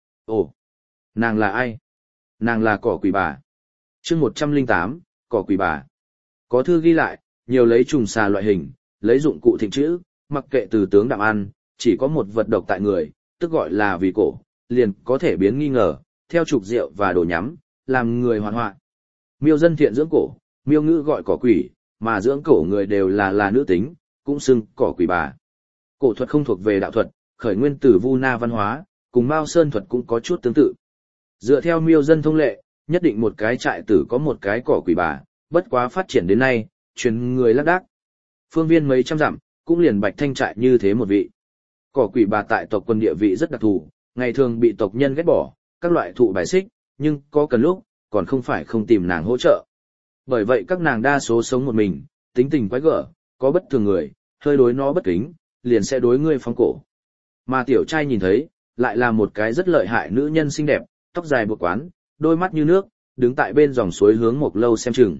Ồ, nàng là ai? Nàng là cỏ quỷ bà. chương một trăm lẻ tám, cỏ quỷ bà. Có thư ghi lại, nhiều lấy trùng xà loại hình, lấy dụng cụ thịnh chữ, mặc kệ từ tướng đạm ăn, chỉ có một vật độc tại người, tức gọi là vì cổ, liền có thể biến nghi ngờ, theo trục rượu và đồ nhắm, làm người hoàn hoạn. Miêu dân thiện dưỡng cổ, miêu ngữ gọi cỏ quỷ, mà dưỡng cổ người đều là là nữ tính, cũng xưng cỏ quỷ bà. Cổ thuật không thuộc về đạo thuật, khởi nguyên từ Vu Na văn hóa, cùng Mao Sơn thuật cũng có chút tương tự. Dựa theo miêu dân thông lệ, nhất định một cái trại tử có một cái cỏ quỷ bà, bất quá phát triển đến nay, truyền người lác đác. Phương viên mấy trăm dặm, cũng liền Bạch Thanh trại như thế một vị. Cỏ quỷ bà tại tộc quân địa vị rất đặc thù, ngày thường bị tộc nhân ghét bỏ, các loại thụ bài xích, nhưng có cần lúc, còn không phải không tìm nàng hỗ trợ. Bởi vậy các nàng đa số sống một mình, tính tình quái gở, có bất thường người, hơi đối nó bất kính, liền sẽ đối ngươi phóng cổ. Mà tiểu trai nhìn thấy, lại là một cái rất lợi hại nữ nhân xinh đẹp, tóc dài buộc quán, đôi mắt như nước, đứng tại bên dòng suối hướng một lâu xem chừng.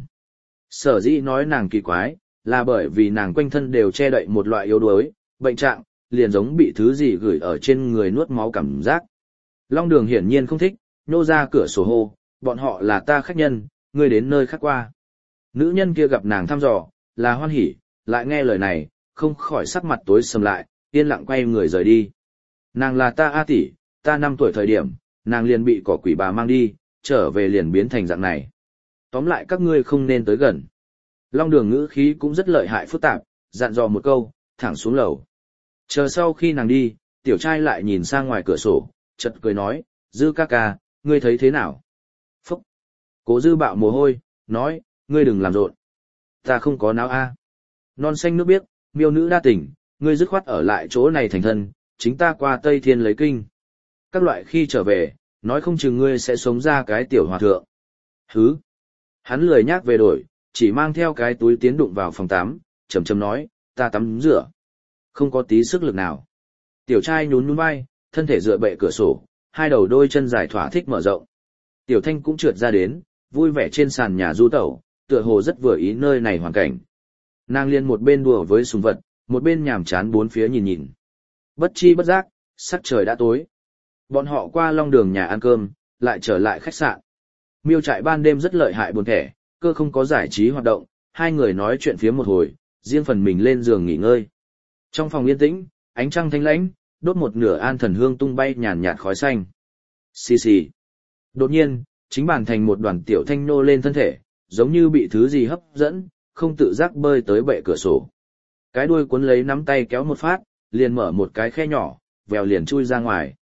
Sở dĩ nói nàng kỳ quái, là bởi vì nàng quanh thân đều che đậy một loại yếu đuối, bệnh trạng, liền giống bị thứ gì gửi ở trên người nuốt máu cảm giác. Long Đường hiển nhiên không thích, nhô ra cửa sổ hô, bọn họ là ta khách nhân, ngươi đến nơi khác qua. Nữ nhân kia gặp nàng thăm dò, là hoan hỉ, lại nghe lời này, không khỏi sắc mặt tối sầm lại, yên lặng quay người rời đi. Nàng là ta A tỷ, ta năm tuổi thời điểm, nàng liền bị cỏ quỷ bà mang đi, trở về liền biến thành dạng này. Tóm lại các ngươi không nên tới gần. Long Đường ngữ khí cũng rất lợi hại phức tạp, dặn dò một câu, thẳng xuống lầu. Chờ sau khi nàng đi, tiểu trai lại nhìn sang ngoài cửa sổ, chợt cười nói, Dư ca ca, ngươi thấy thế nào? Phúc! Cố Dư bạo mồ hôi, nói, ngươi đừng làm rộn. Ta không có náo a. Non xanh nước biếc, miêu nữ đa tình, ngươi dứt khoát ở lại chỗ này thành thân, chính ta qua Tây Thiên lấy kinh. Các loại khi trở về, nói không chừng ngươi sẽ sống ra cái tiểu hòa thượng. Hứ! Hắn lười nhác về đổi, chỉ mang theo cái túi tiến đụng vào phòng tắm, chầm chầm nói, ta tắm rửa. Không có tí sức lực nào. Tiểu trai nhún nhún vai, thân thể dựa bệ cửa sổ, hai đầu đôi chân dài thỏa thích mở rộng. Tiểu Thanh cũng trượt ra đến, vui vẻ trên sàn nhà du tẩu, tựa hồ rất vừa ý nơi này hoàn cảnh. Nàng liên một bên đùa với sùng vật, một bên nhàm chán bốn phía nhìn nhìn. Bất chi bất giác, sắc trời đã tối. Bọn họ qua Long Đường nhà ăn cơm, lại trở lại khách sạn. Miêu trại ban đêm rất lợi hại buồn thẻ, cơ không có giải trí hoạt động, hai người nói chuyện phía một hồi, riêng phần mình lên giường nghỉ ngơi. Trong phòng yên tĩnh, ánh trăng thanh lãnh, đốt một nửa an thần hương tung bay nhàn nhạt khói xanh. Xì xì. Đột nhiên, chính bản thành một đoàn tiểu thanh nô lên thân thể, giống như bị thứ gì hấp dẫn, không tự giác bơi tới bệ cửa sổ. Cái đuôi cuốn lấy nắm tay kéo một phát, liền mở một cái khe nhỏ, vèo liền chui ra ngoài.